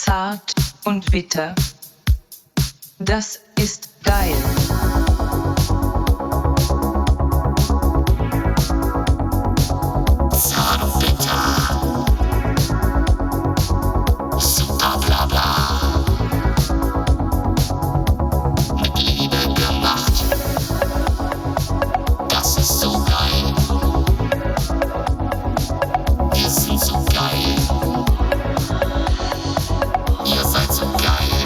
Zart und bitter. Das ist geil. Zart und bitter. Super bla bla. Mit Liebe gemacht. Das ist so geil. Wir sind so geil. Ihr seid so geil.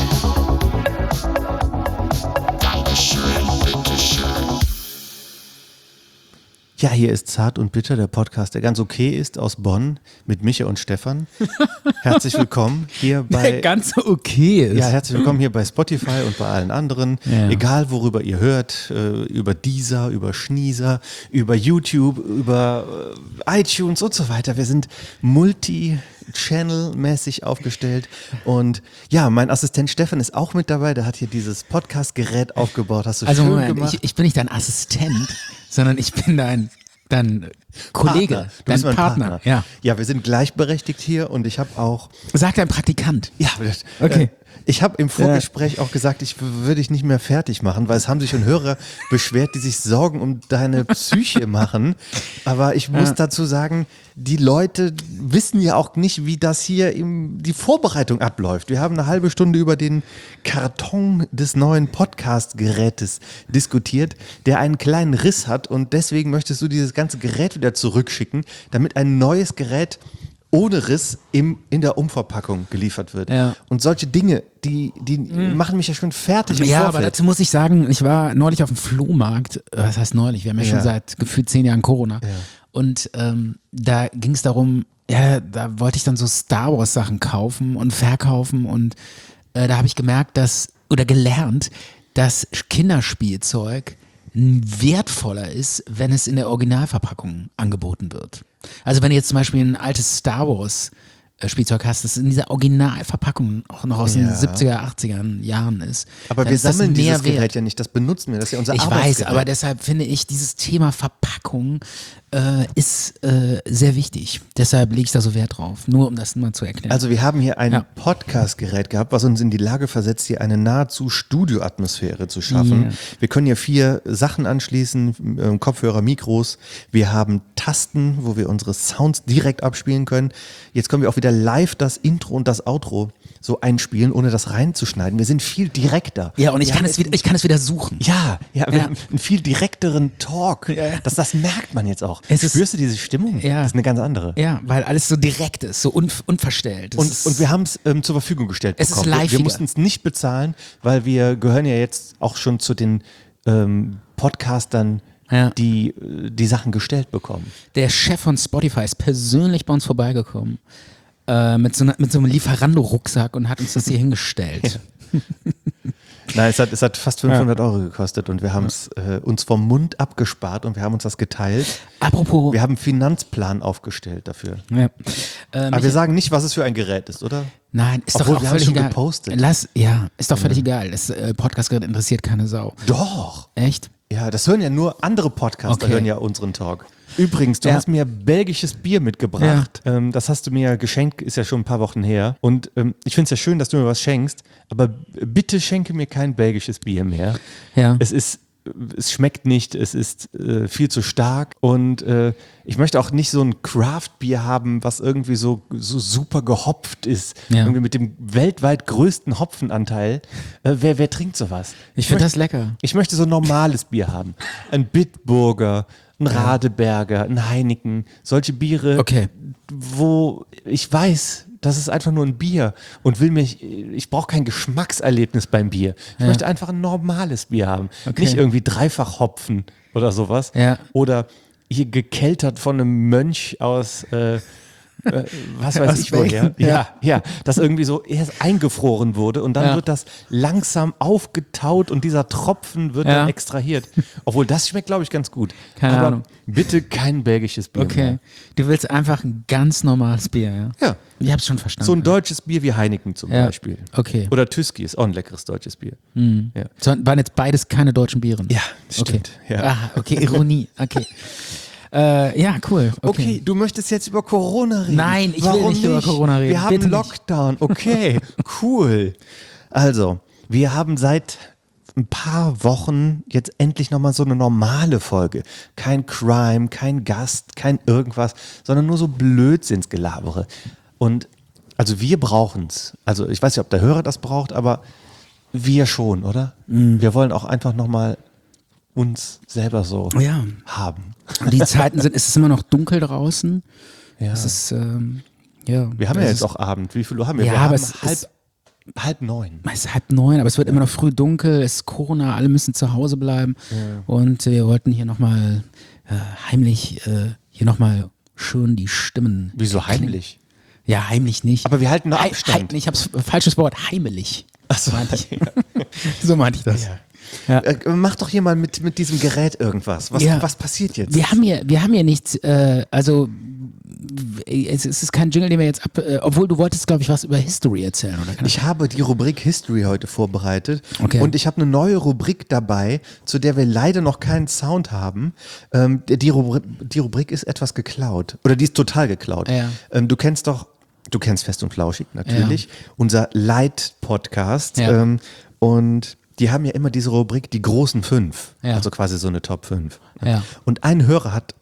Dankeschön, bitteschön. Ja, hier ist Zart und Bitter, der Podcast, der ganz okay ist, aus Bonn mit Micha und Stefan. Herzlich willkommen hier bei... Der ganz okay ist. Ja, herzlich willkommen hier bei Spotify und bei allen anderen. Ja. Egal, worüber ihr hört, über Deezer, über Schnieser, über YouTube, über iTunes und so weiter. Wir sind multi-channel-mäßig aufgestellt. Und ja, mein Assistent Stefan ist auch mit dabei. Der hat hier dieses Podcast-Gerät aufgebaut. Hast du Also schön Moment, gemacht. ich bin nicht dein Assistent, sondern ich bin dein Kollege, Partner. Du dein bist mein Partner. Ja. Ja, wir sind gleichberechtigt hier und ich habe auch... Sag dein Praktikant. Ja, Okay. Ich habe im Vorgespräch auch gesagt, ich würde dich nicht mehr fertig machen, weil es haben sich schon Hörer beschwert, die sich Sorgen um deine Psyche machen. Aber ich muss dazu sagen, die Leute wissen ja auch nicht, wie das hier die Vorbereitung abläuft. Wir haben eine halbe Stunde über den Karton des neuen Podcast-Gerätes diskutiert, der einen kleinen Riss hat und deswegen möchtest du dieses ganze Gerät wieder zurückschicken, damit ein neues Gerät ohne Riss in der Umverpackung geliefert wird. Ja. Und solche Dinge, die machen mich ja schon fertig im Ja, Vorfeld. aber dazu muss ich sagen, ich war neulich auf dem Flohmarkt, was heißt neulich, wir haben ja schon Ja. seit gefühlt 10 Jahren Corona. Ja. Und da ging es darum, ja, da wollte ich dann so Star Wars Sachen kaufen und verkaufen und da habe ich gemerkt, gelernt, dass Kinderspielzeug wertvoller ist, wenn es in der Originalverpackung angeboten wird. Also wenn du jetzt zum Beispiel ein altes Star Wars Spielzeug hast, das in dieser Originalverpackung auch noch aus den Ja. 70er, 80er Jahren ist. Aber dann wir ist das sammeln mehr dieses wert. Gerät ja nicht, das benutzen wir, das ist ja unser Ich Arbeitsgerät. weiß, aber deshalb finde ich, dieses Thema Verpackung ist sehr wichtig. Deshalb lege ich da so Wert drauf. Nur um das mal zu erklären. Also wir haben hier ein Ja. Podcast-Gerät gehabt, was uns in die Lage versetzt, hier eine nahezu Studioatmosphäre zu schaffen. Ja. Wir können hier 4 Sachen anschließen, Kopfhörer, Mikros. Wir haben Tasten, wo wir unsere Sounds direkt abspielen können. Jetzt können wir auch wieder live das Intro und das Outro so einspielen, ohne das reinzuschneiden. Wir sind viel direkter. ja, und ich Wir kann haben es wieder suchen. Ja, wir Ja. haben einen viel direkteren Talk. Ja. Das merkt man jetzt auch. Es ist- Spürst du diese Stimmung? Ja. Das ist eine ganz andere. Ja, weil alles so direkt ist, so unverstellt. Und wir haben es zur Verfügung gestellt Es ist bekommen. Wir liveiger. mussten es nicht bezahlen, weil wir gehören ja jetzt auch schon zu den Podcastern, Ja. die Sachen gestellt bekommen. Der Chef von Spotify ist persönlich bei uns vorbeigekommen mit so einem Lieferando-Rucksack und hat uns das hier hingestellt. Nein, es hat fast 500 Euro gekostet und wir haben es uns vom Mund abgespart und wir haben uns das geteilt. Apropos, Wir haben einen Finanzplan aufgestellt dafür. ja. Aber wir sagen nicht, was es für ein Gerät ist, oder? Nein, ist Obwohl, doch auch wir haben völlig schon egal. gepostet. Ist doch völlig egal. Das Podcast-Gerät interessiert keine Sau. Doch. Echt? Ja, das hören ja nur andere Podcaster, Okay. hören ja unseren Talk. Übrigens, du Ja. hast mir belgisches Bier mitgebracht. Das hast du mir geschenkt, ist ja schon ein paar Wochen her. Und ich finde es ja schön, dass du mir was schenkst, aber bitte schenke mir kein belgisches Bier mehr. Ja. Es schmeckt nicht, es ist viel zu stark und ich möchte auch nicht so ein Craft-Bier haben, was irgendwie so super gehopft ist, Ja. irgendwie mit dem weltweit größten Hopfenanteil. Wer trinkt sowas? Ich finde das lecker. Ich möchte so normales Bier haben. Ein Bitburger, ein Radeberger, ein Heineken. Solche Biere, Okay. wo ich weiß, das ist einfach nur ein Bier und ich brauche kein Geschmackserlebnis beim Bier. Ich möchte einfach ein normales Bier haben. Okay. Nicht irgendwie Dreifach Hopfen oder sowas. Ja. Oder hier gekeltert von einem Mönch aus was weiß Aus ich woher. Belgien, Ja, das irgendwie so erst eingefroren wurde und dann Ja. wird das langsam aufgetaut und dieser Tropfen wird Ja. dann extrahiert. Obwohl das schmeckt, glaube ich, ganz gut. Keine Aber Ahnung. bitte kein belgisches Bier Okay. mehr. Du willst einfach ein ganz normales Bier, ja? Ja. Ich hab's schon verstanden. So ein deutsches Bier wie Heineken zum Ja. Beispiel. Okay. Oder Tüski ist auch ein leckeres deutsches Bier. Ja. So, waren jetzt beides keine deutschen Bieren? Ja, das stimmt. Okay. Ja. Ah, okay, Ironie. Okay. Ja, cool. Okay, du möchtest jetzt über Corona reden. Nein, ich will Warum nicht über Corona reden. Wir haben Bitte nicht. Lockdown. Okay, cool. Also, wir haben seit ein paar Wochen jetzt endlich nochmal so eine normale Folge. Kein Crime, kein Gast, kein irgendwas, sondern nur so Blödsinnsgelabere. Und also wir brauchen's. Also ich weiß nicht, ob der Hörer das braucht, aber wir schon, oder? Wir wollen auch einfach nochmal uns selber so Ja. haben. Die Zeiten sind, es ist immer noch dunkel draußen. Ja. Es ist, ja. Wir haben ja es jetzt ist, auch Abend. Wie viel Uhr haben wir? Ja, wir aber haben es ist- halb 9. Es ist 8:30, aber es wird immer noch früh dunkel, es ist Corona, alle müssen zu Hause bleiben. Und wir wollten hier nochmal heimlich, hier nochmal schön die Stimmen. Wieso heimlich? Ja, heimlich nicht. Aber wir halten noch Abstand. Ich hab's falsches Wort, heimelig. Achso, meinte ich. So meinte ich das. Ja. Mach doch hier mal mit diesem Gerät irgendwas. Was passiert jetzt? Wir haben hier nichts, also es ist kein Jingle, den wir jetzt obwohl du wolltest, glaube ich, was über History erzählen, oder? Ich habe die Rubrik History heute vorbereitet Okay. und ich habe eine neue Rubrik dabei, zu der wir leider noch keinen Sound haben. Die Rubrik ist etwas geklaut oder die ist total geklaut. Ja. Du kennst Fest und Flauschig natürlich, unser Light-Podcast Ja. Und die haben ja immer diese Rubrik die großen 5, Ja. also quasi so eine Top 5. Ja. Und ein Hörer hat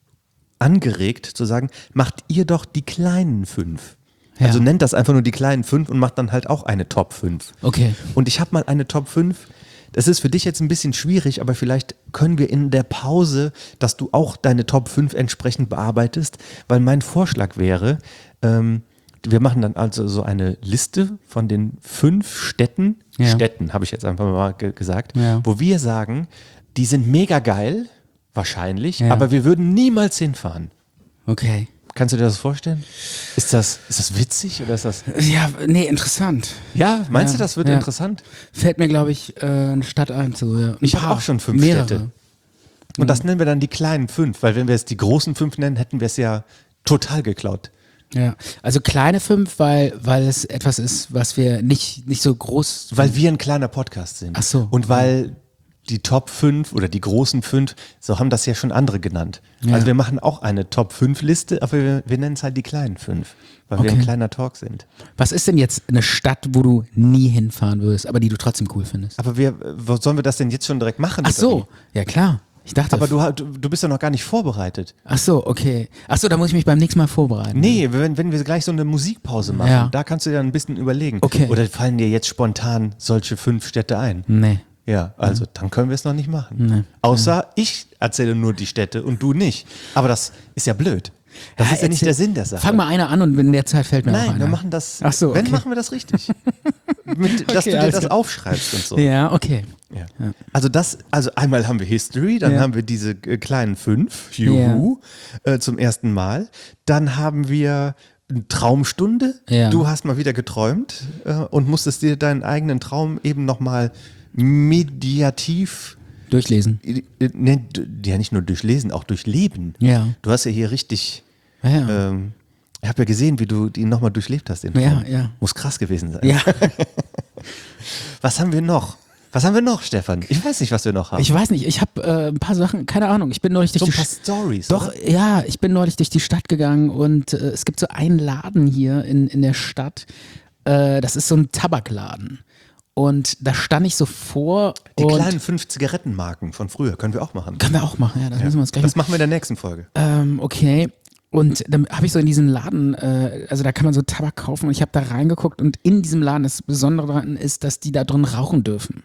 angeregt zu sagen, macht ihr doch die kleinen 5. Ja. Also nennt das einfach nur die kleinen 5 und macht dann halt auch eine Top 5. Okay. Und ich habe mal eine Top 5. Das ist für dich jetzt ein bisschen schwierig, aber vielleicht können wir in der Pause, dass du auch deine Top 5 entsprechend bearbeitest, weil mein Vorschlag wäre, wir machen dann also so eine Liste von den 5 Städten, Ja. Städten habe ich jetzt einfach mal gesagt, Ja. wo wir sagen, die sind mega geil, wahrscheinlich, Ja. aber wir würden niemals hinfahren. Okay. Kannst du dir das vorstellen? Ist das witzig oder ist das... Ja, nee, interessant. Ja, meinst Ja, du, das wird ja. interessant? Fällt mir, glaube ich, eine Stadt ein zu. Ja. Ein Ich habe paar, auch schon 5 mehrere. Städte. Und das nennen wir dann die kleinen 5, weil wenn wir es die großen 5 nennen, hätten wir es ja total geklaut. Ja, also kleine 5, weil es etwas ist, was wir nicht so groß. Weil wir ein kleiner Podcast sind. Ach so. Und weil die Top 5 oder die großen 5, so haben das ja schon andere genannt. Ja. Also wir machen auch eine Top 5 Liste, aber wir nennen es halt die kleinen 5, weil wir Okay. ein kleiner Talk sind. Was ist denn jetzt eine Stadt, wo du nie hinfahren würdest, aber die du trotzdem cool findest? Aber sollen wir das denn jetzt schon direkt machen? Ach oder so, wie? ja klar. Ich dachte. Aber du bist ja noch gar nicht vorbereitet. Ach so, okay. Ach so, da muss ich mich beim nächsten Mal vorbereiten. Nee, wenn wir gleich so eine Musikpause machen, Ja. da kannst du dir ein bisschen überlegen. Okay. Oder fallen dir jetzt spontan solche 5 Städte ein? Nee. Ja, also dann können wir es noch nicht machen. Nee. Außer ich erzähle nur die Städte und du nicht. Aber das ist ja blöd. Das ist ja nicht erzähl- der Sinn der Sache. Fang mal einer an und in der Zeit fällt mir auch Nein, einer. wir machen das. Ach so, Wenn okay. machen wir das richtig. Dass du dir alles das klar. aufschreibst und so. Ja, okay. Ja. Also einmal haben wir History, dann Ja. haben wir diese kleinen 5, Juhu, zum ersten Mal. Dann haben wir eine Traumstunde. Ja. Du hast mal wieder geträumt und musstest dir deinen eigenen Traum eben nochmal mediativ, Durchlesen. ja nicht nur durchlesen, auch durchleben. Ja. Du hast ja hier richtig, Ja. ich habe ja gesehen, wie du ihn nochmal durchlebt hast. Den Traum. Ja, ja. Muss krass gewesen sein. Ja. Was haben wir noch? Was haben wir noch, Stefan? Ich weiß nicht, was wir noch haben. Ich weiß nicht, ich habe ein paar Sachen, keine Ahnung, ich bin neulich durch so ein die paar Stadt. Stories. Doch, oder? ja, ich bin neulich durch die Stadt gegangen und es gibt so einen Laden hier in der Stadt, das ist so ein Tabakladen. Und da stand ich so vor Die und kleinen 5 Zigarettenmarken von früher können wir auch machen. können wir auch machen, ja, das müssen wir uns gleich Das machen wir in der nächsten Folge. okay. Und dann habe ich so in diesen Laden, also da kann man so Tabak kaufen und ich habe da reingeguckt und in diesem Laden, das Besondere daran ist, dass die da drin rauchen dürfen.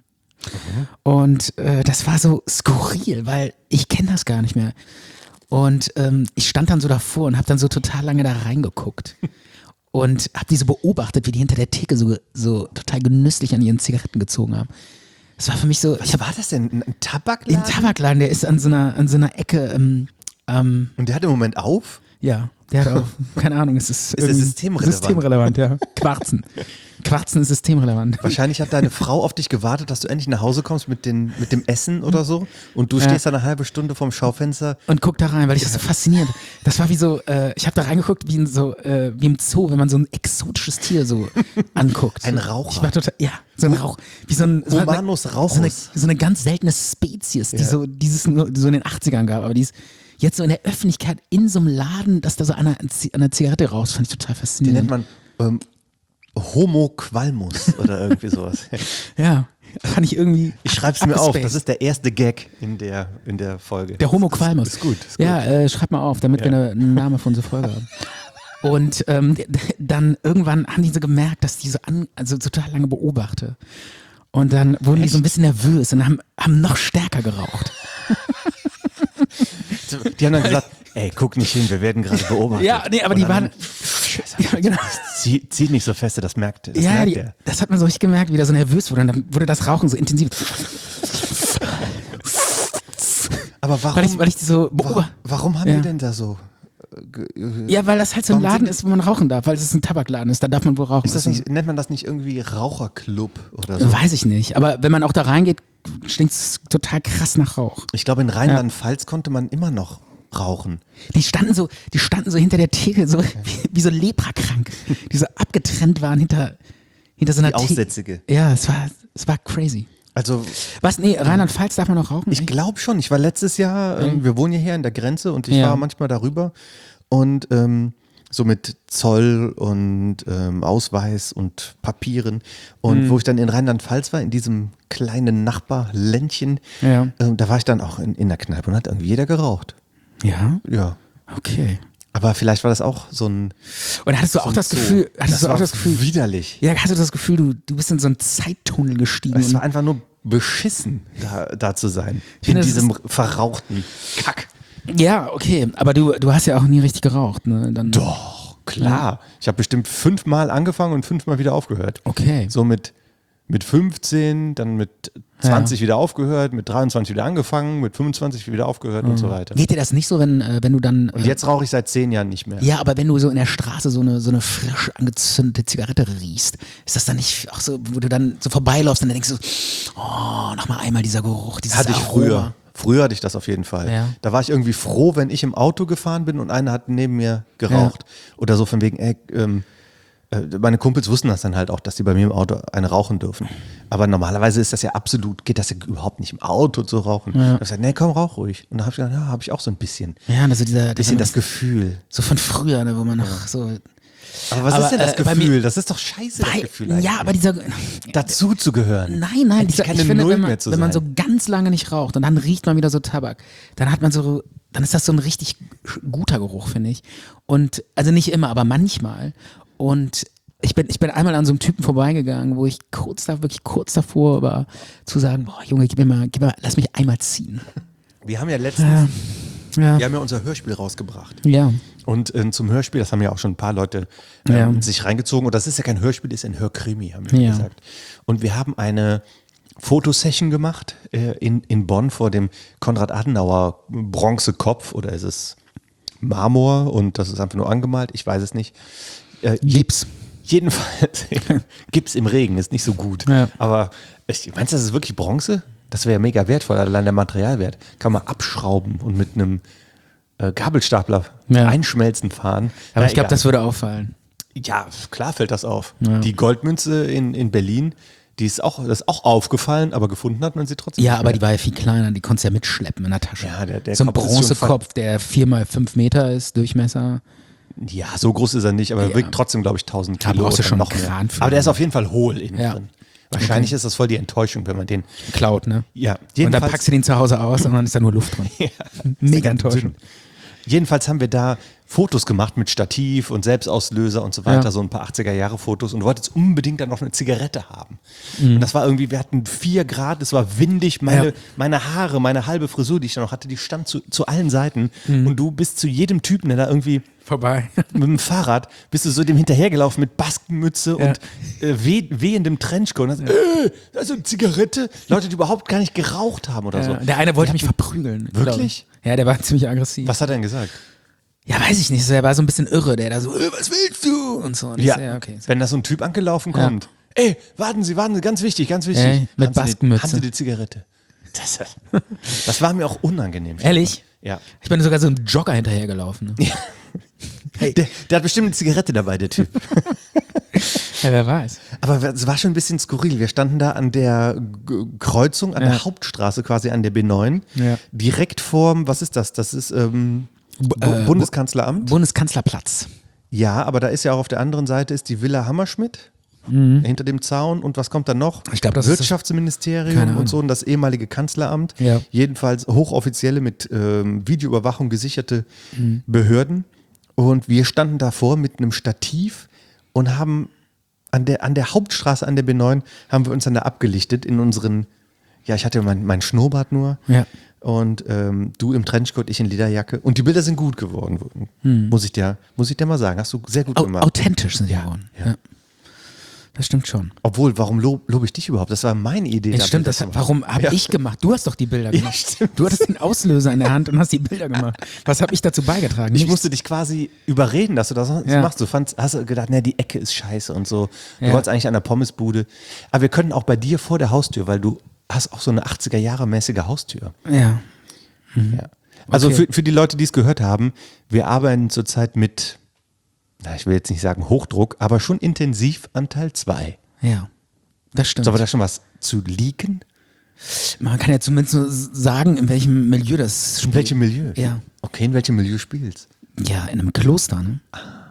Und das war so skurril, weil ich kenne das gar nicht mehr. Und ich stand dann so davor und habe dann so total lange da reingeguckt. Und habe die so beobachtet, wie die hinter der Theke so total genüsslich an ihren Zigaretten gezogen haben. Das war für mich so, Was war das denn? Ein Tabakladen? den Tabakladen, der ist an so einer Ecke, Und der hat im Moment auf? ja, der hat auch, keine Ahnung, es ist der irgendwie systemrelevant? Systemrelevant, ja. Quarzen. Quarzen ist systemrelevant. Wahrscheinlich hat deine Frau auf dich gewartet, dass du endlich nach Hause kommst mit dem Essen oder so. Und du stehst da eine halbe Stunde vorm Schaufenster. Und guck da rein, weil ich das so faszinierend. Das war wie so, ich habe da reingeguckt wie im Zoo, wenn man so ein exotisches Tier so anguckt. Ein So. Raucher. Ich war total, ja, so ein Rauch. Wie so ein Romanus rauchus. So eine ganz seltene Spezies, die so in den 80ern gab, aber die ist jetzt so in der Öffentlichkeit in so einem Laden, dass da so einer an der Zigarette raus, fand ich total Den faszinierend. nennt man Homo Qualmus oder irgendwie sowas. Ja, fand ich irgendwie. Ich schreib's mir auf, abgespaced. das ist der erste Gag in der Folge. Der Homo Qualmus. Ist gut. Ist gut. Ja, schreib mal auf, damit wir einen Namen für unsere Folge haben. Und dann irgendwann haben die so gemerkt, dass die so total lange beobachte. Und dann wurden die so ein bisschen nervös und haben noch stärker geraucht. Die haben dann gesagt, ey, guck nicht hin, wir werden gerade beobachtet. Ja, nee, aber Und die dann, waren. Ja, genau. Zieht nicht so feste, das merkt er. Das hat man so richtig gemerkt, wie der so nervös wurde. Und dann wurde das Rauchen so intensiv. Aber warum, Weil ich die so beobachte. warum haben die denn da so? Ja, weil das halt so ein Warum Laden sind- ist, wo man rauchen darf, weil es ein Tabakladen ist, da darf man wohl rauchen. Ist das nicht, nennt man das nicht irgendwie Raucherclub oder so? Weiß ich nicht, aber wenn man auch da reingeht, stinkt es total krass nach Rauch. Ich glaube, in Rheinland-Pfalz konnte man immer noch rauchen. Die standen so hinter der Theke, so wie so leprakrank, die so abgetrennt waren hinter so einer Die Aussätzige. Ja, es war crazy. Also Was? Nee, Rheinland-Pfalz darf man noch rauchen? ich glaube schon. Ich war letztes Jahr, wir wohnen ja hier an der Grenze und ich Ja. war manchmal darüber und so mit Zoll und Ausweis und Papieren. Und wo ich dann in Rheinland-Pfalz war, in diesem kleinen Nachbarländchen, Ja. da war ich dann auch in der Kneipe und hat irgendwie jeder geraucht. Ja, Ja. okay. Aber vielleicht war das auch so ein. Und hattest du auch das Zoo. Gefühl, war widerlich. ja, hast du das Gefühl, du bist in so einen Zeittunnel gestiegen? Es war einfach nur beschissen, da zu sein. finde, In das diesem verrauchten Kack. Ja, okay, aber du hast ja auch nie richtig geraucht, ne? Dann, Doch, klar. Ich habe bestimmt 5-mal angefangen und 5-mal wieder aufgehört. Okay. So mit 15, dann mit 20 wieder aufgehört, mit 23 wieder angefangen, mit 25 wieder aufgehört und so weiter. Geht dir das nicht so, wenn du dann. Und jetzt rauche ich seit 10 Jahren nicht mehr. Ja, aber wenn du so in der Straße so eine frisch angezündete Zigarette riechst, ist das dann nicht auch so, wo du dann so vorbeiläufst und dann denkst du, oh, nochmal einmal dieser Geruch, dieses Hatte ich Aroma. früher. Früher hatte ich das auf jeden Fall. Ja. Da war ich irgendwie froh, wenn ich im Auto gefahren bin und einer hat neben mir geraucht. Oder so von wegen, meine Kumpels wussten das dann halt auch, dass die bei mir im Auto eine rauchen dürfen. Aber normalerweise ist das ja geht das ja überhaupt nicht im Auto zu rauchen. Da hab ich gesagt, nee, komm, rauch ruhig. Und dann habe ich gesagt, ja, habe ich auch so ein bisschen. Ja, also Bisschen das Gefühl. so von früher, ne, wo man noch so. Aber was Aber, ist denn das bei Gefühl? Das ist doch scheiße, das Weil- Gefühl eigentlich. ja, aber dieser. Dazu zu gehören. Nein, Eigentlich dieser, keine ich finde, Null wenn man, mehr zu wenn man so sein. ganz lange nicht raucht und dann riecht man wieder so Tabak, dann ist das so ein richtig guter Geruch, finde ich. Und, also nicht immer, aber manchmal. Und ich bin einmal an so einem Typen vorbeigegangen, wo ich wirklich kurz davor war, zu sagen, boah, Junge, gib mir mal, lass mich einmal ziehen. Wir haben ja letztens, Ja. wir haben ja unser Hörspiel rausgebracht. Ja. Und zum Hörspiel, das haben ja auch schon ein paar Leute Ja. sich reingezogen. Und das ist ja kein Hörspiel, das ist ein Hörkrimi, haben wir Ja. gesagt. Und wir haben eine Fotosession gemacht in Bonn vor dem Konrad-Adenauer Bronzekopf. Oder ist es Marmor und das ist einfach nur angemalt? Ich weiß es nicht. Gips. Jedenfalls, Gips im Regen ist nicht so gut. Ja. Aber meinst du, das ist wirklich Bronze? Das wäre mega wertvoll, allein der Materialwert. Kann man abschrauben und mit einem Gabelstapler Ja. einschmelzen fahren. Aber Na, ich glaube, egal. das würde auffallen. Ja, klar fällt das auf. Ja. Die Goldmünze in Berlin, das ist auch aufgefallen, aber gefunden hat man sie trotzdem Ja, nicht aber mehr. die war ja viel kleiner, die konntest du ja mitschleppen in der Tasche. Ja, der so ein Kopf ist schon Bronzekopf, der 4x5 Meter ist, Durchmesser. Ja, so groß ist er nicht, aber er Ja. wiegt trotzdem, glaube ich, 1000 Da Kilo brauchst du oder schon noch einen mehr. Kran für. Aber der ist auf jeden Fall hohl innen Ja. drin. Wahrscheinlich ist das voll die Enttäuschung, wenn man den. Klaut, ne? Ja, Und dann jedenfalls, packst du den zu Hause aus und dann ist da nur Luft drin. Mega enttäuschend. jedenfalls haben wir da Fotos gemacht mit Stativ und Selbstauslöser und so weiter, Ja. so ein paar 80er-Jahre-Fotos und wollte jetzt unbedingt dann noch eine Zigarette haben. Und das war irgendwie, wir hatten 4 Grad, es war windig, meine Haare, meine halbe Frisur, die ich da noch hatte, die stand zu allen Seiten und du bist zu jedem Typen, der da irgendwie Vorbei. mit dem Fahrrad, bist du so dem hinterhergelaufen mit Baskenmütze und wehendem Trenchcoat. Und das ist eine Zigarette. Leute, die überhaupt gar nicht geraucht haben oder so. Der eine wollte mich verprügeln. Wirklich? glaub ich. Ja, der war ziemlich aggressiv. Was hat er denn gesagt? Ja, weiß ich nicht. Der war so ein bisschen irre. Der da so, was willst du? Und so. Und ich so, okay. Wenn da so ein Typ angelaufen kommt. Ey, warten Sie, ganz wichtig, ganz wichtig. Ey, mit Baskenmütze. Haben Sie die Zigarette? Das war mir auch unangenehm. Ehrlich? Ja. Ich bin sogar so einem Jogger hinterhergelaufen. Ne? Der hat bestimmt eine Zigarette dabei, der Typ. Ja, wer weiß. Aber es war schon ein bisschen skurril. Wir standen da an der Kreuzung, an der Hauptstraße quasi, an der B9. Ja. Direkt vorm, was ist das? Das ist Bundeskanzleramt. Bundeskanzlerplatz. Ja, aber da ist ja auch auf der anderen Seite ist die Villa Hammerschmidt hinter dem Zaun. Und was kommt dann noch? Ich glaube, das ist Wirtschaftsministerium Keine Ahnung. und so und das ehemalige Kanzleramt. Ja. Jedenfalls hochoffizielle mit Videoüberwachung gesicherte Behörden. Und wir standen davor mit einem Stativ und haben an der Hauptstraße, an der B9, haben wir uns dann da abgelichtet in unseren, ja, ich hatte mein Schnurrbart nur. Ja. Und du im Trenchcoat, ich in Lederjacke. Und die Bilder sind gut geworden. Muss ich dir mal sagen. Hast du sehr gut gemacht. Authentisch sind die geworden. Ja. Das stimmt schon. Obwohl, warum lobe ich dich überhaupt? Das war meine Idee. Das stimmt, warum habe ich gemacht? Du hast doch die Bilder gemacht. Du hattest den Auslöser in der Hand und hast die Bilder gemacht. Was habe ich dazu beigetragen? Ich Nichts. musste dich quasi überreden, dass du das machst. Du hast gedacht, die Ecke ist scheiße und so. Du wolltest eigentlich an der Pommesbude. Aber wir können auch bei dir vor der Haustür, weil du hast auch so eine 80er-Jahre-mäßige Haustür. Ja. Ja. Also Okay. für die Leute, die es gehört haben, wir arbeiten zurzeit mit, ich will jetzt nicht sagen Hochdruck, aber schon intensiv an Teil 2. Ja. Das stimmt. Sollen wir da schon was zu leaken? Man kann ja zumindest so sagen, in welchem Milieu das spielt. In welchem Milieu? Ja. Okay, in welchem Milieu spielst? Ja, in einem Kloster, ne?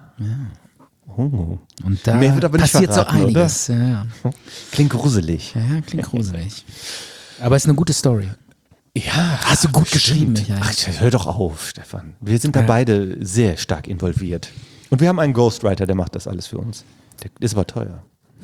Oh. Und da Mehr wird aber nicht passiert so verraten, einiges. Ja. Klingt gruselig. Ja, klingt gruselig. Aber es ist eine gute Story. Ja, Hast du gut geschrieben, stimmt. Michael. Ach, hör doch auf, Stefan. Wir sind da beide sehr stark involviert. Und wir haben einen Ghostwriter, der macht das alles für uns. Der ist aber teuer.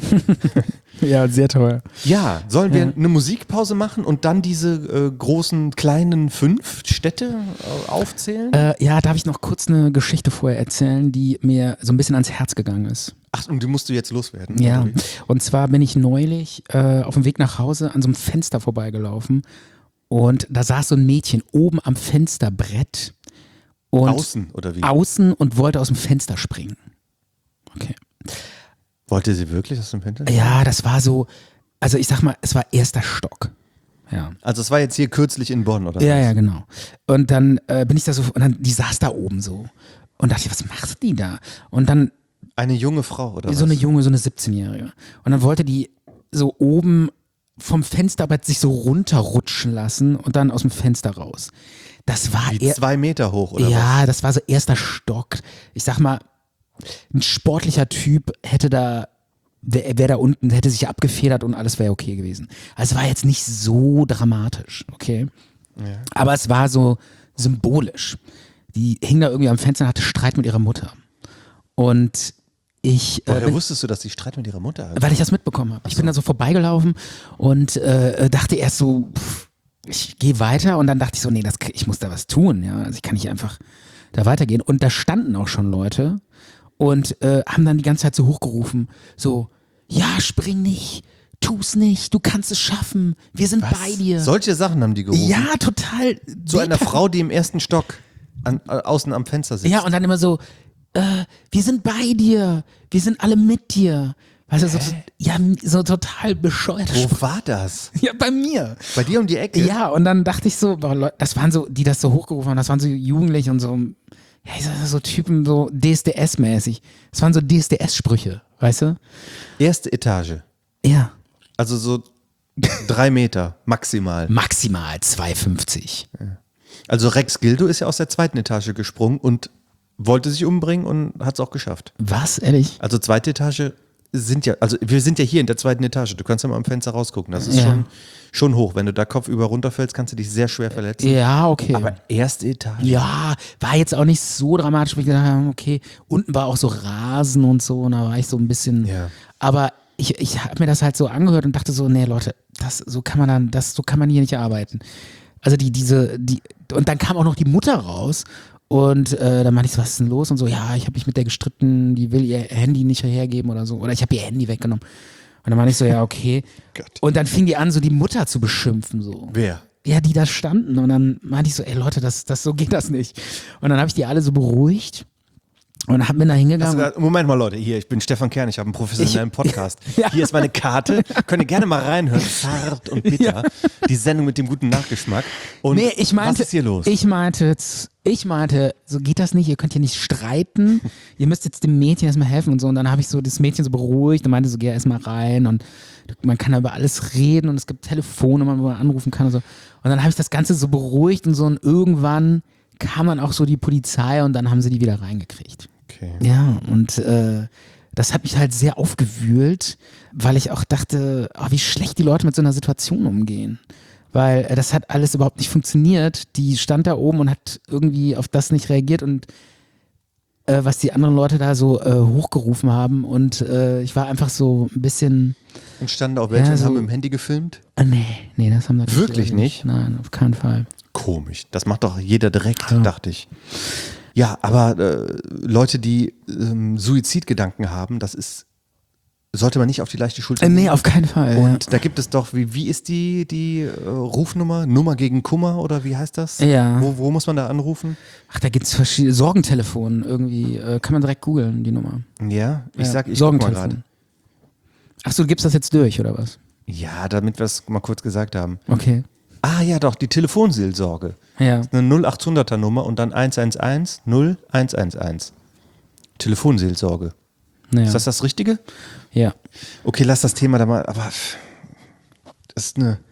Ja, sehr teuer. Ja, sollen wir eine Musikpause machen und dann diese großen, kleinen 5 Städte aufzählen? Ja, darf ich noch kurz eine Geschichte vorher erzählen, die mir so ein bisschen ans Herz gegangen ist. Ach, und die musst du jetzt loswerden. Ja, oder wie? und zwar bin ich neulich auf dem Weg nach Hause an so einem Fenster vorbeigelaufen und da saß so ein Mädchen oben am Fensterbrett und Außen, oder wie? außen und wollte aus dem Fenster springen. Okay. Wollte sie wirklich aus dem Fenster? Ja, das war so, also ich sag mal, es war erster Stock. Ja. Also es war jetzt hier kürzlich in Bonn, oder? Ja, was? ja, genau. Und dann bin ich da so, und dann, die saß da oben so. Und dachte ich, was macht die da? Und dann Eine junge Frau, oder so was? eine junge, so eine 17-Jährige. Und dann wollte die so oben vom Fensterbrett sich so runterrutschen lassen und dann aus dem Fenster raus. Das war Wie 2 Meter hoch, oder was? ja, das war so erster Stock. Ich sag mal, ein sportlicher Typ hätte da, wäre da unten, hätte sich abgefedert und alles wäre okay gewesen. Also es war jetzt nicht so dramatisch, okay? Ja. Aber es war so symbolisch. Die hing da irgendwie am Fenster und hatte Streit mit ihrer Mutter. Und ich Woher wusstest du, dass sie Streit mit ihrer Mutter hat? weil ich das mitbekommen habe. Ich bin da so vorbeigelaufen und dachte erst so, ich gehe weiter und dann dachte ich so, nee, ich muss da was tun. Ja? Also ich kann nicht einfach da weitergehen. Und da standen auch schon Leute und haben dann die ganze Zeit so hochgerufen, so, ja, spring nicht, tu's nicht, du kannst es schaffen, wir sind bei dir. Solche Sachen haben die gerufen. Ja, total. Zu einer Frau, die im ersten Stock außen am Fenster sitzt. Ja, und dann immer so, wir sind bei dir, wir sind alle mit dir. Weißt du, so total bescheuert. Wo war das? Ja, bei mir. Bei dir um die Ecke? Ja, und dann dachte ich so, boah, Leute, das waren so, die das so hochgerufen haben, das waren so Jugendliche und so, ja, so Typen, so DSDS-mäßig. Das waren so DSDS-Sprüche, weißt du? Erste Etage. Ja. Also so 3 Meter maximal. Maximal 2,50. Also Rex Gildo ist ja aus der 2. Etage gesprungen und wollte sich umbringen und hat es auch geschafft. Was, ehrlich? Also 2. Etage wir sind ja hier in der 2. Etage. Du kannst ja mal am Fenster rausgucken. Das ist schon hoch. Wenn du da kopfüber runterfällst, kannst du dich sehr schwer verletzen. Ja, okay. Aber erste Etage. Ja, war jetzt auch nicht so dramatisch, weil ich gedacht habe, okay, unten war auch so Rasen und so, und da war ich so ein bisschen, Ja. aber ich habe mir das halt so angehört und dachte so, nee Leute, so kann man hier nicht arbeiten. Also und dann kam auch noch die Mutter raus und dann meinte ich so, was ist denn los? Und so, ja, ich habe mich mit der gestritten, die will ihr Handy nicht hergeben oder so, oder ich habe ihr Handy weggenommen. Und dann meinte ich so, ja, okay. Gott. Und dann fing die an, so die Mutter zu beschimpfen, so. Wer? Ja, die da standen. Und dann meinte ich so, ey Leute, so geht das nicht. Und dann habe ich die alle so beruhigt. Und bin da hingegangen. Moment mal, Leute, hier, ich bin Stefan Kern, ich habe einen professionellen Podcast. Ja. Hier ist meine Karte, könnt ihr gerne mal reinhören, zart und bitter, die Sendung mit dem guten Nachgeschmack. Und Nee, ich meinte, was ist hier los? Ich meinte, so geht das nicht, ihr könnt hier nicht streiten, ihr müsst jetzt dem Mädchen erstmal helfen und so. Und dann habe ich so das Mädchen so beruhigt und meinte so, geh erstmal rein und man kann da über alles reden und es gibt Telefonnummern, wo man anrufen kann und so. Und dann habe ich das Ganze so beruhigt und so und irgendwann kam dann auch so die Polizei und dann haben sie die wieder reingekriegt. Okay. Ja, und das hat mich halt sehr aufgewühlt, weil ich auch dachte, wie schlecht die Leute mit so einer Situation umgehen. Weil das hat alles überhaupt nicht funktioniert. Die stand da oben und hat irgendwie auf das nicht reagiert und was die anderen Leute da so hochgerufen haben. Und ich war einfach so ein bisschen... Und standen auch welche Ja, und so- haben im Handy gefilmt? Nee, das haben wir Wirklich nicht? Nein, auf keinen Fall. Komisch, das macht doch jeder direkt, Ja. dachte ich. Ja, aber Leute, die Suizidgedanken haben, sollte man nicht auf die leichte Schulter Nee, nehmen. auf keinen Fall. Und da gibt es doch, wie ist die Rufnummer? Nummer gegen Kummer oder wie heißt das? Ja. Wo muss man da anrufen? Ach, da gibt es verschiedene Sorgentelefone irgendwie. Kann man direkt googeln, die Nummer. Ja, ich guck mal Sorgentelefon. gerade. Ach so, du gibst das jetzt durch, oder was? Ja, damit wir es mal kurz gesagt haben. Okay. Ah ja, doch, die Telefonseelsorge. Ja. Eine 0800er Nummer und dann 111 0111. Telefonseelsorge. Naja. Ist das Richtige? Ja. Okay, lass das Thema da mal, aber das ist eine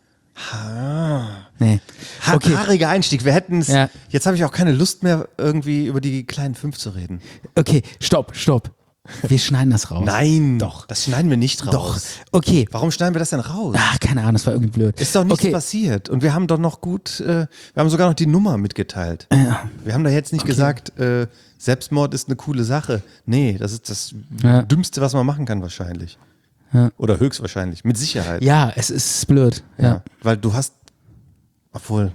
Nee. Okay. haariger Einstieg. Wir hätten es, Ja. jetzt habe ich auch keine Lust mehr, irgendwie über die kleinen 5 zu reden. Okay, stopp. Wir schneiden das raus. Nein, doch. Das schneiden wir nicht raus. Doch. Okay. Warum schneiden wir das denn raus? Ach, keine Ahnung, das war irgendwie blöd. Ist doch nichts okay. passiert. Und wir haben doch noch wir haben sogar noch die Nummer mitgeteilt. Ja. Wir haben da jetzt nicht gesagt, Selbstmord ist eine coole Sache. Nee, das ist das Ja. Dümmste, was man machen kann wahrscheinlich. Ja. Oder höchstwahrscheinlich, mit Sicherheit. Ja, es ist blöd. Ja. Weil du hast, obwohl,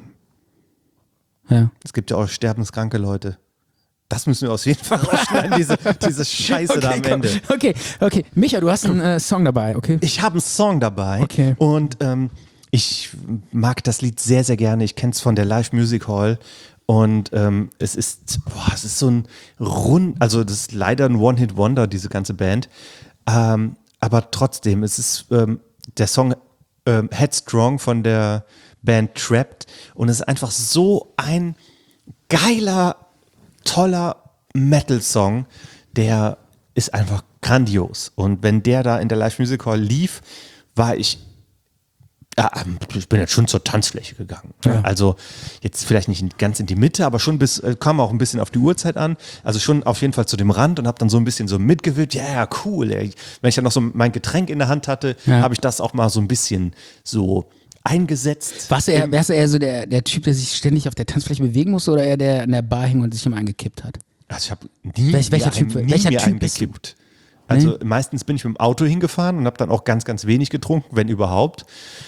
Ja. es gibt ja auch sterbenskranke Leute. Das müssen wir auf jeden Fall rausschneiden, diese Scheiße da am komm. Ende. Okay. Micha, du hast einen Song dabei, okay? Ich habe einen Song dabei Okay. und ich mag das Lied sehr, sehr gerne. Ich kenne es von der Live Music Hall und es ist so ein also das ist leider ein One-Hit-Wonder, diese ganze Band. Aber trotzdem, es ist der Song Headstrong von der Band Trapped und es ist einfach so ein geiler, toller Metal-Song, der ist einfach grandios. Und wenn der da in der Live Music Hall lief, ich bin jetzt schon zur Tanzfläche gegangen. Ja. Also jetzt vielleicht nicht ganz in die Mitte, aber schon kam auch ein bisschen auf die Uhrzeit an. Also schon auf jeden Fall zu dem Rand und habe dann so ein bisschen so mitgewirkt. Ja, cool. Ey. Wenn ich dann noch so mein Getränk in der Hand hatte, Ja. habe ich das auch mal so ein bisschen so eingesetzt. Wärst du eher so der Typ, der sich ständig auf der Tanzfläche bewegen musste oder eher der in der Bar hing und sich immer angekippt hat? Also ich habe nie, Welcher Typ mir bist du? eingekippt. Also meistens bin ich mit dem Auto hingefahren und habe dann auch ganz, ganz wenig getrunken, wenn überhaupt.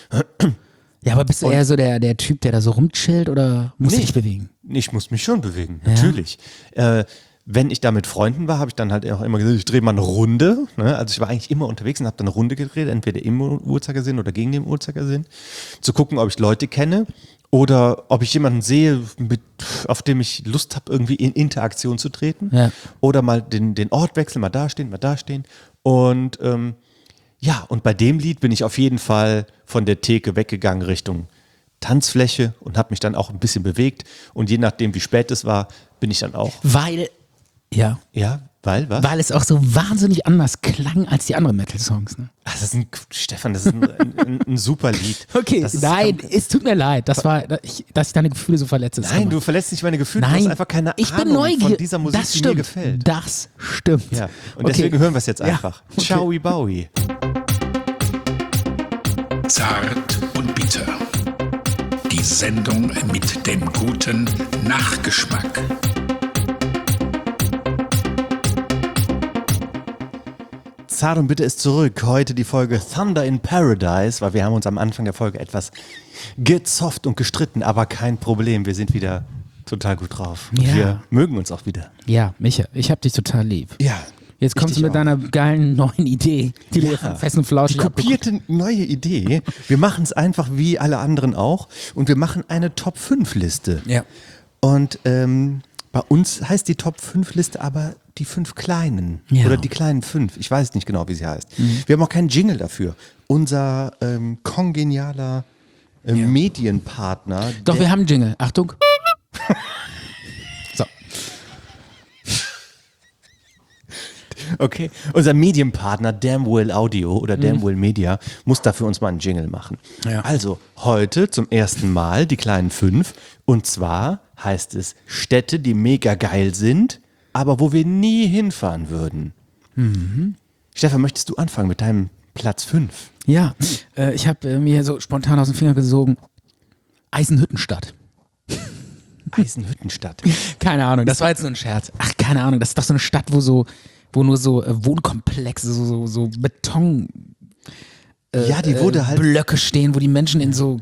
Ja, aber bist du eher so der Typ, der da so rumchillt oder musst du dich bewegen? Ich muss mich schon bewegen, natürlich. Wenn ich da mit Freunden war, habe ich dann halt auch immer gesagt, ich drehe mal eine Runde. Ne? Also ich war eigentlich immer unterwegs und habe dann eine Runde gedreht, entweder im Uhrzeigersinn oder gegen den Uhrzeigersinn, zu gucken, ob ich Leute kenne oder ob ich jemanden sehe, auf dem ich Lust habe, irgendwie in Interaktion zu treten. Ja. Oder mal den Ort wechseln, mal da stehen. Und und bei dem Lied bin ich auf jeden Fall von der Theke weggegangen Richtung Tanzfläche und habe mich dann auch ein bisschen bewegt. Und je nachdem, wie spät es war, bin ich dann auch. Weil Was? es auch so wahnsinnig anders klang als die anderen Metal-Songs. Ne? Ach, das ist Stefan, das ist ein super Lied. Okay, Das ist, nein, es tut mir leid, dass ich deine Gefühle so verletze. Nein, du verletzt nicht meine Gefühle, Nein, du hast einfach keine ich bin Ahnung neugierig. von dieser Musik, das die stimmt. mir gefällt. Das stimmt. Ja, und deswegen hören wir es jetzt Ja, einfach. okay. Ciao, Bowie. Zart und bitter. Die Sendung mit dem guten Nachgeschmack. Zart und bitter ist zurück. Heute die Folge Thunder in Paradise, weil wir haben uns am Anfang der Folge etwas gezofft und gestritten, aber kein Problem. Wir sind wieder total gut drauf. Und Ja. wir mögen uns auch wieder. Ja, Micha, ich hab dich total lieb. Ja. Jetzt kommst du dich mit auch. deiner geilen neuen Idee, die du von Fest und Die Flauschig kopierte neue Idee. Wir machen es einfach wie alle anderen auch und wir machen eine Top-5-Liste. Ja. Und Bei uns heißt die Top-5-Liste aber die 5 Kleinen. Ja. Oder die kleinen 5. Ich weiß nicht genau, wie sie heißt. Wir haben auch keinen Jingle dafür. Unser kongenialer Medienpartner. Doch, wir haben einen Jingle. Achtung. So. Okay, unser Medienpartner Damwell Audio oder Damwell Media muss dafür uns mal einen Jingle machen. Ja. Also heute zum ersten Mal die kleinen 5 und zwar heißt es Städte, die mega geil sind, aber wo wir nie hinfahren würden. Stefan, möchtest du anfangen mit deinem Platz 5? Ja, ich habe mir so spontan aus dem Finger gesogen. Eisenhüttenstadt. Eisenhüttenstadt. Keine Ahnung, das war jetzt nur ein Scherz. Ach, keine Ahnung, das ist doch so eine Stadt, wo nur so Wohnkomplexe, so Beton Ja, die wurde halt Blöcke stehen, wo die Menschen in so,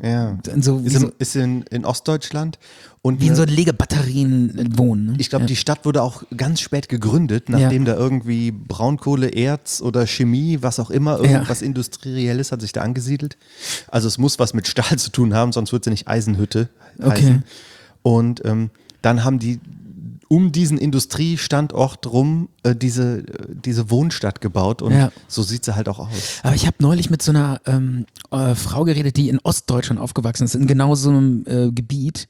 ist in Ostdeutschland und wie in so Legebatterien wohnen. Ne? ich glaube, die Stadt wurde auch ganz spät gegründet, nachdem da irgendwie Braunkohle, Erz oder Chemie, was auch immer, irgendwas Industrielles hat sich da angesiedelt. Also es muss was mit Stahl zu tun haben, sonst wird sie nicht Eisenhütte heißen. Und dann haben die um diesen Industriestandort rum diese Wohnstadt gebaut und so sieht sie halt auch aus. Aber ich habe neulich mit so einer Frau geredet, die in Ostdeutschland aufgewachsen ist, in genau so einem Gebiet.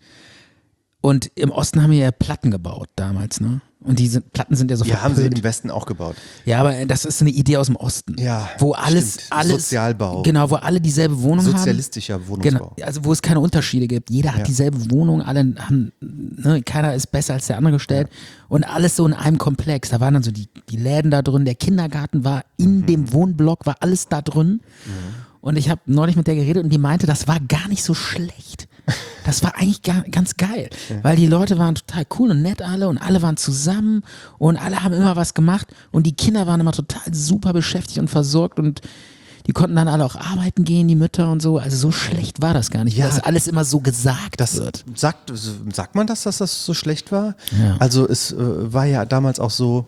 Und im Osten haben wir ja Platten gebaut damals, ne? Und diese Platten sind ja so Ja, haben sie verpönt. im Westen auch gebaut. Ja, aber das ist eine Idee aus dem Osten. Ja, wo alles stimmt. Sozialbau. Genau, wo alle dieselbe Wohnung haben. Sozialistischer Wohnungsbau. Genau, also wo es keine Unterschiede gibt. Jeder hat dieselbe Wohnung, alle haben, ne, keiner ist besser als der andere gestellt und alles so in einem Komplex. Da waren dann so die Läden da drin, der Kindergarten war in dem Wohnblock, war alles da drin. Und ich habe neulich mit der geredet und die meinte, das war gar nicht so schlecht. Das war eigentlich ganz geil, weil die Leute waren total cool und nett alle und alle waren zusammen und alle haben immer was gemacht und die Kinder waren immer total super beschäftigt und versorgt und die konnten dann alle auch arbeiten gehen, die Mütter und so. Also so schlecht war das gar nicht, wie das alles immer so gesagt wird. Sagt man das, dass das so schlecht war? Ja. Also es war ja damals auch so,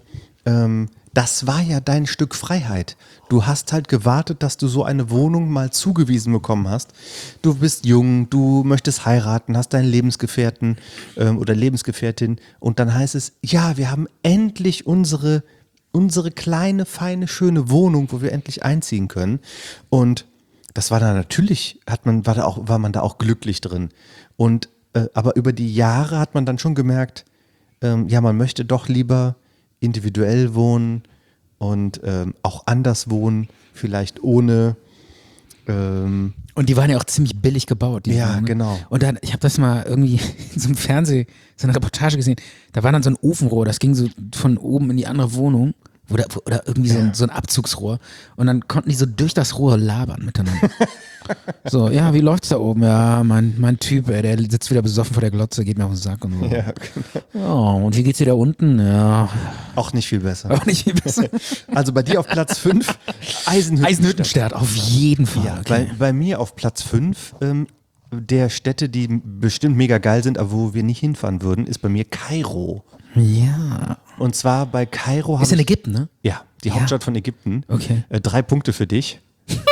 das war ja dein Stück Freiheit. Du hast halt gewartet, dass du so eine Wohnung mal zugewiesen bekommen hast. Du bist jung, du möchtest heiraten, hast deinen Lebensgefährten oder Lebensgefährtin und dann heißt es, ja, wir haben endlich unsere kleine, feine, schöne Wohnung, wo wir endlich einziehen können. Und das war dann natürlich, war man da auch glücklich drin. Und aber über die Jahre hat man dann schon gemerkt, man möchte doch lieber individuell wohnen und auch anders wohnen, vielleicht ohne. Und die waren ja auch ziemlich billig gebaut. Die Wohnungen. Genau. Und dann, ich habe das mal irgendwie in so einem so einer Reportage gesehen, da war dann so ein Ofenrohr, das ging so von oben in die andere Wohnung. Oder irgendwie so ein Abzugsrohr. Und dann konnten die so durch das Rohr labern miteinander. So, ja, wie läuft's da oben? Ja, mein Typ, der sitzt wieder besoffen vor der Glotze, geht mir auf den Sack und so. Ja, genau. Ja, und wie geht's dir da unten? Ja, Auch nicht viel besser. auch nicht viel besser. Also bei dir auf Platz 5 Eisenhüttenstadt, auf jeden Fall. Ja, Okay. bei mir auf Platz 5 der Städte, die bestimmt mega geil sind, aber wo wir nicht hinfahren würden, ist bei mir Kairo. Ja. Und zwar bei Kairo Ist in Ägypten, ne? Ja, die Hauptstadt von Ägypten. Okay. 3 Punkte für dich.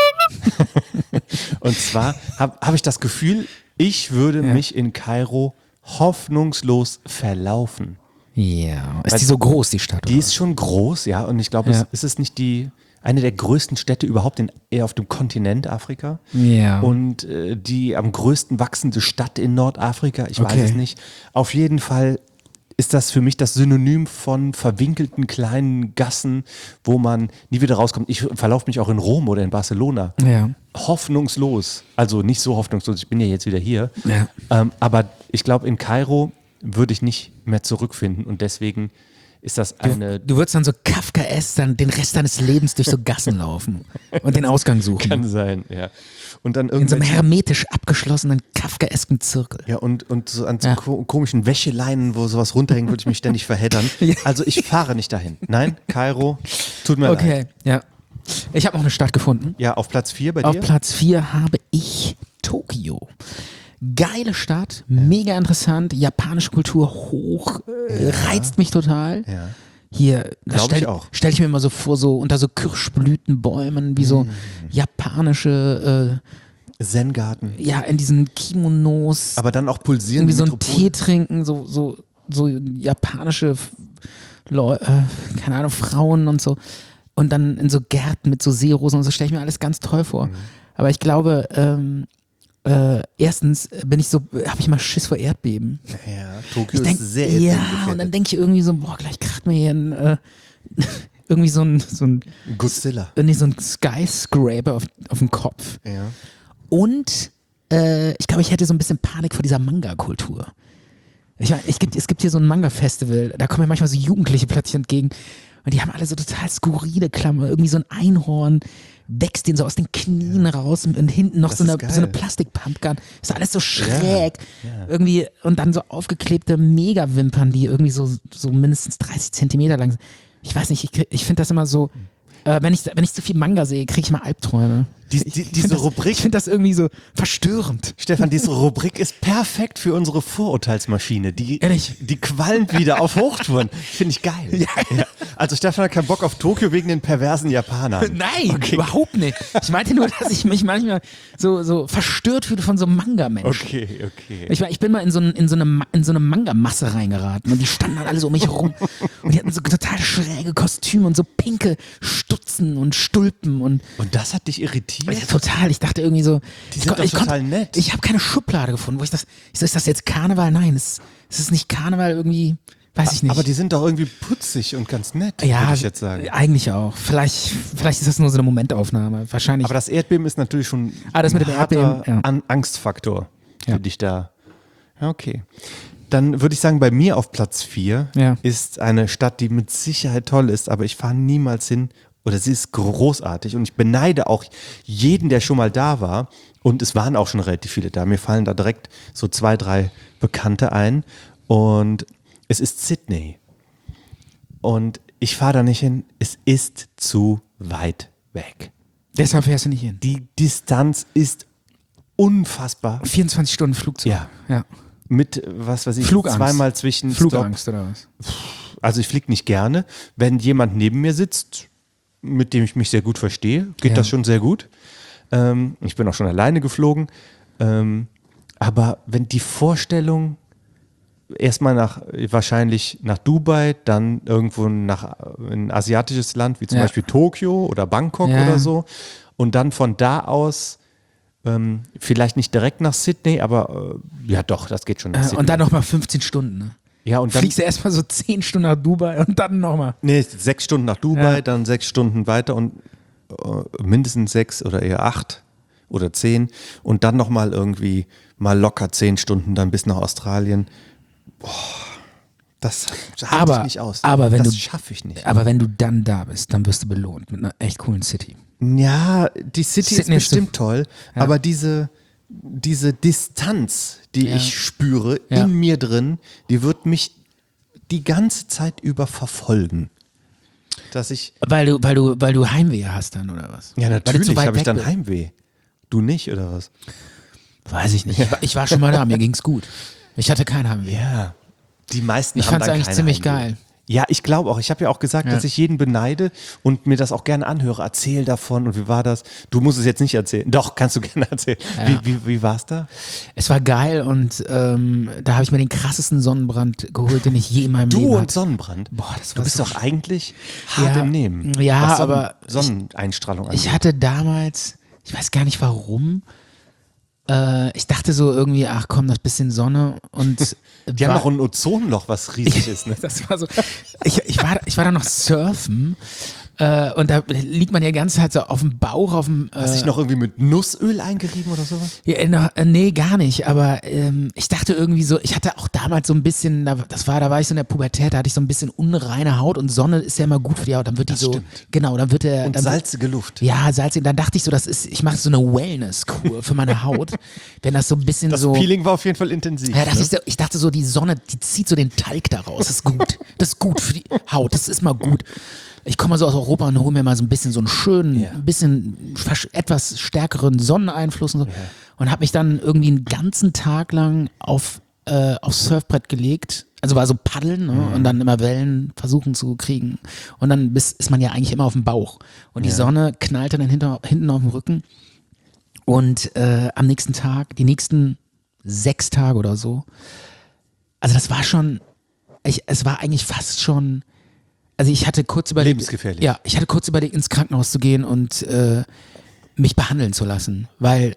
Und zwar hab ich das Gefühl, ich würde mich in Kairo hoffnungslos verlaufen. Ja. Ist die so groß, die Stadt? Die oder? ist schon groß, ja, und ich glaube, es ist nicht eine der größten Städte überhaupt eher auf dem Kontinent Afrika. Ja. Und die am größten wachsende Stadt in Nordafrika, ich weiß Okay. es nicht. Auf jeden Fall ist das für mich das Synonym von verwinkelten kleinen Gassen, wo man nie wieder rauskommt. Ich verlaufe mich auch in Rom oder in Barcelona. Ja. Hoffnungslos. Also nicht so hoffnungslos, ich bin ja jetzt wieder hier. Ja. Aber ich glaube, in Kairo würde ich nicht mehr zurückfinden und deswegen ist das eine... Du würdest dann so Kafkaesk dann den Rest deines Lebens durch so Gassen laufen und den Ausgang suchen. Kann sein, ja. Und dann In so einem irgendwelche... hermetisch abgeschlossenen Kafkaesken Zirkel. Ja, und so an so komischen Wäscheleinen, wo sowas runterhängt, würde ich mich ständig verheddern. Ja. Also ich fahre nicht dahin. Nein, Kairo, tut mir leid. Okay, ja. Ich habe noch eine Stadt gefunden. Ja, auf Platz 4 bei Auf dir? Platz 4 habe ich Tokio. Geile Stadt, mega interessant, japanische Kultur hoch, reizt mich total. Ja. Hier, das Glaub ich auch. stell ich mir immer so vor, so unter so Kirschblütenbäumen, wie so japanische, Zen-Garten. ja, in diesen Kimonos, Aber dann auch pulsierende irgendwie so einen Metropole. Tee trinken, so so japanische keine Ahnung, Frauen und so. Und dann in so Gärten mit so Seerosen und so, stelle ich mir alles ganz toll vor. Aber ich glaube, erstens habe ich mal Schiss vor Erdbeben. Ja, Tokio Ich denk, ist sehr ja, erdbebengefährdet. und dann denke ich irgendwie so, boah, gleich kracht mir hier irgendwie so ein Godzilla. so ein Skyscraper auf den Kopf. Ja. Und ich glaube, ich hätte so ein bisschen Panik vor dieser Manga-Kultur. Ich meine, es gibt hier so ein Manga-Festival, da kommen mir manchmal so Jugendliche plötzlich entgegen und die haben alle so total skurrile Klammer. Irgendwie so ein Einhorn wächst denen so aus den Knien raus und hinten noch Das so ist eine geil. Plastikpumpgun. Ist alles so schräg. Irgendwie und dann so aufgeklebte Megawimpern, die irgendwie so mindestens 30 Zentimeter lang sind. Ich weiß nicht, ich finde das immer so, wenn ich zu viel Manga sehe, kriege ich mal Albträume. Diese Rubrik, Ich finde das irgendwie so verstörend. Stefan, diese Rubrik ist perfekt für unsere Vorurteilsmaschine. Ehrlich? Die qualmt wieder auf Hochtouren. Finde ich geil. Ja. Also Stefan hat keinen Bock auf Tokio wegen den perversen Japanern. Nein, überhaupt nicht. Ich meinte nur, dass ich mich manchmal so verstört fühle von so Manga-Menschen. Okay. Ich bin mal in so eine Manga-Masse reingeraten und die standen dann alle so um mich rum und die hatten so total schräge Kostüme und so pinke Stutzen und Stulpen und Und das hat dich irritiert? ja, total. Ich dachte irgendwie so, Die sind doch total nett. Ich habe keine Schublade gefunden, ist das jetzt Karneval? Nein, es ist nicht Karneval irgendwie, weiß ich nicht. Aber die sind doch irgendwie putzig und ganz nett, ja, würde ich jetzt sagen. eigentlich auch. Vielleicht ist das nur so eine Momentaufnahme. Wahrscheinlich. Aber das Erdbeben ist natürlich schon Das mit dem ein harter Erdbeben, ja. Angstfaktor für Ja. dich da. Ja, okay. Dann würde ich sagen, bei mir auf Platz 4 Ja. ist eine Stadt, die mit Sicherheit toll ist, aber ich fahre niemals hin. Oder sie ist großartig und ich beneide auch jeden, der schon mal da war. Und es waren auch schon relativ viele da. Mir fallen da direkt so 2, 3 Bekannte ein. Und es ist Sydney. Und ich fahre da nicht hin. Es ist zu weit weg. Deshalb fährst du nicht hin. Die Distanz ist unfassbar. 24 Stunden Flugzeug. Ja. Mit, was weiß ich, Flugangst. zweimal zwischen Flugangst oder was? Also ich fliege nicht gerne. Wenn jemand neben mir sitzt, mit dem ich mich sehr gut verstehe, geht Ja. das schon sehr gut. Ich bin auch schon alleine geflogen. Aber wenn die Vorstellung erstmal wahrscheinlich nach Dubai, dann irgendwo in ein asiatisches Land, wie zum Ja. Beispiel Tokio oder Bangkok Ja. oder so, und dann von da aus vielleicht nicht direkt nach Sydney, aber ja doch, das geht schon nach Sydney. Und dann nochmal 15 Stunden. Ne? ja, und dann Fliegst du erstmal so 10 Stunden nach Dubai und dann nochmal. Nee, 6 Stunden nach Dubai, Ja. dann 6 Stunden weiter und mindestens 6 oder eher 8 oder 10 und dann nochmal irgendwie mal locker 10 Stunden dann bis nach Australien. Boah, das halte ich nicht aus. Aber wenn das du, schaffe ich nicht. Aber wenn du dann da bist, dann wirst du belohnt mit einer echt coolen City. Ja, die City ist Sydney ist bestimmt toll, Ja. aber diese Distanz, die Ja. ich spüre Ja. in mir drin, die wird mich die ganze Zeit über verfolgen. Dass ich Weil du Heimweh hast dann, oder was? Ja, Weil du zu natürlich weit habe ich weg dann bist. Heimweh. Du nicht, oder was? Weiß ich nicht. Ich war schon mal da, mir ging's gut. Ich hatte kein Heimweh. Ja. Die meisten Ich haben fand's dann eigentlich keine ziemlich Heimweh. geil. Ja, ich glaube auch. Ich habe ja auch gesagt, Ja. dass ich jeden beneide und mir das auch gerne anhöre. Erzähl davon und wie war das? Du musst es jetzt nicht erzählen. Doch, kannst du gerne erzählen. Ja. Wie war es da? Es war geil und da habe ich mir den krassesten Sonnenbrand geholt, den ich je in meinem Leben Du und hatte. Sonnenbrand? Boah, das Du war bist so doch eigentlich hart Ja, im Nehmen. ja, was aber Sonneneinstrahlung Ich angeht. hatte damals, ich weiß gar nicht warum, ich dachte so irgendwie, ach komm, das bisschen Sonne und Die haben noch ein Ozonloch, was riesig ist. Ne? das war so, ich war da noch surfen und da liegt man ja die ganze Zeit so auf dem Bauch, auf dem Hast du dich noch irgendwie mit Nussöl eingerieben oder sowas? ja, nee, gar nicht, aber ich dachte irgendwie so, ich hatte auch damals so ein bisschen, da war ich so in der Pubertät, da hatte ich so ein bisschen unreine Haut und Sonne ist ja immer gut für die Haut, dann wird die so, stimmt. genau, dann wird der, Und dann, salzige Luft. ja, salzig, dann dachte ich so, ich mache so eine Wellness-Kur für meine Haut, wenn das so ein bisschen Das so... Peeling war auf jeden Fall intensiv. Ja, ne? ich dachte so, die Sonne, die zieht so den Talg daraus. Das ist gut. Das ist gut für die Haut. Das ist mal gut. Ich komme mal so aus Europa und hole mir mal so ein bisschen so einen schönen, ein bisschen etwas stärkeren Sonneneinfluss und so. Und habe mich dann irgendwie einen ganzen Tag lang aufs Surfbrett gelegt. Also war so Paddeln, ne? Und dann immer Wellen versuchen zu kriegen. Und dann ist man ja eigentlich immer auf dem Bauch. Und die Sonne knallte dann hinten auf dem Rücken. Und am nächsten Tag, die nächsten 6 Tage oder so, also das war schon es war eigentlich fast schon, also ich hatte kurz überlegt. Lebensgefährlich. Ja, ich hatte kurz überlegt, ins Krankenhaus zu gehen und mich behandeln zu lassen, weil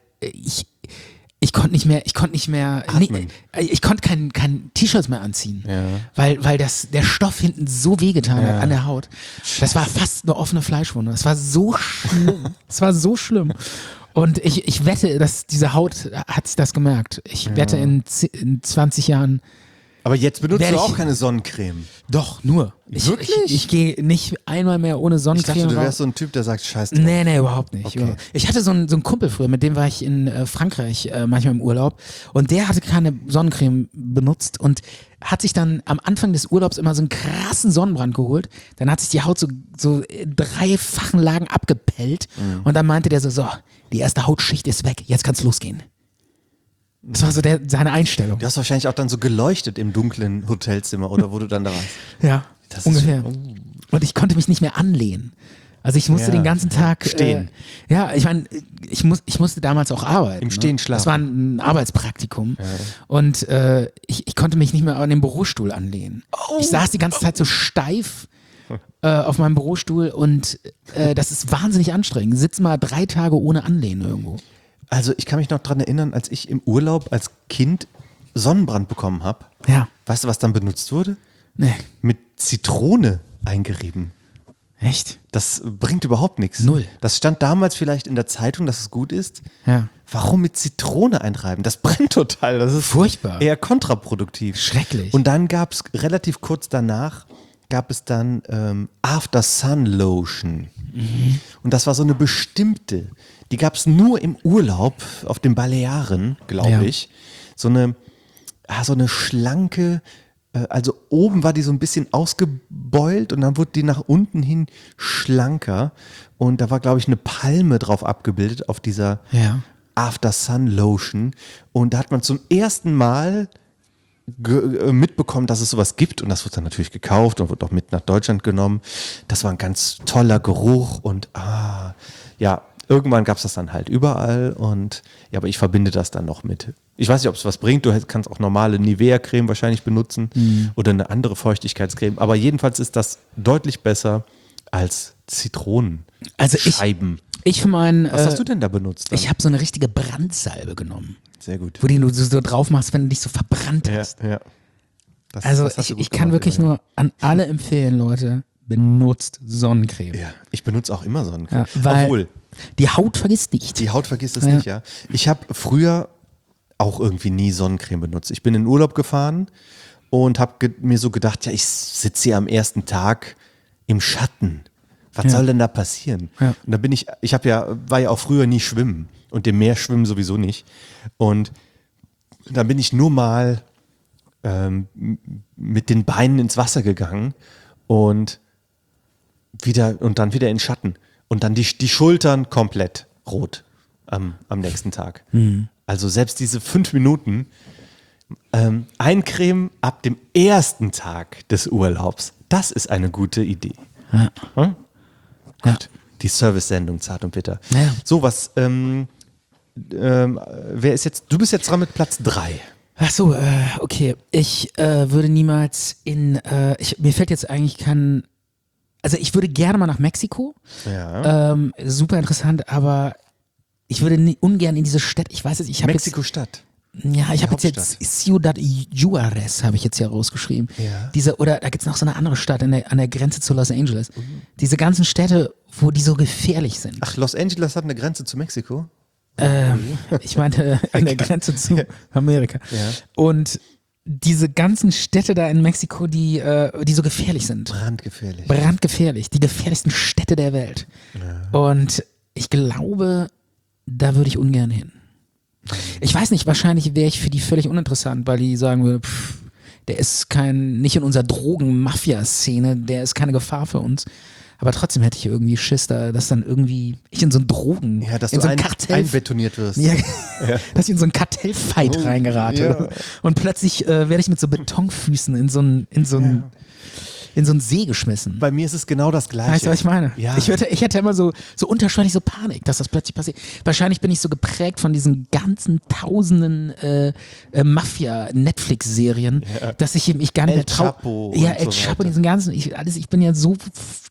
ich konnte nicht mehr, Atmen. ich konnte kein T-Shirts mehr anziehen, Ja. weil der Stoff hinten so wehgetan hat an der Haut. Das war fast eine offene Fleischwunde. Das war so schlimm. Es war so schlimm. Und ich wette, dass diese Haut hat sich das gemerkt. Ich wette, in 20 Jahren. Aber jetzt benutzt Werde du auch ich- keine Sonnencreme. Doch, nur. Wirklich? Ich gehe nicht einmal mehr ohne Ich Sonnencreme dachte, du raus. wärst so ein Typ, der sagt, scheiß drauf. Nee, überhaupt nicht. Okay. Ich hatte so einen Kumpel früher, mit dem war ich in Frankreich manchmal im Urlaub und der hatte keine Sonnencreme benutzt und hat sich dann am Anfang des Urlaubs immer so einen krassen Sonnenbrand geholt. Dann hat sich die Haut so in 3-fachen Lagen abgepellt und dann meinte der so, die erste Hautschicht ist weg, jetzt kann's losgehen. Das war so seine Einstellung. Du hast wahrscheinlich auch dann so geleuchtet im dunklen Hotelzimmer oder wo du dann da warst. Ja, Das ist- ungefähr. Und ich konnte mich nicht mehr anlehnen. Also ich musste Ja. den ganzen Tag Stehen. Ja, ich meine, ich musste damals auch arbeiten. Im Stehen schlafen. Das war ein Arbeitspraktikum. Und ich konnte mich nicht mehr an den Bürostuhl anlehnen. Ich saß die ganze Zeit so steif auf meinem Bürostuhl und das ist wahnsinnig anstrengend. Sitz mal 3 Tage ohne Anlehnen irgendwo. Also ich kann mich noch dran erinnern, als ich im Urlaub als Kind Sonnenbrand bekommen habe. Ja. Weißt du, was dann benutzt wurde? Nee. Mit Zitrone eingerieben. Echt? Das bringt überhaupt nichts. Null. Das stand damals vielleicht in der Zeitung, dass es gut ist. Ja. Warum mit Zitrone einreiben? Das brennt total. Das ist Furchtbar. Eher kontraproduktiv. Schrecklich. Und dann gab es relativ kurz danach, dann After Sun Lotion. Und das war so eine bestimmte, die gab es nur im Urlaub auf den Balearen, glaube Ja. ich. So eine schlanke, also oben war die so ein bisschen ausgebeult und dann wurde die nach unten hin schlanker. Und da war, glaube ich, eine Palme drauf abgebildet auf dieser Ja. After Sun Lotion. Und da hat man zum ersten Mal mitbekommen, dass es sowas gibt und das wird dann natürlich gekauft und wird auch mit nach Deutschland genommen. Das war ein ganz toller Geruch und ja, irgendwann gab es das dann halt überall und ja, aber ich verbinde das dann noch mit. Ich weiß nicht, ob es was bringt, du kannst auch normale Nivea-Creme wahrscheinlich benutzen oder eine andere Feuchtigkeitscreme, aber jedenfalls ist das deutlich besser als Zitronenscheiben. Also ich für meinen, Was hast du denn da benutzt? Dann? ich habe so eine richtige Brandsalbe genommen, Sehr gut. wo die du so drauf machst, wenn du dich so verbrannt hast. Ja. Das- Also das hast du gut ich kann gemacht, wirklich ja. nur an alle empfehlen, Leute, benutzt Sonnencreme. Ja, ich benutze auch immer Sonnencreme. Ja, weil Obwohl, die Haut vergisst nicht. die Haut vergisst es Ja. nicht, ja. Ich habe früher auch irgendwie nie Sonnencreme benutzt. Ich bin in den Urlaub gefahren und habe mir so gedacht, ja, ich sitze hier am ersten Tag im Schatten. Was soll denn da passieren? Ja. Und da war ja auch früher nie schwimmen und im Meer schwimmen sowieso nicht. Und dann bin ich nur mal mit den Beinen ins Wasser gegangen und dann wieder in Schatten. Und dann die Schultern komplett rot am nächsten Tag. Also selbst diese 5 Minuten eincremen ab dem ersten Tag des Urlaubs, das ist eine gute Idee. Ja. Hm? Ja. Gut, die Service-Sendung Zart und Bitter. Ja. So, wer ist jetzt, du bist jetzt dran mit Platz 3. Ach so, okay. Ich würde niemals mir fällt jetzt eigentlich also ich würde gerne mal nach Mexiko. Ja. Super interessant, aber ich würde ungern in diese Städte, ich weiß jetzt, ich habe jetzt, Mexiko-Stadt. ja, ich habe Hauptstadt. jetzt Ciudad Juarez, habe ich jetzt hier rausgeschrieben. Ja. Oder da gibt es noch so eine andere Stadt an der Grenze zu Los Angeles. Diese ganzen Städte, wo die so gefährlich sind. Ach, Los Angeles hat eine Grenze zu Mexiko? Ich meinte an der Grenze zu Amerika. Ja. Und diese ganzen Städte da in Mexiko, die so gefährlich sind. Brandgefährlich. Brandgefährlich. Die gefährlichsten Städte der Welt. Und ich glaube, da würde ich ungern hin. Ich weiß nicht, wahrscheinlich wäre ich für die völlig uninteressant, weil die sagen würden, der ist nicht in unserer Drogen-Mafia-Szene, der ist keine Gefahr für uns. Aber trotzdem hätte ich irgendwie Schiss, dass dann irgendwie ich in so einen Drogen, Ja, dass in du so ein Kartell, einbetoniert wirst. ja, dass ich in so einen Kartellfight reingerate. ja. Und plötzlich werde ich mit so Betonfüßen in so ein in so einen See geschmissen. Bei mir ist es genau das Gleiche. Weißt du, was ich meine? Ja. Ich hätte immer so unterschwellig so Panik, dass das plötzlich passiert. Wahrscheinlich bin ich so geprägt von diesen ganzen tausenden Mafia-Netflix-Serien, dass ich mich gar nicht El mehr traue. Chapo Ja, und El so Chapo, weiter. diesen ganzen, ich bin ja so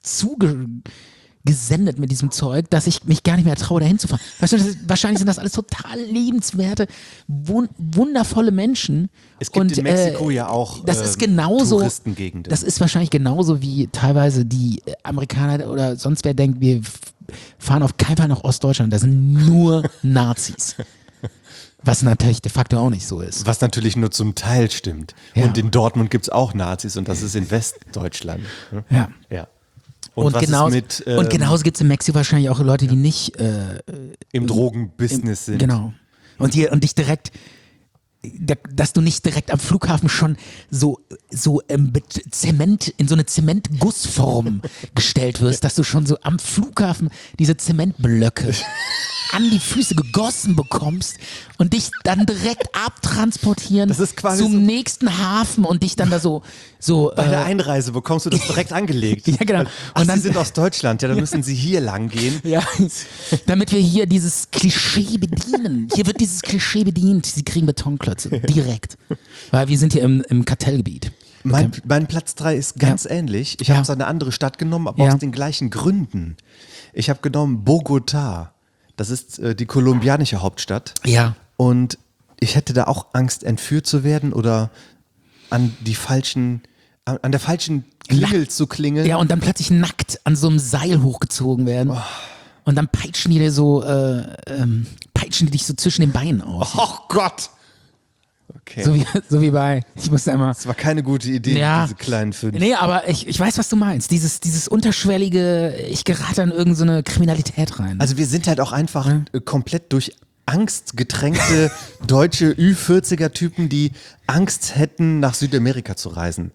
gesendet mit diesem Zeug, dass ich mich gar nicht mehr traue, da hinzufahren. Weißt du, wahrscheinlich sind das alles total liebenswerte, wundervolle Menschen. Es gibt und, in Mexiko ja auch das ist genauso, Touristengegenden. das ist wahrscheinlich genauso wie teilweise die Amerikaner oder sonst wer denkt, wir fahren auf keinen Fall nach Ostdeutschland, das sind nur Nazis. Was natürlich de facto auch nicht so ist. Was natürlich nur zum Teil stimmt. Ja. Und in Dortmund gibt es auch Nazis und das ist in Westdeutschland. Ne? Ja. Ja. Und was genauso, ist mit und genauso gibt es in Mexiko wahrscheinlich auch Leute, die nicht im Drogenbusiness sind? Genau. Und dich direkt, dass du nicht direkt am Flughafen schon so mit Zement, in so eine Zementgussform gestellt wirst, dass du schon so am Flughafen diese Zementblöcke an die Füße gegossen bekommst und dich dann direkt abtransportieren Das ist quasi zum so- nächsten Hafen und dich dann da so Bei der Einreise bekommst du das direkt angelegt. Ja, genau. Ach, Und dann- Sie sind aus Deutschland, ja, dann müssen Sie hier lang gehen. ja, damit wir hier dieses Klischee bedienen. Hier wird dieses Klischee bedient. Sie kriegen Betonklötze direkt. Weil wir sind hier im Kartellgebiet. Mein Platz 3 ist ganz ähnlich. Ich Ja. habe eine andere Stadt genommen, aber Ja. aus den gleichen Gründen. Ich habe genommen Bogotá. Das ist die kolumbianische Hauptstadt. Ja. Und ich hätte da auch Angst, entführt zu werden oder an der falschen Klingel zu klingeln. Ja, und dann plötzlich nackt an so einem Seil hochgezogen werden. Und dann peitschen die dir so, peitschen die dich so zwischen den Beinen aus. Oh Gott! Okay. So wie bei, ich musste einmal. Das war keine gute Idee, Ja. diese kleinen 5. Nee, aber ich weiß, was du meinst. Dieses unterschwellige, ich gerate an irgendeine so eine Kriminalität rein. Also wir sind halt auch einfach komplett durch Angst getränkte deutsche Ü40er-Typen, die Angst hätten, nach Südamerika zu reisen.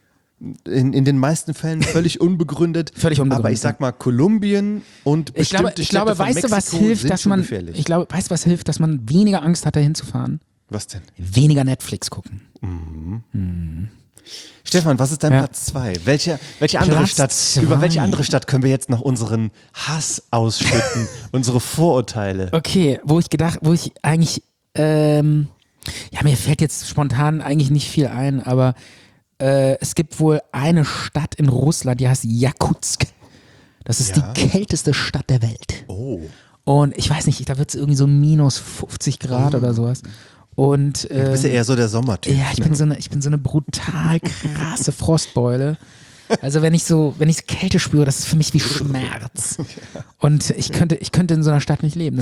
In den meisten Fällen völlig unbegründet. Völlig unbegründet, Aber ich sag mal, Kolumbien und ich glaube, bestimmte Städte von weißt du, was Mexiko hilft, sind dass schon man, gefährlich. ich glaube, weißt du, was hilft, dass man weniger Angst hat, da hinzufahren? Was denn? Weniger Netflix gucken. Stefan, was ist dein Ja. Platz 2? Welche andere Platz Stadt, zwei. über welche andere Stadt können wir jetzt noch unseren Hass ausschütten, unsere Vorurteile? Okay, wo ich eigentlich, ja, mir fällt jetzt spontan eigentlich nicht viel ein, aber es gibt wohl eine Stadt in Russland, die heißt Jakutsk. Das ist Ja. die kälteste Stadt der Welt. Oh. Und ich weiß nicht, da wird es irgendwie so minus 50 Grad oder sowas. Und Du bist ja eher so der Sommertyp. ja, ich bin so eine brutal krasse Frostbeule. Also wenn ich Kälte spüre, das ist für mich wie Schmerz. Und ich könnte in so einer Stadt nicht leben.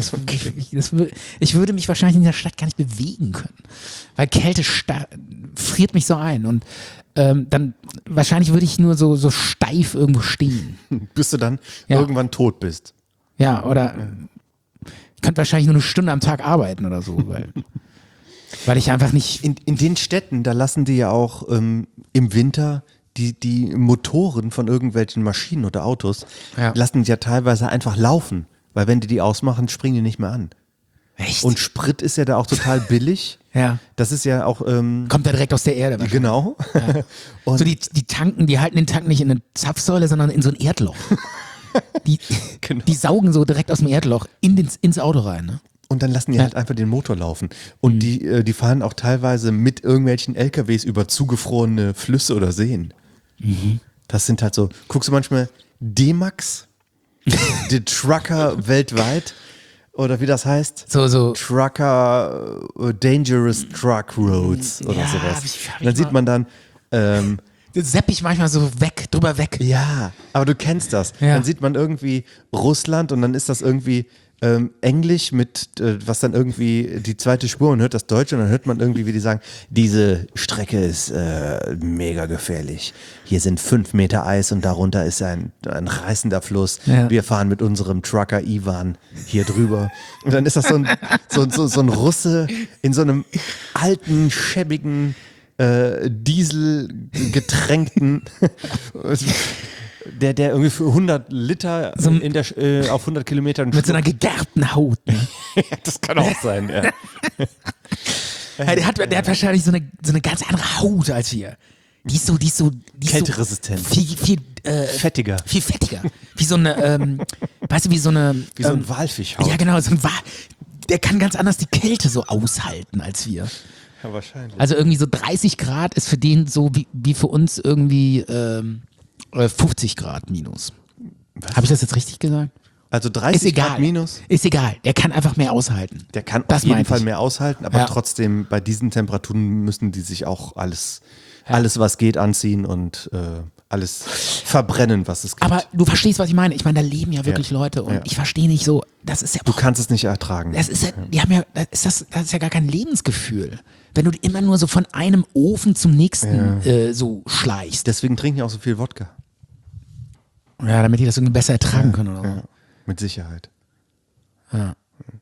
Ich würde mich wahrscheinlich in der Stadt gar nicht bewegen können. Weil Kälte friert mich so ein. Und dann wahrscheinlich würde ich nur so steif irgendwo stehen. Bis du dann Ja. irgendwann tot bist. Ja, oder ich könnte wahrscheinlich nur eine Stunde am Tag arbeiten oder so, weil ich einfach nicht. In den Städten, da lassen die ja auch im Winter die Motoren von irgendwelchen Maschinen oder Autos, Ja. lassen die ja teilweise einfach laufen. Weil wenn die ausmachen, springen die nicht mehr an. Echt? Und Sprit ist ja da auch total billig. Ja. Das ist ja auch, Kommt da direkt aus der Erde. genau. Und So die tanken, die halten den Tank nicht in eine Zapfsäule, sondern in so ein Erdloch. Die saugen so direkt aus dem Erdloch ins Auto rein. Ne? Und dann lassen die halt einfach den Motor laufen. Und die fahren auch teilweise mit irgendwelchen LKWs über zugefrorene Flüsse oder Seen. Das sind halt so, guckst du manchmal D-Max, die Trucker weltweit, oder wie das heißt? So. Trucker, Dangerous Truck Roads oder Ja, sowas. hab ich Und dann sieht man dann, Das sepp ich manchmal so drüber weg. ja, aber du kennst das. Ja. Dann sieht man irgendwie Russland und dann ist das irgendwie Englisch mit, was dann irgendwie die zweite Spur und hört das Deutsche und dann hört man irgendwie, wie die sagen, diese Strecke ist mega gefährlich. Hier sind 5 Meter Eis und darunter ist ein reißender Fluss. Ja. Wir fahren mit unserem Trucker Ivan hier drüber. Und dann ist das so ein Russe in so einem alten, schäbigen, dieselgetränkten der irgendwie für 100 Liter auf 100 Kilometern Mit so einer gegerbten Haut. Ne? das kann auch sein, ja. Der hat wahrscheinlich so eine ganz andere Haut als wir. Die ist so Kälteresistent. Viel Fettiger. Viel fettiger. Wie so eine, weißt du, wie so eine. Wie so ein Walfischhaut. Ja, genau, so ein der kann ganz anders die Kälte so aushalten als wir. Ja, wahrscheinlich. Also irgendwie so 30 Grad ist für den so wie für uns irgendwie 50 Grad minus. Habe ich das jetzt richtig gesagt? Also 30 Ist egal. Grad minus. Ist egal. Der kann einfach mehr aushalten. Der kann Das auf jeden meinte Fall ich. mehr aushalten, aber Ja. trotzdem bei diesen Temperaturen müssen die sich auch alles was geht, anziehen und alles verbrennen, was es gibt. Aber du verstehst, was ich meine. Ich meine, da leben ja wirklich Leute und Ja. ich verstehe nicht so, das ist ja du kannst es nicht ertragen. das ist ja, die haben ja, das ist ja gar kein Lebensgefühl. Wenn du immer nur so von einem Ofen zum nächsten so schleichst. Deswegen trinken die auch so viel Wodka. Ja, damit die das irgendwie besser ertragen können oder so. Ja, mit Sicherheit. Ja.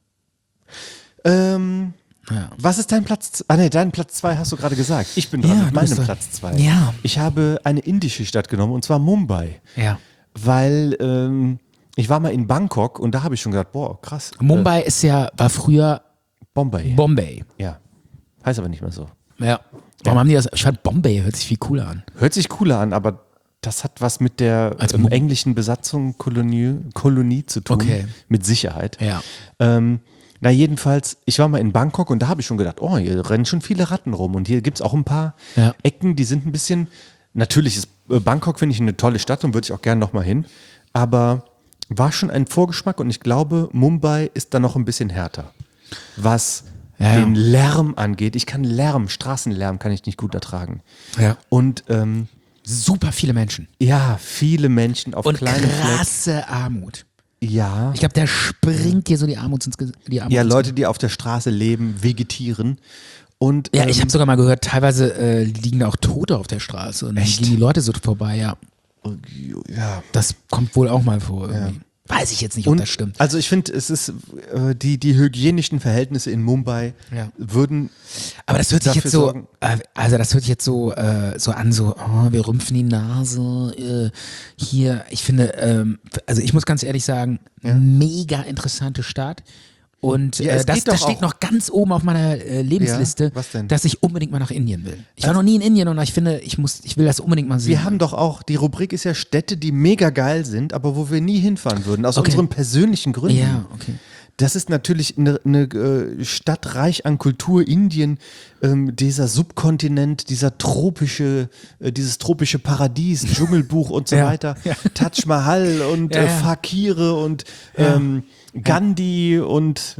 Ja. Was ist dein Platz? Deinen Platz 2 hast du gerade gesagt. Ich bin dran Ja, mit du bist meinem dran. Platz 2. Ja. Ich habe eine indische Stadt genommen und zwar Mumbai. Ja. Weil ich war mal in Bangkok und da habe ich schon gedacht, boah, krass. Mumbai war früher Bombay. Bombay. Ja. Heißt aber nicht mehr so. Ja. Warum haben die das? Ich fand Bombay hört sich viel cooler an. Hört sich cooler an, aber das hat was mit der Als englischen Besatzung, Kolonie zu tun. Okay. Mit Sicherheit. Ja. Jedenfalls, ich war mal in Bangkok und da habe ich schon gedacht, oh, hier rennen schon viele Ratten rum. Und hier gibt es auch ein paar Ja. Ecken, die sind ein bisschen, natürlich ist Bangkok, finde ich, eine tolle Stadt und würde ich auch gerne nochmal hin. Aber war schon ein Vorgeschmack und ich glaube, Mumbai ist da noch ein bisschen härter. Was Ja. den Lärm angeht. Ich kann Straßenlärm kann ich nicht gut ertragen. Ja. Und Super viele Menschen. ja, viele Menschen auf Und kleinen Flecken. krasse Armut. Ja. Ich glaube, der springt dir so die Armut ins Gesicht. Ja, Leute, die auf der Straße leben, vegetieren. Und, Ja, ich habe sogar mal gehört, teilweise liegen da auch Tote auf der Straße und dann Echt? gehen die Leute so vorbei, ja. ja. Das kommt wohl auch mal vor irgendwie. Weiß ich jetzt nicht, ob das stimmt. Also ich finde, es ist die hygienischen Verhältnisse in Mumbai Ja. würden Aber das hört sich dafür jetzt so, sorgen. also das hört sich jetzt so an, so, oh, wir rümpfen die Nase, hier, ich finde, also ich muss ganz ehrlich sagen, mega interessante Stadt. Und Ja, es das geht doch steht auch- noch ganz oben auf meiner Lebensliste, Ja, was denn? dass ich unbedingt mal nach Indien will. Ich war noch nie in Indien und ich finde, ich will das unbedingt mal sehen. Wir haben doch auch, die Rubrik ist ja Städte, die mega geil sind, aber wo wir nie hinfahren würden, aus Okay. unseren persönlichen Gründen. Ja, okay. Das ist natürlich eine Stadt reich an Kultur, Indien, dieser Subkontinent, dieses tropische Paradies, Dschungelbuch und so Ja, weiter, Taj Mahal und Ja, ja. Fakire und Gandhi und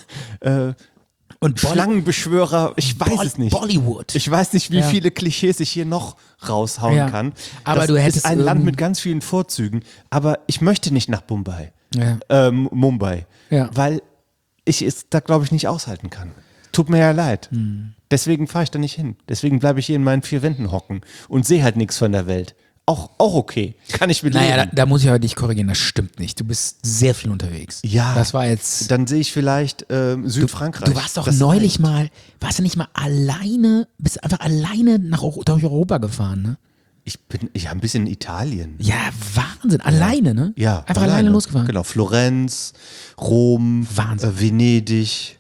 Und Schlangenbeschwörer, ich weiß es nicht. Bollywood. Ich weiß nicht, wie Ja. viele Klischees ich hier noch raushauen Ja. kann. Aber das du hättest ist ein Land irgend- mit ganz vielen Vorzügen, aber ich möchte nicht nach Mumbai. Mumbai. Ja. Weil ich es da, glaube ich, nicht aushalten kann. Tut mir ja leid. Hm. Deswegen fahre ich da nicht hin. Deswegen bleibe ich hier in meinen 4 Wänden hocken und sehe halt nichts von der Welt. Auch okay. Kann ich mit Naja, leben. da muss ich aber dich korrigieren, das stimmt nicht. Du bist sehr viel unterwegs. Ja. Das war jetzt. Dann sehe ich vielleicht Südfrankreich. Du warst doch Das neulich reicht. mal, warst du nicht mal alleine, bist einfach alleine durch Europa gefahren, ne? Ich bin ein bisschen in Italien. Ja, Wahnsinn. Alleine, ne? Ja, Einfach alleine losgefahren. Genau, Florenz, Rom, Wahnsinn. Venedig,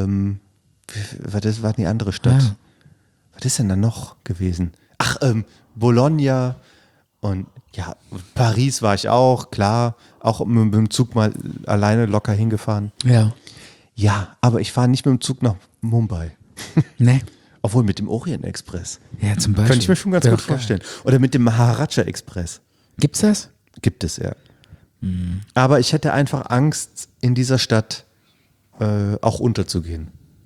was war denn die andere Stadt? Ah. Was ist denn da noch gewesen? Ach, Bologna und ja, Paris war ich auch, klar, auch mit dem Zug mal alleine locker hingefahren. Ja. Ja, aber ich fahre nicht mit dem Zug nach Mumbai. Ne? Obwohl mit dem Orient Express. Ja, zum Beispiel. Könnte ich mir schon ganz Wäre gut doch geil. vorstellen. Oder mit dem Maharaja Express. Gibt's das? Gibt es, ja. Aber ich hätte einfach Angst, in dieser Stadt auch unterzugehen.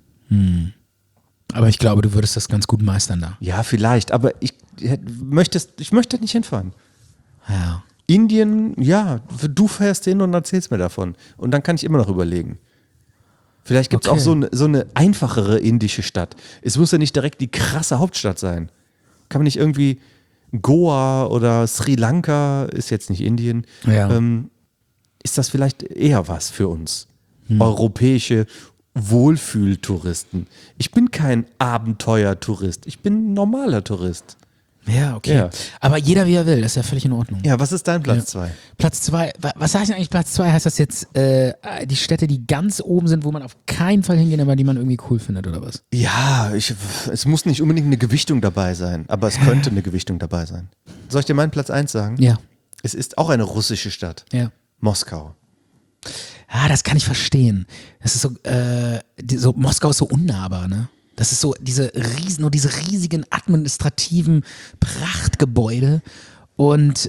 Aber ich glaube, du würdest das ganz gut meistern da. Ja, vielleicht, aber ich möchte nicht hinfahren. Ja. Indien, ja, du fährst hin und erzählst mir davon. Und dann kann ich immer noch überlegen. Vielleicht gibt es Okay. auch so eine einfachere indische Stadt. Es muss ja nicht direkt die krasse Hauptstadt sein. Kann man nicht irgendwie Goa oder Sri Lanka, ist jetzt nicht Indien, Ja. ist das vielleicht eher was für uns? Europäische Wohlfühltouristen. Ich bin kein Abenteuertourist, ich bin ein normaler Tourist. Ja, okay. Ja. Aber jeder wie er will, das ist ja völlig in Ordnung. Ja, was ist dein Platz 2? Platz 2, was heißt denn eigentlich Platz 2? Heißt das jetzt die Städte, die ganz oben sind, wo man auf keinen Fall hingehen, aber die man irgendwie cool findet oder was? Ja, es muss nicht unbedingt eine Gewichtung dabei sein, aber es könnte eine Gewichtung dabei sein. Soll ich dir meinen Platz 1 sagen? Ja. Es ist auch eine russische Stadt. Ja. Moskau. Ah, das kann ich verstehen. Das ist so Moskau ist so unnahbar, ne? Das ist so diese riesigen administrativen Prachtgebäude und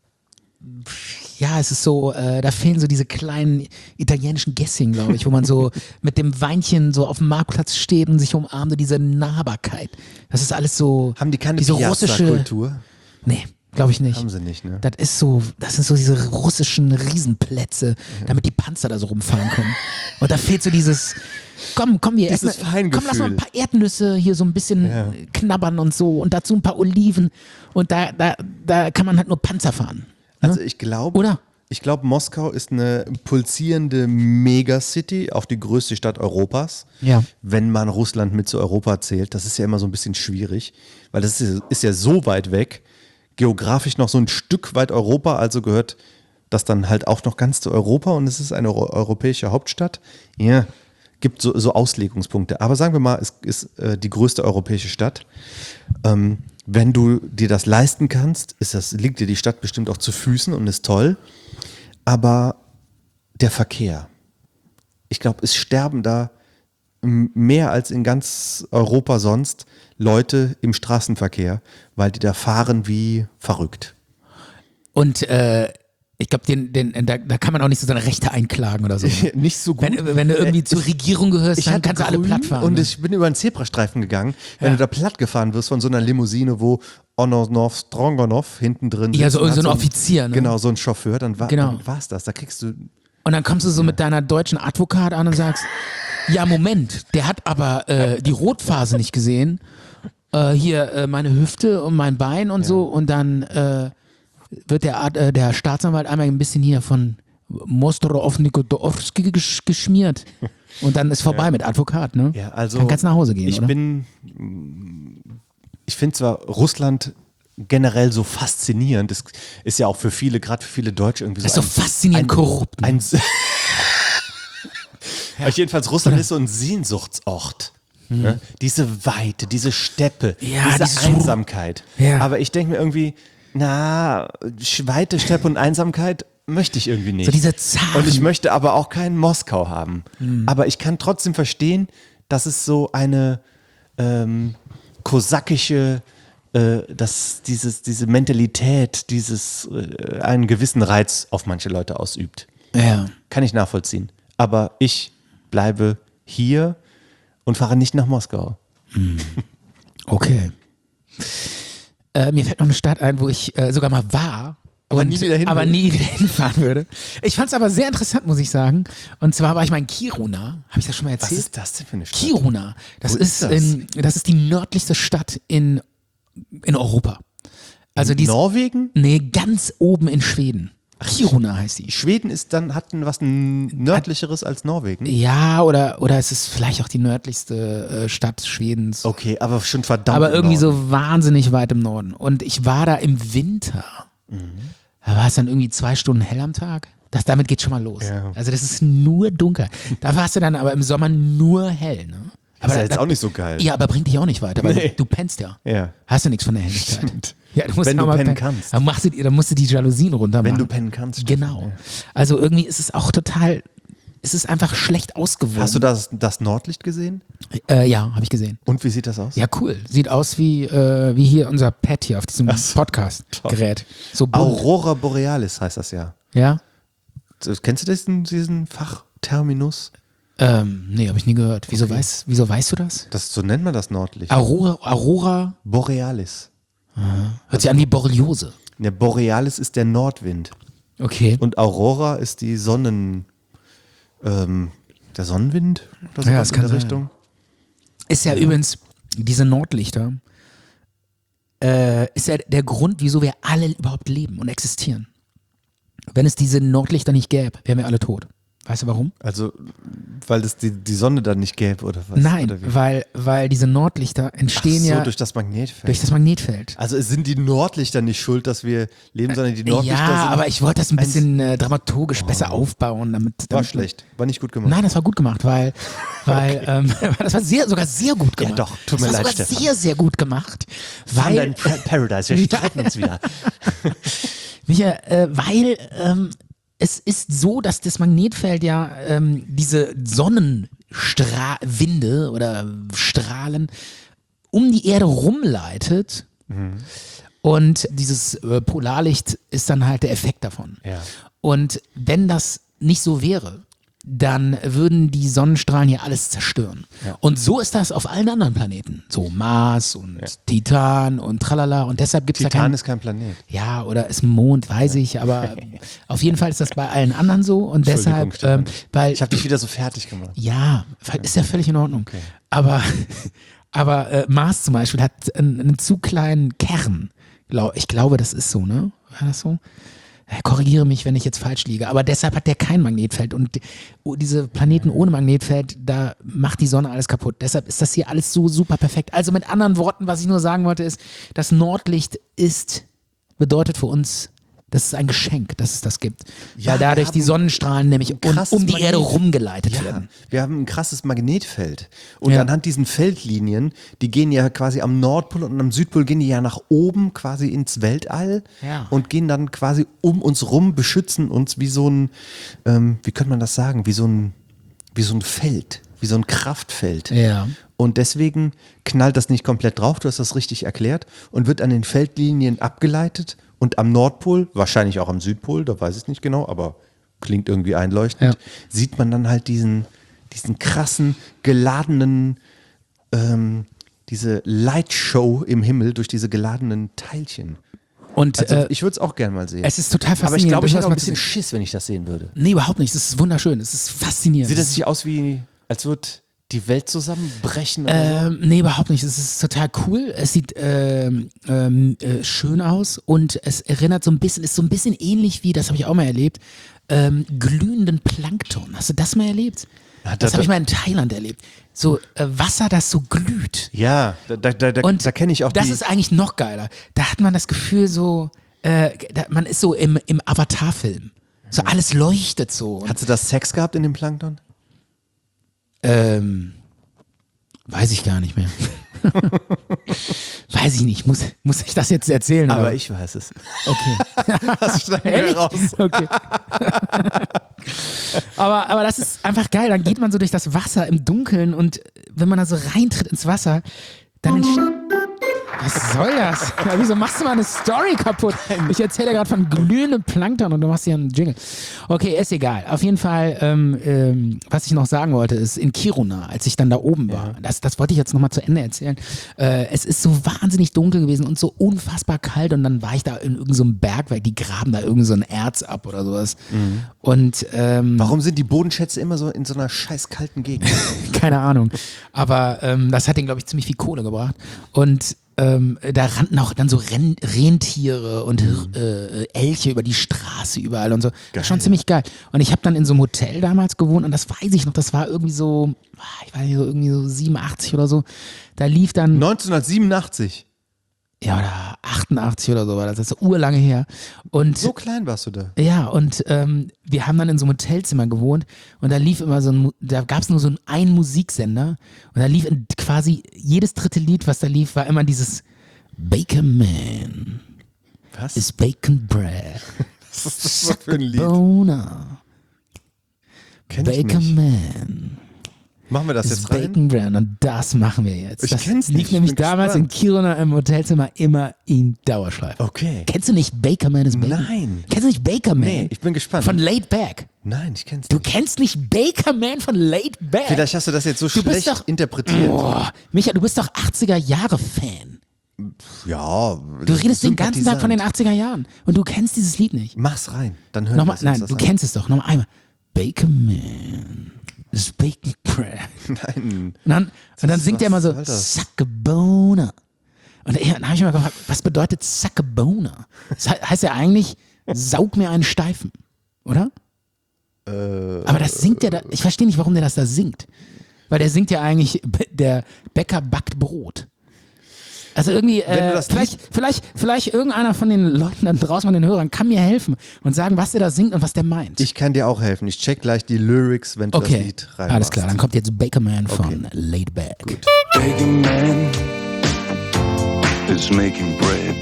ja, es ist so, da fehlen so diese kleinen italienischen Gässchen, glaube ich, wo man so mit dem Weinchen so auf dem Marktplatz steht und sich umarmt, so diese Nahbarkeit. Das ist alles so. Haben die keine diese russische Piazza-Kultur? Nee, glaube ich nicht. Haben sie nicht, ne? Das sind so diese russischen Riesenplätze, damit die Panzer da so rumfahren können. Und da fehlt so dieses, komm, wir Dieses essen, Feingefühl. komm, lass mal ein paar Erdnüsse hier so ein bisschen knabbern und so und dazu ein paar Oliven und da kann man halt nur Panzer fahren. Ne? Also ich glaube, Oder? Moskau ist eine pulsierende Megacity, auch die größte Stadt Europas. Ja. Wenn man Russland mit zu Europa zählt, das ist ja immer so ein bisschen schwierig, weil das ist ja so weit weg, geografisch noch so ein Stück weit Europa, also gehört das dann halt auch noch ganz zu Europa und es ist eine europäische Hauptstadt. Ja, gibt so Auslegungspunkte. Aber sagen wir mal, es ist die größte europäische Stadt. Wenn du dir das leisten kannst, liegt dir die Stadt bestimmt auch zu Füßen und ist toll. Aber der Verkehr, ich glaube, es sterben da mehr als in ganz Europa sonst Leute im Straßenverkehr, weil die da fahren wie verrückt. Und ich glaube, da kann man auch nicht so seine Rechte einklagen oder so. Nicht so gut. Wenn du irgendwie zur Regierung gehörst, dann hatte kannst du alle grün platt fahren. Und ne? ich bin über einen Zebrastreifen gegangen. Wenn du da platt gefahren wirst von so einer Limousine, wo Onosnov Strongonov hinten drin sitzt. Ja, so und hat ein Offizier, ne? Genau, so ein Chauffeur, dann Genau. war's das. Da kriegst du. Und dann kommst du so mit deiner deutschen Advokat an und sagst, ja Moment, der hat aber die Rotphase nicht gesehen. Hier meine Hüfte und mein Bein und so und dann wird der Staatsanwalt einmal ein bisschen hier von Mostrov-Nikodorowski geschmiert und dann ist vorbei mit Advokat, ne? Ja, also dann kannst du nach Hause gehen, oder? Ich finde zwar Russland generell so faszinierend, das ist ja auch für viele, gerade für viele Deutsche irgendwie so. Das ist so faszinierend korrupt. Ne? Jedenfalls Russland ist so ein Sehnsuchtsort. Ne? Diese Weite, diese Steppe, Ja, diese Einsamkeit. Ja. Aber ich denke mir irgendwie, Weite, Steppe und Einsamkeit möchte ich irgendwie nicht. So diese Zaren. Und ich möchte aber auch keinen Moskau haben. Aber ich kann trotzdem verstehen, dass es so eine kosakische, diese Mentalität, einen gewissen Reiz auf manche Leute ausübt. Ja. Kann ich nachvollziehen. Aber ich bleibe hier und fahre nicht nach Moskau. Okay. Mir fällt noch eine Stadt ein, wo ich sogar mal war. Aber nie wieder hin aber will. nie wieder hinfahren würde. Ich fand es aber sehr interessant, muss ich sagen. Und zwar war ich mal in Kiruna. Habe ich das schon mal Was erzählt? ist das denn für eine Stadt? Kiruna. Das Wo ist ist, das? das ist die nördlichste Stadt in Europa. Also die ist, Norwegen? nee, ganz oben in Schweden. Kiruna heißt die. Schweden hat was nördlicheres als Norwegen. Ja, oder es ist vielleicht auch die nördlichste Stadt Schwedens. Okay, aber schon verdammt. Aber im irgendwie Norden. so wahnsinnig weit im Norden. Und ich war da im Winter. Da war es dann irgendwie 2 Stunden hell am Tag. Damit geht schon mal los. Ja. Also das ist nur dunkel. Da warst du dann aber im Sommer nur hell. Ne? Das ist ja da- jetzt auch nicht so geil. Ja, aber bringt dich auch nicht weiter, weil Nee. du pennst ja. Ja. Hast du nichts von der Helligkeit. Stimmt. Ja, du musst Wenn ja du mal pennen kannst. Dann musst du die Jalousien runter machen. Wenn du pennen kannst. stimmt. Genau. Also irgendwie ist es auch total, es ist einfach schlecht ausgewogen. Hast du das Nordlicht gesehen? Ja, habe ich gesehen. Und wie sieht das aus? Ja, cool. Sieht aus wie hier unser Pad hier auf diesem Podcast-Gerät. So bunt. Aurora Borealis heißt das ja. Ja? Kennst du diesen Fachterminus? Nee, habe ich nie gehört. Wieso weißt du das? So nennt man das Nordlicht. Aurora Borealis. hört sich an wie Borreliose. Der Borealis ist der Nordwind. Okay. Und Aurora ist die der Sonnenwind? Oder so Ja, was das in kann der sein. Richtung. Ist ja übrigens, diese Nordlichter, ist ja der Grund, wieso wir alle überhaupt leben und existieren. Wenn es diese Nordlichter nicht gäbe, wären wir alle tot. Weißt du warum? Also, weil es die Sonne dann nicht gäbe oder was? Nein, oder wie? weil diese Nordlichter entstehen ja durch das Magnetfeld. durch das Magnetfeld. Also es sind die Nordlichter nicht schuld, dass wir leben, sondern die Nordlichter Ja, sind... aber ich wollte das ein bisschen dramaturgisch besser aufbauen. War schlecht, war nicht gut gemacht. Nein, das war gut gemacht, weil das war sogar sehr gut gemacht. doch, tut mir das war leid, sogar Stefan. sehr, sehr gut gemacht. Weil, Paradise, wir streiten uns wieder. Micha, weil es ist so, dass das Magnetfeld ja diese Sonnenwinde oder Strahlen um die Erde rumleitet. Und dieses Polarlicht ist dann halt der Effekt davon. Ja. Und wenn das nicht so wäre, dann würden die Sonnenstrahlen hier alles zerstören. Ja. Und so ist das auf allen anderen Planeten. So Mars und Titan und tralala. Und deshalb gibt es da Titan ist kein Planet. ja, oder ist ein Mond, weiß ich, aber auf jeden Fall ist das bei allen anderen so und Entschuldigung, deshalb, Stefan. weil, Ich habe dich wieder so fertig gemacht. ja, ist ja völlig in Ordnung. Aber Mars zum Beispiel hat einen zu kleinen Kern. Ich glaube, das ist so, ne? War das so? Korrigiere mich, wenn ich jetzt falsch liege. Aber deshalb hat der kein Magnetfeld. Und diese Planeten ohne Magnetfeld, da macht die Sonne alles kaputt. Deshalb ist das hier alles so super perfekt. Also mit anderen Worten, was ich nur sagen wollte, ist, das Nordlicht bedeutet für uns, das ist ein Geschenk, dass es das gibt. Ja, weil wir dadurch haben die Sonnenstrahlen nämlich krasses um die Erde Magnet- rumgeleitet werden. Wir haben ein krasses Magnetfeld. Und Ja. anhand diesen Feldlinien, die gehen ja quasi am Nordpol und am Südpol gehen die ja nach oben quasi ins Weltall Ja. und gehen dann quasi um uns rum, beschützen uns wie so ein, wie könnte man das sagen, wie so ein Feld, wie so ein Kraftfeld. Ja. Und deswegen knallt das nicht komplett drauf, du hast das richtig erklärt, und wird an den Feldlinien abgeleitet und am Nordpol, wahrscheinlich auch am Südpol, da weiß ich nicht genau, aber klingt irgendwie einleuchtend, sieht man dann halt diesen krassen, geladenen, diese Lightshow im Himmel durch diese geladenen Teilchen. Und Also ich würde es auch gerne mal sehen. es ist total Aber faszinierend. ich glaube, ich das, hätte auch was ein bisschen man- Schiss, wenn ich das sehen würde. Nee, überhaupt nicht. Das ist wunderschön. Es ist faszinierend. Sieht das nicht aus wie, als würde die Welt zusammenbrechen? Oder so? Nee, überhaupt nicht. Es ist total cool. Es sieht schön aus und es erinnert ist so ein bisschen ähnlich wie, das habe ich auch mal erlebt, glühenden Plankton. Hast du das mal erlebt? Ja, Das habe ich mal in Thailand erlebt. So Wasser, das so glüht. Ja, da kenne ich auch das die. ist eigentlich noch geiler. Da hat man das Gefühl so, man ist so im Avatar-Film. So alles leuchtet so. Und, Hast du das Sex gehabt in dem Plankton? weiß ich gar nicht mehr. Weiß ich nicht. Muss ich das jetzt erzählen? Aber oder? ich weiß es. Okay. Das schneiden wir Ehrlich? raus. Okay. aber das ist einfach geil. Dann geht man so durch das Wasser im Dunkeln und wenn man da so reintritt ins Wasser, dann was soll das? Ja, wieso machst du mal eine Story kaputt? Ich erzähle ja gerade von glühendem Plankton und du machst hier einen Jingle. Okay, ist egal. Auf jeden Fall, was ich noch sagen wollte, ist in Kiruna, als ich dann da oben war, das wollte ich jetzt nochmal zu Ende erzählen. Es ist so wahnsinnig dunkel gewesen und so unfassbar kalt und dann war ich da in irgendeinem so Bergwerk, die graben da irgend so ein Erz ab oder sowas. Und Warum sind die Bodenschätze immer so in so einer scheiß kalten Gegend? keine Ahnung. Aber das hat denen, glaube ich, ziemlich viel Kohle gebracht. Und da rannten auch dann so Rentiere und Elche über die Straße überall und so. Das ist schon ziemlich geil. Und ich habe dann in so einem Hotel damals gewohnt und das weiß ich noch, das war irgendwie so, ich weiß nicht, so irgendwie so 87 oder so. Da lief dann, 1987. ja, oder 88 oder so war das, das ist urlange her. Und So klein warst du da. ja, und wir haben dann in so einem Hotelzimmer gewohnt und da lief immer da gab es nur so einen Musiksender und da lief quasi jedes dritte Lied, was da lief, war immer dieses Bacon Man Was? is Bacon Bread. Was ist das so für ein Lied? Boner. Kenn ich Bacon nicht. Man Machen wir das is jetzt rein? Bacon Bread und das machen wir jetzt. Ich Das kenn's lief nicht, ich nämlich bin damals gespannt. in Kiruna im Hotelzimmer immer in Dauerschleife. Okay. Kennst du nicht Bacon Man is Bacon? Nein. Kennst du nicht Bacon Man? Nee, ich bin gespannt. Von Laid Back. Nein, ich kenn's Du nicht. kennst nicht Baker Man von Laid Back? Vielleicht hast du das jetzt so Du bist schlecht doch- interpretiert. Boah, Micha, du bist doch 80er-Jahre-Fan. Ja. Du redest den ganzen Tag von den 80er Jahren und du kennst dieses Lied nicht. Mach's rein, dann hören Nochmal, wir uns nein, das du an. kennst es doch. Nochmal einmal. Baker Man is Bacon Bread. Nein. Und dann singt er immer so, was soll das? Suckabona. Und dann habe ich immer gefragt, was bedeutet Suckabona? Das heißt ja eigentlich, saug mir einen Steifen, oder? Aber das singt der da, ich verstehe nicht, warum der das da singt. Weil der singt ja eigentlich, der Bäcker backt Brot. Also irgendwie, vielleicht irgendeiner von den Leuten da draußen, von den Hörern, kann mir helfen und sagen, was der da singt und was der meint. Ich kann dir auch helfen. Ich check gleich die Lyrics, wenn du das Lied reinmachst. Alles klar, dann kommt jetzt Baker Man von Laid Back. Gut. Baker Man is making bread.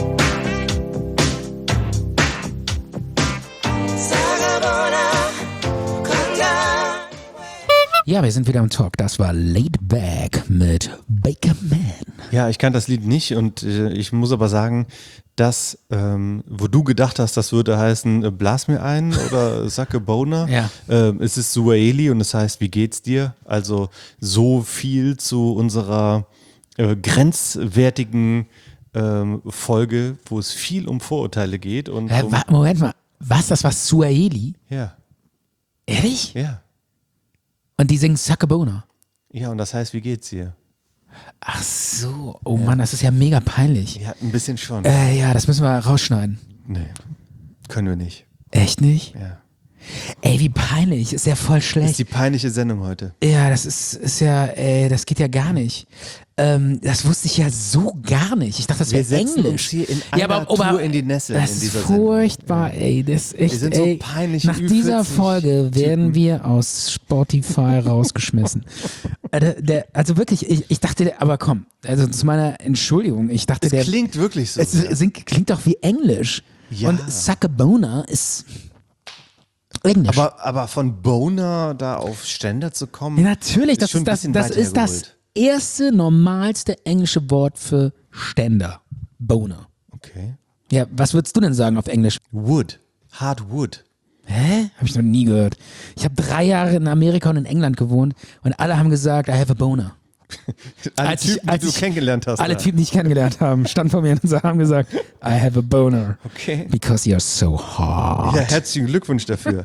Ja, wir sind wieder im Talk. Das war Laid Back mit Baker Man. Ja, ich kann das Lied nicht und ich muss aber sagen, dass, wo du gedacht hast, das würde heißen, blas mir ein oder sacke Boner, Ja. Es ist Suaheli und es heißt, wie geht's dir? Also so viel zu unserer grenzwertigen Folge, wo es viel um Vorurteile geht. Und Moment mal, was, das war Suaheli? ja, Ehrlich? ja. Und die singen Sakabona. Ja, und das heißt, wie geht's dir? Ach so, oh Mann, das ist ja mega peinlich. Ja, ein bisschen schon. Ja, das müssen wir rausschneiden. Nee, können wir nicht. Echt nicht? Ja. Ey, wie peinlich, ist ja voll Das ist schlecht. die peinliche Sendung heute. Ja, das ist ja, das geht ja gar nicht. Das wusste ich ja so gar nicht. Ich dachte, das Wir wäre setzen Englisch. uns hier in einer Tour in die Nesseln das in dieser ist furchtbar, ey. Das ist echt, Wir sind so ey. peinliche Nach dieser Ü40 Folge werden wir aus Spotify rausgeschmissen. Also wirklich, ich dachte, aber komm, also zu meiner Entschuldigung, ich dachte, Es klingt wirklich so. es klingt doch wie Englisch. Ja. Und Sakabona ist Englisch. Aber von Boner da auf Ständer zu kommen. Ja, natürlich, ist das schon ist ein das, bisschen das weit ist das hergeholt. erste, normalste englische Wort für Ständer. Boner. Okay. Ja, was würdest du denn sagen auf Englisch? Wood. Hard Wood. Hä? Hab ich noch nie gehört. Ich habe 3 Jahre in Amerika und in England gewohnt und alle haben gesagt, I have a boner. Alle Typen, die du kennengelernt hast. Alle da. Typen, die ich kennengelernt habe, standen vor mir und haben gesagt, I have a boner. Okay. Because you're so hot. Ja, herzlichen Glückwunsch dafür.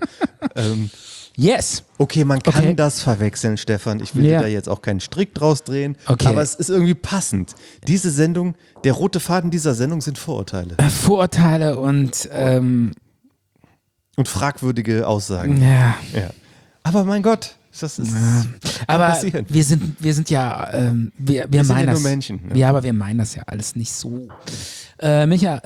Yes. Okay, man kann Okay. das verwechseln, Stefan. Ich will dir Ja. da jetzt auch keinen Strick draus drehen. Okay. Aber es ist irgendwie passend. Diese Sendung, der rote Faden dieser Sendung sind Vorurteile. Vorurteile und Und fragwürdige Aussagen. ja. Ja. Aber mein Gott, das ist. Aber passieren. wir sind ja, wir sind ja meinen nur das. Menschen, ne? Ja, aber wir meinen das ja alles nicht so. Micha,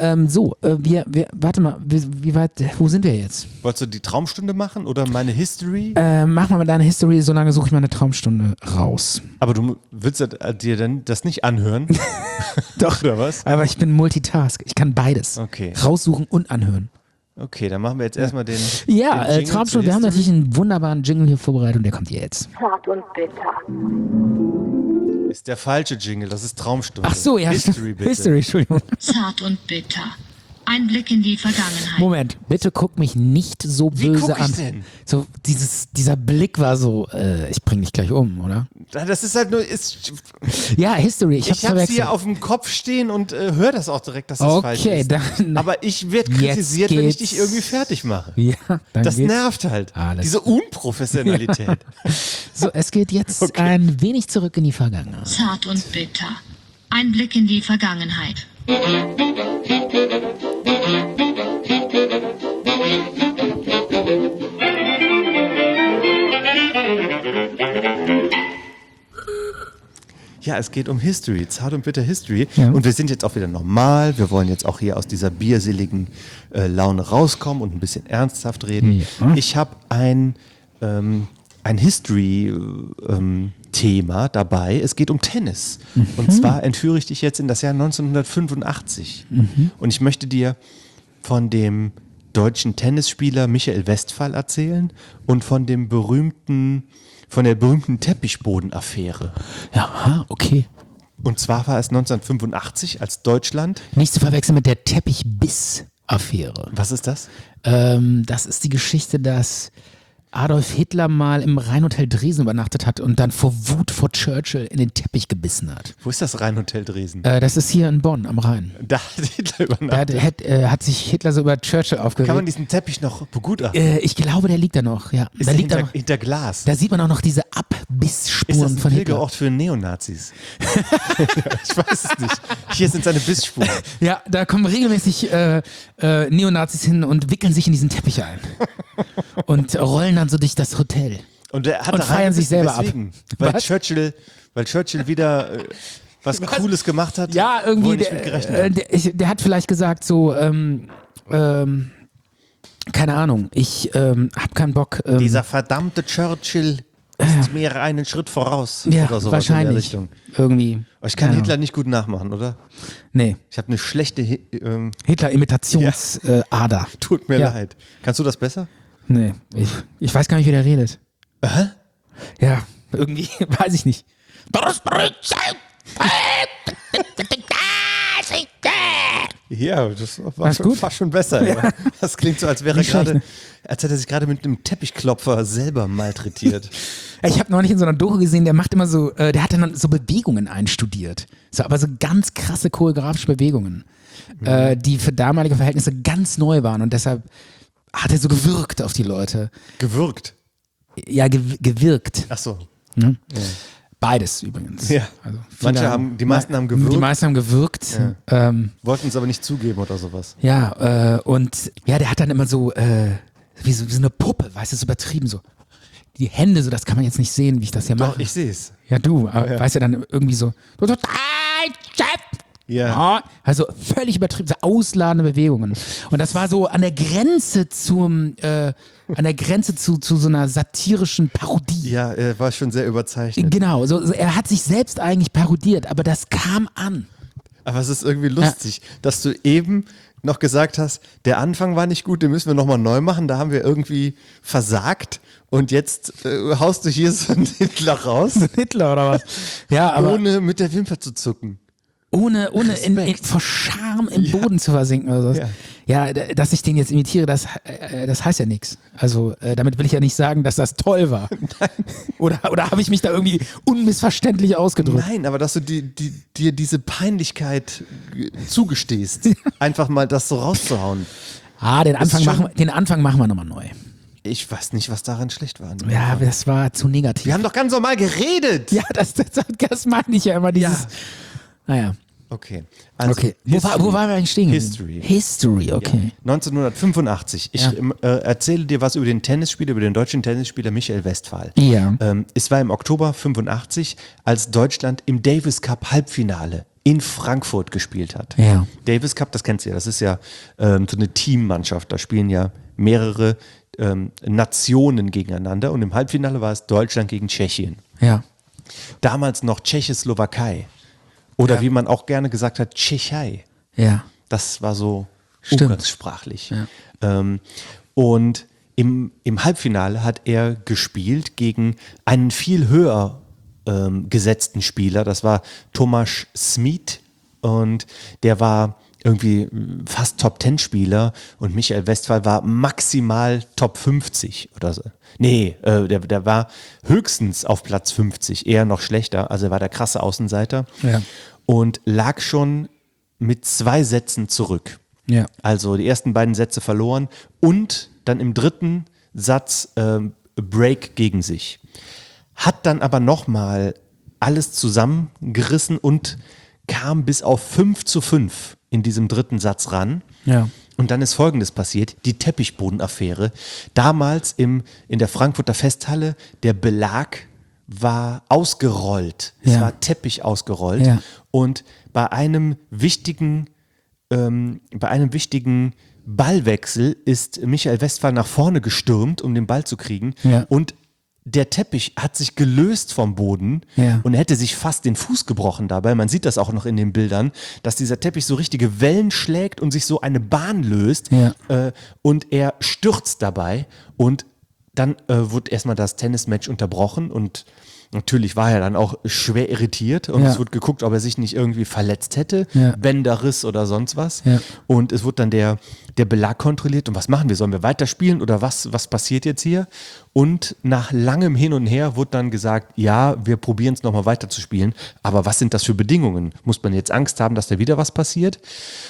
warte mal, wie weit, wo sind wir jetzt? Wolltest du die Traumstunde machen oder meine History? Mach mal deine History, solange suche ich meine Traumstunde raus. Aber du willst dir denn das nicht anhören? Doch. Oder was? Aber ich bin Multitask, ich kann beides. Okay. Raussuchen und anhören. Okay, dann machen wir jetzt erstmal den. Ja, den Jingle Traumstunde, zur wir haben History. natürlich einen wunderbaren Jingle hier vorbereitet und der kommt jetzt. Zart und bitter. Ist der falsche Jingle, das ist Traumstunde. Ach so, ja. History, bitte. History, Entschuldigung. Zart und bitter. Ein Blick in die Vergangenheit. Moment, bitte guck mich nicht so Wie böse guck ich an. denn? So, dieser Blick war so, ich bring dich gleich um, oder? Das ist halt nur. Ja, History, ich hab's Ich hab's verwechselt. hier auf dem Kopf stehen und höre das auch direkt, dass das falsch Okay, ist. dann. Aber ich werde Jetzt kritisiert, wenn ich geht's. dich irgendwie fertig mache. Ja, dann Das geht's. nervt halt. Alles Diese Unprofessionalität. So, es geht jetzt ein wenig zurück in die Vergangenheit. Zart und bitter. Ein Blick in die Vergangenheit. Ja, es geht um History, zart und bitter History. Ja. Und wir sind jetzt auch wieder normal. Wir wollen jetzt auch hier aus dieser bierseligen Laune rauskommen und ein bisschen ernsthaft reden. Ja. Ich habe ein History-Thema dabei. Es geht um Tennis. Und zwar entführe ich dich jetzt in das Jahr 1985. Und ich möchte dir von dem deutschen Tennisspieler Michael Westphal erzählen und von der berühmten Teppichboden-Affäre. Ja, okay. Und zwar war es 1985, als Deutschland. Nicht zu verwechseln mit der Teppichbiss-Affäre. Was ist das? Das ist die Geschichte, dass Adolf Hitler mal im Rheinhotel Dresden übernachtet hat und dann vor Wut vor Churchill in den Teppich gebissen hat. Wo ist das Rheinhotel Dresden? Das ist hier in Bonn am Rhein. Da hat Hitler Da übernachtet. hat sich Hitler so über Churchill Kann man aufgeregt. diesen Teppich noch begutachten? Ich glaube, der liegt da noch. Ja, Ist da der liegt er hinter, noch. hinter Glas? Da sieht man auch noch diese Ist das Abbissspuren ein von Hitler. Pilgerort für Neonazis? Ich weiß es nicht. Hier sind seine Bissspuren. Ja, da kommen regelmäßig Neonazis hin und wickeln sich in diesen Teppich ein. Und rollen dann so durch das Hotel. Und er hat Und da feiern sich selber ab. deswegen, Weil Was? Churchill wieder was Cooles gemacht hat. Ja, wo irgendwie, er nicht mit gerechnet hat. der hat vielleicht gesagt so, keine Ahnung, ich hab keinen Bock. Dieser verdammte Churchill ist mir einen Schritt voraus. ja, oder sowas in der wahrscheinlich. Richtung. Irgendwie. Aber ich kann keine Hitler Ahnung. nicht gut nachmachen, oder? Nee, Ich habe eine schlechte Hitler-Imitationsader. Tut mir Ja. leid. Kannst du das besser? Nee, ich weiß gar nicht, wie der redet. Ja, irgendwie, weiß ich nicht. Ja, das war Alles gut? fast schon besser. Ja. Das klingt so, als wäre er Nicht schlecht, gerade, ne? als hätte er sich gerade mit einem Teppichklopfer selber malträtiert. Ich habe neulich in so einer Doku gesehen, der macht immer so, der hat dann so Bewegungen einstudiert. So, aber so ganz krasse choreografische Bewegungen, die für damalige Verhältnisse ganz neu waren und deshalb hat er so gewirkt auf die Leute. Gewürgt. Ja, gewirkt. Ach so. Beides übrigens. Ja. Also Die meisten haben gewirkt. Die meisten haben gewirkt. Wollten es aber nicht zugeben oder sowas. Und der hat dann immer so, wie so eine Puppe, weißt du, so übertrieben so. Die Hände, so das kann man jetzt nicht sehen, wie ich das hier mache. Doch, ich sehe es. Ja, du, aber weißt du, dann irgendwie so. Ja. Also völlig übertrieben, so ausladende Bewegungen. Und das war so an der Grenze zu so einer satirischen Parodie. Ja, er war schon sehr überzeichnet. Genau, so er hat sich selbst eigentlich parodiert, aber das kam an. Aber es ist irgendwie lustig, dass du eben noch gesagt hast, der Anfang war nicht gut, den müssen wir nochmal neu machen, da haben wir irgendwie versagt und jetzt haust du hier so einen Hitler raus, Hitler oder was? Ja, aber ohne mit der Wimper zu zucken. ohne vor Scham im Boden zu versinken oder so. Ja, dass ich den jetzt imitiere, das heißt ja nichts. Also damit will ich ja nicht sagen, dass das toll war. Oder habe ich mich da irgendwie unmissverständlich ausgedrückt? Nein, aber dass du dir diese Peinlichkeit zugestehst, einfach mal das so rauszuhauen. Den Anfang schon- machen wir nochmal neu. Ich weiß nicht, was daran schlecht war. Ja, das war zu negativ. Wir haben doch ganz normal geredet. Ja, das meine ich ja immer, dieses. Naja. Okay. Also Okay. Wo waren wir eigentlich stehen geblieben? History, okay. 1985. Ich erzähle dir was über den Tennisspieler, über den deutschen Tennisspieler Michael Westphal. Ja. Es war im Oktober 85, als Deutschland im Davis Cup Halbfinale in Frankfurt gespielt hat. Ja. Davis Cup, das kennst du ja, das ist ja so eine Teammannschaft. Da spielen ja mehrere Nationen gegeneinander und im Halbfinale war es Deutschland gegen Tschechien. Ja. Damals noch Tschechoslowakei. Oder wie man auch gerne gesagt hat, Tschechei. Ja. Das war so Stimmt. umgangssprachlich. Und im Halbfinale hat er gespielt gegen einen viel höher gesetzten Spieler. Das war Tomasz Smit und der war irgendwie fast Top-10-Spieler und Michael Westphal war maximal Top 50 oder so. Nee, der war höchstens auf Platz 50, eher noch schlechter. Also er war der krasse Außenseiter und lag schon mit 2 Sätzen zurück. Ja. Also die ersten beiden Sätze verloren und dann im dritten Satz Break gegen sich. Hat dann aber nochmal alles zusammengerissen und kam bis auf 5:5 in diesem dritten Satz ran. Ja. Und dann ist Folgendes passiert, die Teppichbodenaffäre. Damals in der Frankfurter Festhalle, der Belag war ausgerollt. Es Ja. war Teppich ausgerollt. Ja. Und bei einem wichtigen Ballwechsel ist Michael Westphal nach vorne gestürmt, um den Ball zu kriegen. Ja. Und der Teppich hat sich gelöst vom Boden Ja. und er hätte sich fast den Fuß gebrochen dabei. Man sieht das auch noch in den Bildern, dass dieser Teppich so richtige Wellen schlägt und sich so eine Bahn löst. Ja. Und er stürzt dabei und dann wird erstmal das Tennismatch unterbrochen und Natürlich war er dann auch schwer irritiert und Ja. es wurde geguckt, ob er sich nicht irgendwie verletzt hätte, Ja. Bänderriss oder sonst was. Ja. Und es wurde dann der Belag kontrolliert. Und was machen wir? Sollen wir weiterspielen oder was passiert jetzt hier? Und nach langem Hin und Her wurde dann gesagt, ja, wir probieren es nochmal weiter zu spielen. Aber was sind das für Bedingungen? Muss man jetzt Angst haben, dass da wieder was passiert?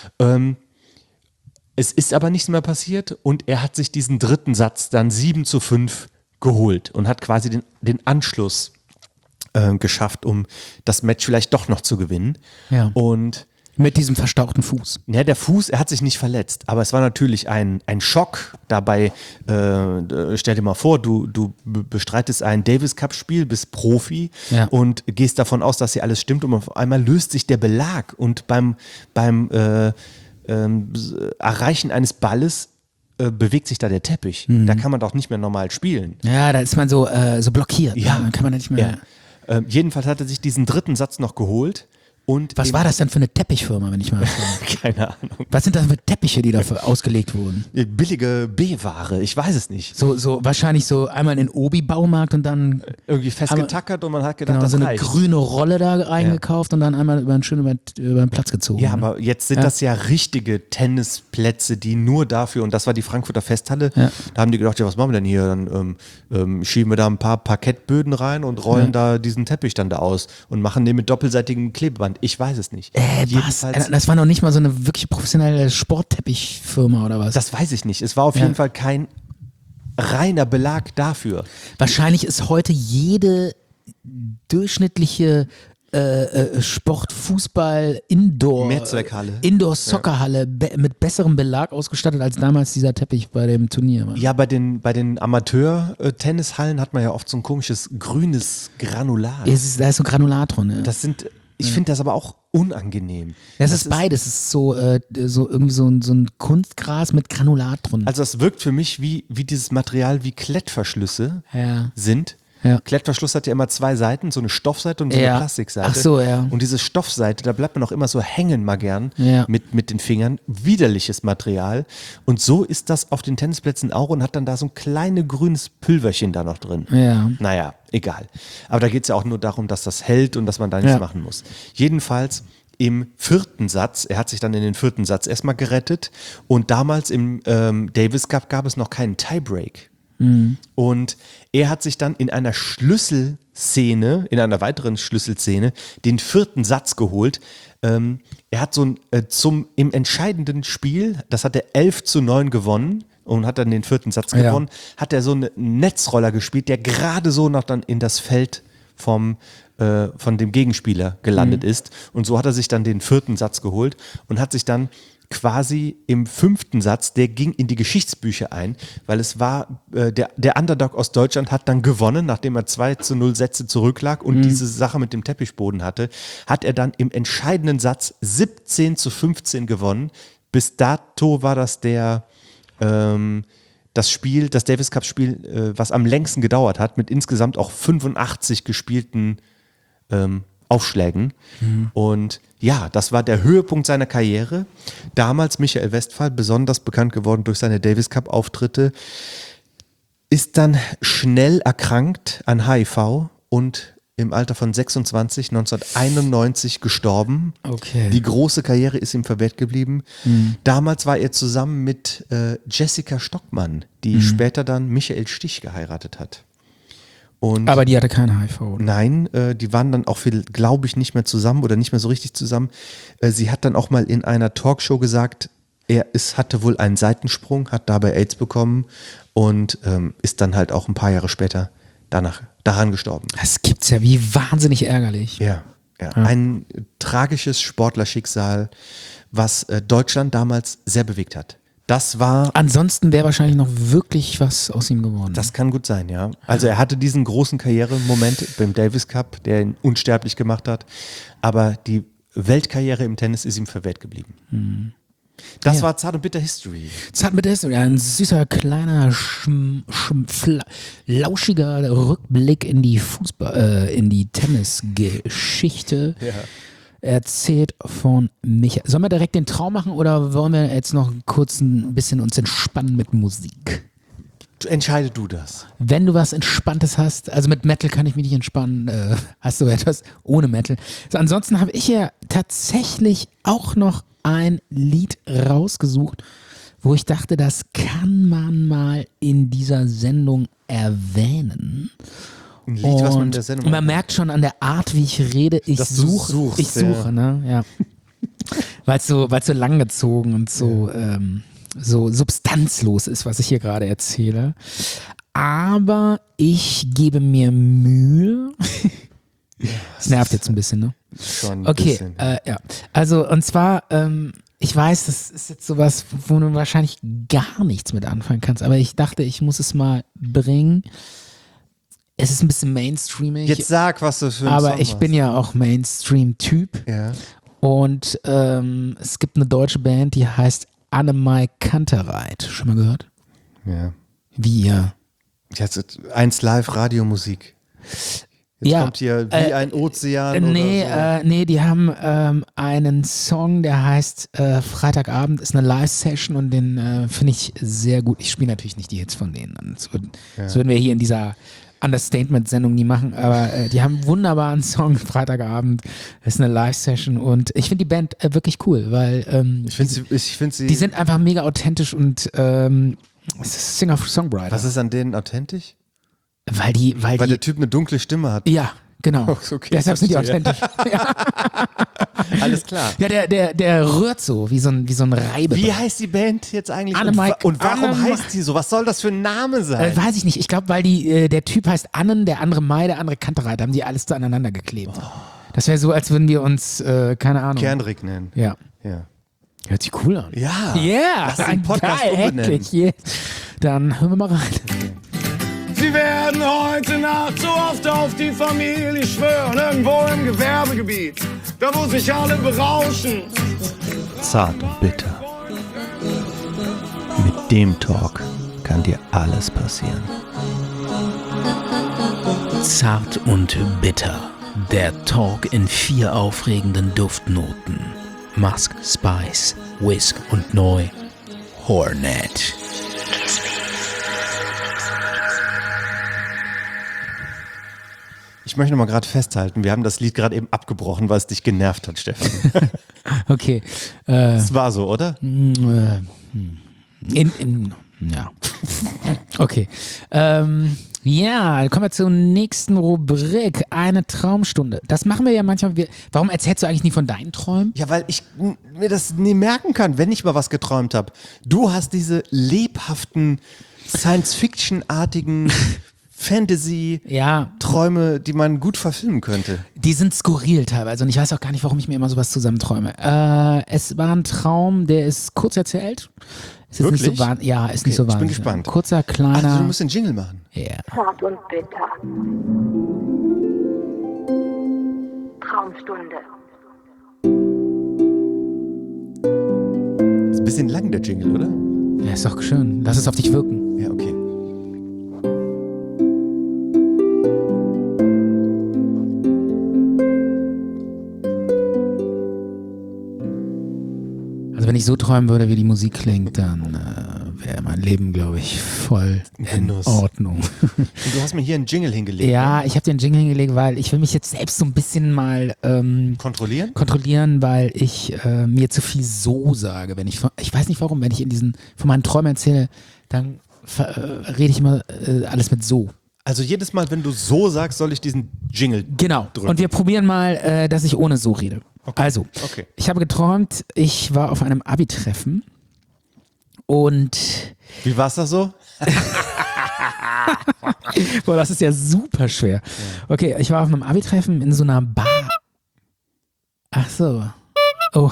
Es ist aber nichts mehr passiert und er hat sich diesen dritten Satz dann 7:5 geholt und hat quasi den Anschluss geschafft, um das Match vielleicht doch noch zu gewinnen. Ja. Und Mit diesem verstauchten Fuß. ja, der Fuß, er hat sich nicht verletzt, aber es war natürlich ein Schock dabei. Stell dir mal vor, du bestreitest ein Davis-Cup-Spiel, bist Profi Ja. und gehst davon aus, dass hier alles stimmt und auf einmal löst sich der Belag und beim Erreichen eines Balles bewegt sich da der Teppich. Da kann man doch nicht mehr normal spielen. Ja, da ist man so blockiert. Ja. Ne? Dann kann man nicht mehr. Jedenfalls hat er sich diesen dritten Satz noch geholt. Und Was war das denn für eine Teppichfirma, wenn ich mal frage? Keine Ahnung. Was sind das für Teppiche, die dafür ausgelegt wurden? Billige B-Ware, ich weiß es nicht. So wahrscheinlich so einmal in den Obi-Baumarkt und dann Irgendwie festgetackert und man hat gedacht, genau, das so eine reicht. grüne Rolle da eingekauft und dann einmal schön über den Platz gezogen. Ja, ne? aber jetzt sind das ja richtige Tennisplätze, die nur dafür, und das war die Frankfurter Festhalle, Ja. da haben die gedacht, ja, was machen wir denn hier? Dann schieben wir da ein paar Parkettböden rein und rollen da diesen Teppich dann da aus und machen den mit doppelseitigem Klebeband. Ich weiß es nicht. Was? Jedenfalls, Das war noch nicht mal so eine wirklich professionelle Sportteppichfirma oder was? das weiß ich nicht. Es war auf jeden Fall kein reiner Belag dafür. Wahrscheinlich ist heute jede durchschnittliche Sport, Fußball, Mehrzweckhalle. Indoor-Soccerhalle mit besserem Belag ausgestattet als damals dieser Teppich bei dem Turnier. War. Ja, bei den Amateur-Tennishallen hat man ja oft so ein komisches grünes Granulat. Da ist so Granulat drin. Ja. Ich finde das aber auch unangenehm. Das ist beides. Es ist so irgendwie so ein Kunstgras mit Granulat drin. Also das wirkt für mich wie dieses Material wie Klettverschlüsse Ja. sind. Ja. Klettverschluss hat ja immer zwei Seiten, so eine Stoffseite und so Ja. eine Plastikseite. Ach so, ja. Und diese Stoffseite, da bleibt man auch immer so hängen mal gern Ja. mit den Fingern. Widerliches Material. Und so ist das auf den Tennisplätzen auch und hat dann da so ein kleines grünes Pülverchen da noch drin. Ja. Naja, egal. Aber da geht es ja auch nur darum, dass das hält und dass man da nichts Ja. machen muss. Jedenfalls im vierten Satz, er hat sich dann in den vierten Satz erstmal gerettet und damals im Davis Cup gab es noch keinen Tiebreak. Und er hat sich dann in einer Schlüsselszene, in einer weiteren Schlüsselszene, den vierten Satz geholt. Er hat im entscheidenden Spiel, das hat er 11:9 gewonnen und hat dann den vierten Satz Ja. gewonnen, hat er so einen Netzroller gespielt, der gerade so noch dann in das Feld von dem Gegenspieler gelandet ist. Und so hat er sich dann den vierten Satz geholt und hat sich dann quasi im fünften Satz, der ging in die Geschichtsbücher ein, weil es war, der Underdog aus Deutschland hat dann gewonnen, nachdem er 2:0 Sätze zurücklag und diese Sache mit dem Teppichboden hatte, hat er dann im entscheidenden Satz 17:15 gewonnen. Bis dato war das das Spiel, das Davis Cup Spiel, was am längsten gedauert hat, mit insgesamt auch 85 gespielten Aufschlägen. Und ja, das war der Höhepunkt seiner Karriere. Damals Michael Westphal, besonders bekannt geworden durch seine Davis Cup Auftritte, ist dann schnell erkrankt an HIV und im Alter von 26, 1991 gestorben. Okay. Die große Karriere ist ihm verwehrt geblieben. Damals war er zusammen mit Jessica Stockmann, die später dann Michael Stich geheiratet hat. Und Aber die hatte kein HIV. Oder? nein, die waren dann auch glaube ich, nicht mehr zusammen oder nicht mehr so richtig zusammen. Sie hat dann auch mal in einer Talkshow gesagt, hatte wohl einen Seitensprung, hat dabei AIDS bekommen und ist dann halt auch ein paar Jahre später daran gestorben. Das gibt's ja, wie wahnsinnig ärgerlich. Ja. Ein tragisches Sportlerschicksal, was Deutschland damals sehr bewegt hat. Das war, Ansonsten wäre wahrscheinlich noch wirklich was aus ihm geworden. das kann gut sein, ja. Also er hatte diesen großen Karrieremoment beim Davis Cup, der ihn unsterblich gemacht hat, aber die Weltkarriere im Tennis ist ihm verwehrt geblieben. Das war Zart und Bitter History. Zart mit ist ein süßer, kleiner, lauschiger Rückblick in die in die Tennisgeschichte. Erzählt von Michael. Sollen wir direkt den Traum machen oder wollen wir jetzt noch kurz ein bisschen uns entspannen mit Musik? Entscheide du das. Wenn du was Entspanntes hast, also mit Metal kann ich mich nicht entspannen, hast du etwas ohne Metal. So, ansonsten habe ich ja tatsächlich auch noch ein Lied rausgesucht, wo ich dachte, das kann man mal in dieser Sendung erwähnen. Ein Lied, was man in der Sendung man merkt schon an der Art, wie ich rede, ich Dass du suche, suchst, ne? Ja. Weil es so langgezogen und so, so substanzlos ist, was ich hier gerade erzähle. Aber ich gebe mir Mühe. Das nervt jetzt ein bisschen, ne? Schon ein Okay, bisschen. ja. Also, und zwar, ich weiß, das ist jetzt sowas, wo du wahrscheinlich gar nichts mit anfangen kannst, aber ich dachte, ich muss es mal bringen. Es ist ein bisschen mainstreamig. Jetzt sag, was du für ein aber Song ich bin ja auch Mainstream-Typ. Ja. Und es gibt eine deutsche Band, die heißt Annemai Kantereit. Schon mal gehört? Ja. Wie ihr? Jetzt 1 Live Radiomusik. Jetzt Ja, kommt hier wie ein Ozean Nee, oder so. nee, die haben einen Song, der heißt Freitagabend, ist eine Live-Session und den finde ich sehr gut. Ich spiele natürlich nicht die Hits von denen. Das würden wir hier in dieser Understatement-Sendung nie machen, aber die haben einen wunderbaren Song, Freitagabend, ist eine Live-Session und ich finde die Band wirklich cool, weil Ich finde sie. die sind einfach mega authentisch und es ist Singer-Songwriter. Was ist an denen authentisch? Weil die, Weil der Typ eine dunkle Stimme hat. ja, genau. Okay, Deshalb sind die verstehe. authentisch. Alles klar. Ja, der rührt so, wie so ein Reibe. Wie heißt die Band jetzt eigentlich? Annemai- und warum Annemai- heißt die so? Was soll das für ein Name sein? Weiß ich nicht. Ich glaube, weil der Typ heißt Annen, der andere Mai, der andere Kantereit. Da haben die alles so aneinander geklebt. Das wäre so, als würden wir uns, keine Ahnung. Kernrick nennen. Ja. Ja. Hört sich cool an. Ja. Yeah, Lass den Podcast geil, umbenennen. endlich. Yeah. Dann hören wir mal rein. Sie werden heute Nacht so oft auf die Familie schwören, irgendwo im Gewerbegebiet, da wo sich alle berauschen. Zart und bitter. Mit dem Talk kann dir alles passieren. Zart und bitter. Der Talk in 4 aufregenden Duftnoten. Musk, Spice, Whisk und neu Hornet. Ich möchte noch mal gerade festhalten, wir haben das Lied gerade eben abgebrochen, weil es dich genervt hat, Stefan. Okay. Das war so, oder? Ja. Okay. Ja, kommen wir zur nächsten Rubrik. Eine Traumstunde. Das machen wir ja manchmal. Warum erzählst du eigentlich nie von deinen Träumen? Ja, weil ich mir das nie merken kann, wenn ich mal was geträumt habe. Du hast diese lebhaften, Science-Fiction-artigen Fantasy-Träume, Ja, die man gut verfilmen könnte. die sind skurril teilweise und ich weiß auch gar nicht, warum ich mir immer sowas zusammenträume. Es war ein Traum, der ist kurz erzählt. Ist jetzt nicht so Wirklich? ja, ist Okay, nicht so ich bin wahnsinnig. gespannt. Kurzer, kleiner. Also du musst den Jingle machen. Ja. Zart und bitter. Traumstunde. Ist ein bisschen lang, der Jingle, oder? Ja, ist doch schön. Lass es auf dich wirken. Ja, okay. Also wenn ich so träumen würde, wie die Musik klingt, dann wäre mein Leben, glaube ich, voll in Genuss. Ordnung. Und du hast mir hier einen Jingle hingelegt. Ja, ich habe den Jingle hingelegt, weil ich will mich jetzt selbst so ein bisschen mal Kontrollieren? kontrollieren, weil ich mir zu viel so sage. Wenn ich weiß nicht warum, wenn ich von meinen Träumen erzähle, dann rede ich immer alles mit so. Also jedes Mal, wenn du so sagst, soll ich diesen Jingle Genau. drücken. Und wir probieren mal, dass ich ohne so rede. Also, Okay. ich habe geträumt, ich war auf einem Abi-Treffen und Wie war's da so? boah, das ist ja super schwer. Okay, ich war auf einem Abi-Treffen in so einer Bar. Ach so. Oh.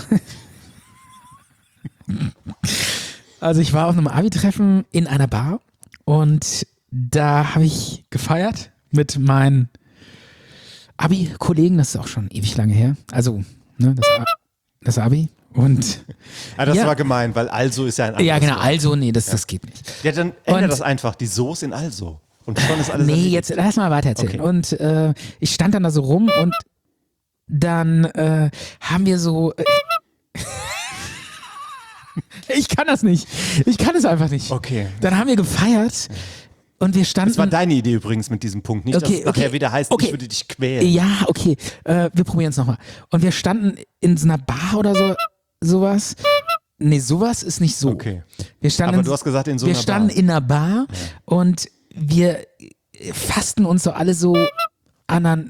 Also ich war auf einem Abi-Treffen in einer Bar und da habe ich gefeiert mit meinen Abi-Kollegen, das ist auch schon ewig lange her. Also, ne, das Abi. Und Das Ja. war gemein, weil also ist ja ein anderes ja, genau, Wort. also, nee, das geht nicht. Ja, dann ändere Und- das einfach, die Soße in also. Und schon ist alles Nee, erledigt. jetzt lass mal weiter erzählen. Okay. Und ich stand dann da so rum und dann haben wir so. Ich kann das nicht. Ich kann es einfach nicht. Okay. Dann haben wir gefeiert und wir standen. Das war deine Idee übrigens mit diesem Punkt. Nicht, dass es nachher wieder heißt, ich würde dich quälen. Ja, okay. Wir probieren es nochmal. Und wir standen in so einer Bar oder sowas. Nee, sowas ist nicht so. Okay. Wir standen Aber du hast gesagt, in so einer Wir standen Bar. in einer Bar und wir fassten uns so alle so an.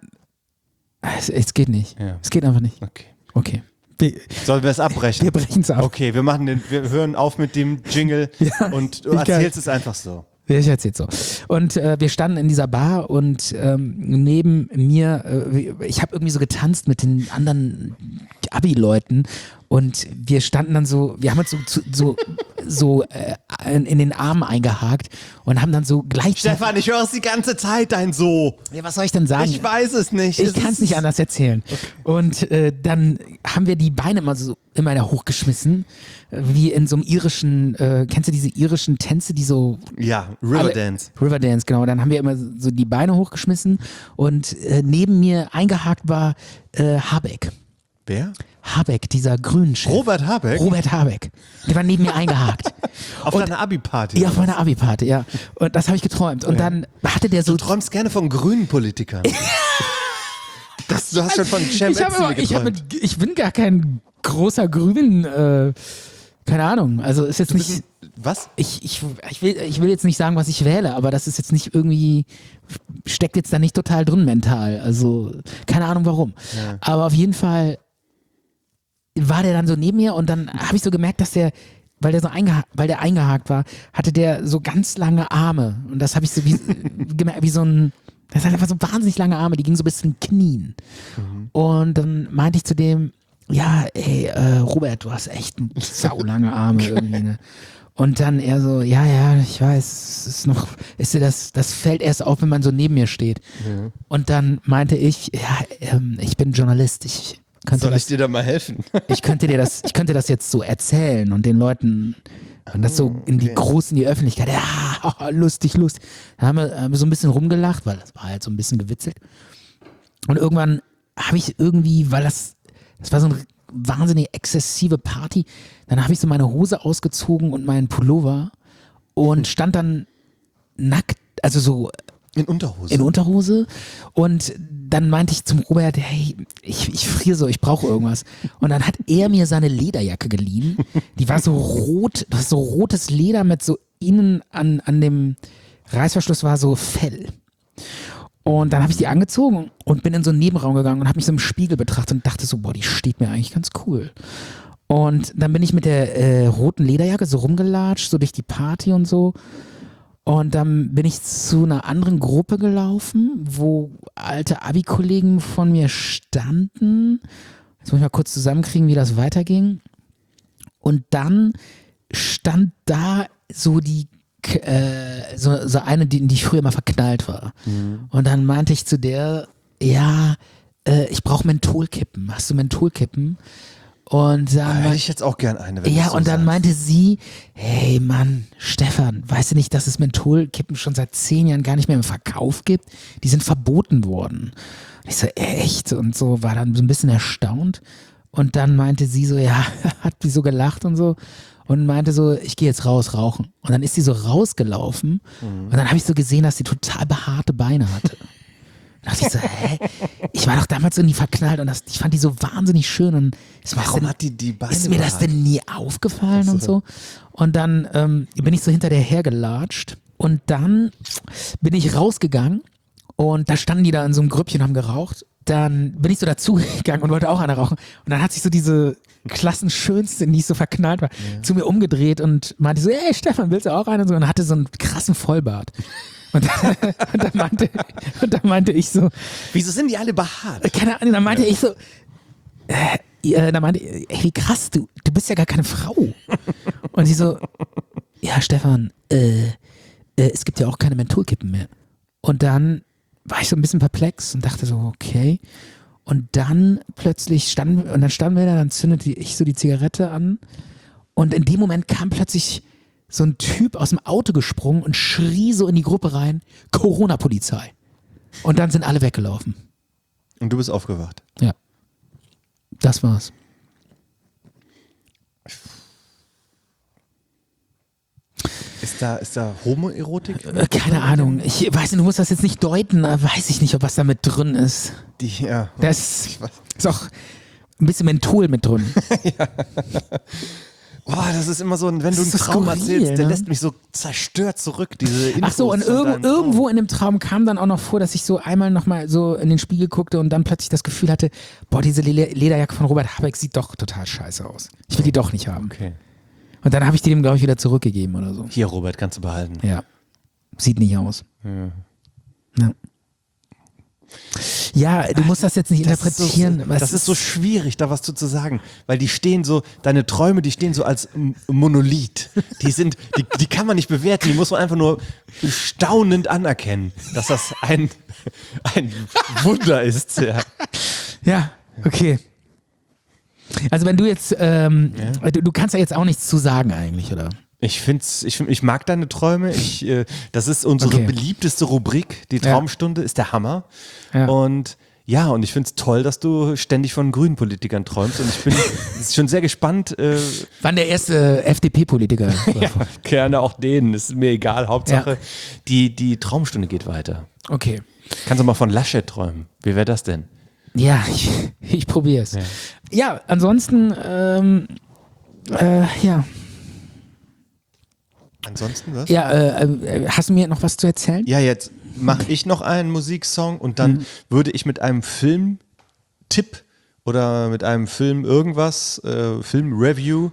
Es geht nicht. Ja. Es geht einfach nicht. Okay. Sollen wir es abbrechen? Wir brechen es ab. Okay, wir hören auf mit dem Jingle und du erzählst es einfach so. Ich erzähl's so. Und wir standen in dieser Bar und neben mir, ich habe irgendwie so getanzt mit den anderen Abi-Leuten und wir standen dann so, wir haben uns so in den Armen eingehakt und haben dann so gleichzeitig... Stefan, ich höre es die ganze Zeit, dein So. Ja, was soll ich denn sagen? Ich weiß es nicht. Ich kann es nicht anders erzählen. Okay. Und dann haben wir die Beine immer hochgeschmissen, wie in so einem irischen, kennst du diese irischen Tänze, die so... Ja, Riverdance. Riverdance, genau. Dann haben wir immer so die Beine hochgeschmissen und neben mir eingehakt war Habeck. Wer? Habeck, dieser Grünen-Chef. Robert Habeck? Robert Habeck. Der war neben mir eingehakt. Auf deiner Abi-Party? Ja, auf meiner Abi-Party, ja. Und das habe ich geträumt. Und dann hatte der so... Du träumst gerne von grünen Politikern. Du hast schon von Cem Özdemir geträumt. Ich bin gar kein großer Grünen... keine Ahnung, also ist jetzt nicht... Was? Ich will jetzt nicht sagen, was ich wähle, aber das ist jetzt nicht irgendwie... Steckt jetzt da nicht total drin mental. Also keine Ahnung warum. Ja. Aber auf jeden Fall war der dann so neben mir und dann habe ich so gemerkt, dass der, weil der eingehakt war, hatte der so ganz lange Arme. Und das habe ich so gemerkt, wie so ein... Das hat einfach so wahnsinnig lange Arme, die gingen so bis zu den Knien. Mhm. Und dann meinte ich zu dem... Ja, ey, Robert, du hast echt saulange Arme irgendwie, ne? Und dann er so, ja, ich weiß, das fällt erst auf, wenn man so neben mir steht. Mhm. Und dann meinte ich, ja, ich bin Journalist, soll ich dir da mal helfen? Ich könnte das jetzt so erzählen und den Leuten und das so in die Öffentlichkeit, ja, lustig. Da haben wir so ein bisschen rumgelacht, weil das war halt so ein bisschen gewitzelt. Und irgendwann habe ich irgendwie, weil das war so eine wahnsinnig exzessive Party. Dann habe ich so meine Hose ausgezogen und meinen Pullover und stand dann nackt, also so in Unterhose. Und dann meinte ich zum Robert, hey, ich friere so, ich brauche irgendwas. Und dann hat er mir seine Lederjacke geliehen. Die war so rot, das ist so rotes Leder mit so innen an dem Reißverschluss war so Fell. Und dann habe ich die angezogen und bin in so einen Nebenraum gegangen und habe mich so im Spiegel betrachtet und dachte so, boah, die steht mir eigentlich ganz cool. Und dann bin ich mit der roten Lederjacke so rumgelatscht, so durch die Party und so. Und dann bin ich zu einer anderen Gruppe gelaufen, wo alte Abi-Kollegen von mir standen. Jetzt muss ich mal kurz zusammenkriegen, wie das weiterging. Und dann stand da so die so eine, die ich früher mal verknallt war. Mhm. Und dann meinte ich zu der, ja, ich brauche Mentholkippen. Hast du Mentholkippen? Und dann hätte ich jetzt auch gern eine. Wenn ja, so und dann sagst. meinte sie, hey Mann, Stefan, weißt du nicht, dass es Mentholkippen schon seit 10 Jahren gar nicht mehr im Verkauf gibt? Die sind verboten worden. Und ich so, echt? Und so war dann so ein bisschen erstaunt. Und dann meinte sie so, ja, hat die so gelacht und so. Und meinte so, ich gehe jetzt raus rauchen. Und dann ist sie so rausgelaufen und dann habe ich so gesehen, dass sie total behaarte Beine hatte. Da dachte ich so, hä? Ich war doch damals so in die verknallt und ich fand die so wahnsinnig schön. Und warum hat die Beine ist mir das denn nie aufgefallen und so? Und dann bin ich so hinter der hergelatscht und dann bin ich rausgegangen und da standen die da in so einem Grüppchen und haben geraucht. Dann bin ich so dazugegangen und wollte auch eine rauchen. Und dann hat sich so diese Klassenschönste, in die ich so verknallt war, zu mir umgedreht und meinte so, hey Stefan, willst du auch einen? Und so, und hatte so einen krassen Vollbart. Und dann meinte ich so, wieso sind die alle behaart? Keine Ahnung, dann meinte ich so, dann meinte ich, ey, wie krass, du bist ja gar keine Frau. Und sie so, ja Stefan, es gibt ja auch keine Mentholkippen mehr. Und dann war ich so ein bisschen perplex und dachte so, okay. Und dann plötzlich standen wir da, dann zündete ich so die Zigarette an und in dem Moment kam plötzlich so ein Typ aus dem Auto gesprungen und schrie so in die Gruppe rein, Corona-Polizei. Und dann sind alle weggelaufen. Und du bist aufgewacht? Ja. Das war's. Ist da Homoerotik? Keine Ahnung. Ich weiß nicht, du musst das jetzt nicht deuten, weiß ich nicht, ob was da mit drin ist. Ja. Das ist auch ein bisschen Menthol mit drin. Boah, das ist immer so, wenn du einen ist so Traum skurril, erzählst, der ne? lässt mich so zerstört zurück, diese Infos. Ach so, und von deinem irgendwo Traum. in dem Traum kam dann auch noch vor, dass ich so einmal nochmal so in den Spiegel guckte und dann plötzlich das Gefühl hatte, boah, diese Lederjacke von Robert Habeck sieht doch total scheiße aus. Ich will die doch nicht haben. Okay. Und dann habe ich die dem, glaube ich, wieder zurückgegeben oder so. Hier, Robert, kannst du behalten. Ja. Sieht nicht aus. Ja. Ja, du musst das jetzt nicht interpretieren. Das ist so schwierig, da was zu sagen, weil die stehen so, deine Träume, die stehen so als Monolith. Die kann man nicht bewerten, die muss man einfach nur staunend anerkennen, dass das ein Wunder ist. Ja. Ja, okay. Also wenn du jetzt, du kannst ja jetzt auch nichts zu sagen eigentlich, oder? Ich mag deine Träume. Das ist unsere beliebteste Rubrik. Die Traumstunde ist der Hammer. Ja. Und ich finde es toll, dass du ständig von grünen Politikern träumst. Und ich bin schon sehr gespannt. Wann der erste FDP-Politiker? Gerne auch denen. Ist mir egal. Hauptsache, die Traumstunde geht weiter. Okay. Kannst du mal von Laschet träumen? Wie wäre das denn? Ja, ich probiere es. Ja, ansonsten, Ansonsten was? Ja, hast du mir noch was zu erzählen? Ja, jetzt mache ich noch einen Musiksong und dann würde ich mit einem Filmtipp oder mit einem Film irgendwas, Filmreview,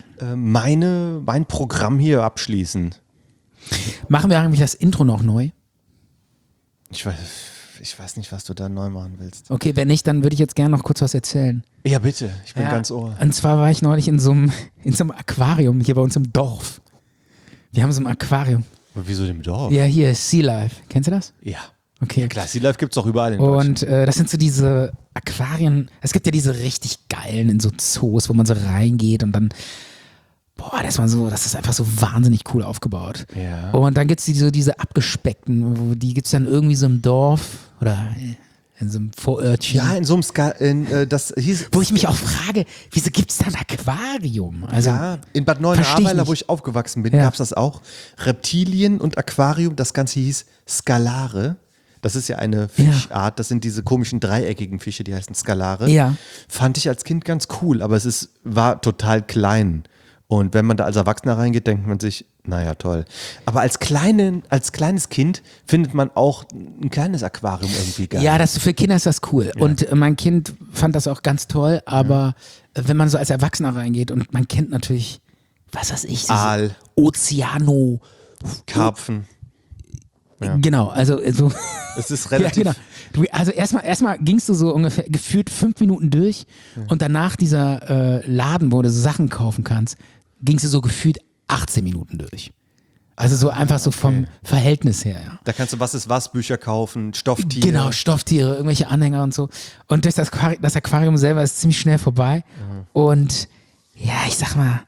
mein Programm hier abschließen. Machen wir eigentlich das Intro noch neu? Ich weiß nicht, was du da neu machen willst. Okay, wenn nicht, dann würde ich jetzt gerne noch kurz was erzählen. Ja, bitte, ich bin ganz Ohr. Und zwar war ich neulich in so einem Aquarium hier bei uns im Dorf. Wir haben so ein Aquarium. Aber wieso dem Dorf? Ja, hier, Sea Life. Kennst du das? Ja. Okay. Ja, klar, Sea Life gibt es auch überall in Deutschland. Und das sind so diese Aquarien, es gibt ja diese richtig geilen in so Zoos, wo man so reingeht und dann, das ist einfach so wahnsinnig cool aufgebaut. Ja. Und dann gibt es diese abgespeckten, die gibt es dann irgendwie so im Dorf oder in so einem Vorörtchen. Ja, in so einem das hieß. Wo ich mich auch frage, wieso gibt es da ein Aquarium? Also, ja, in Bad Neuenahr, wo ich aufgewachsen bin, gab es das auch. Reptilien und Aquarium, das Ganze hieß Skalare. Das ist ja eine Fischart, das sind diese komischen dreieckigen Fische, die heißen Skalare. Ja. Fand ich als Kind ganz cool, aber war total klein. Und wenn man da als Erwachsener reingeht, denkt man sich, naja, toll. Aber als kleines Kind findet man auch ein kleines Aquarium irgendwie geil. Ja, für Kinder ist das cool. Ja. Und mein Kind fand das auch ganz toll, aber wenn man so als Erwachsener reingeht und man kennt natürlich, was weiß ich, Aal, Ozeano, Karpfen. Ja. Genau, also so. Es ist relativ. Ja, genau. Also erstmal gingst du so ungefähr gefühlt 5 Minuten durch und danach dieser Laden, wo du so Sachen kaufen kannst, gingst du so gefühlt 18 Minuten durch. Also so einfach so vom Verhältnis her. Ja. Da kannst du was Bücher kaufen, Stofftiere. Genau, Stofftiere, irgendwelche Anhänger und so. Und durch das Aquarium selber ist ziemlich schnell vorbei. Und ja, ich sag mal,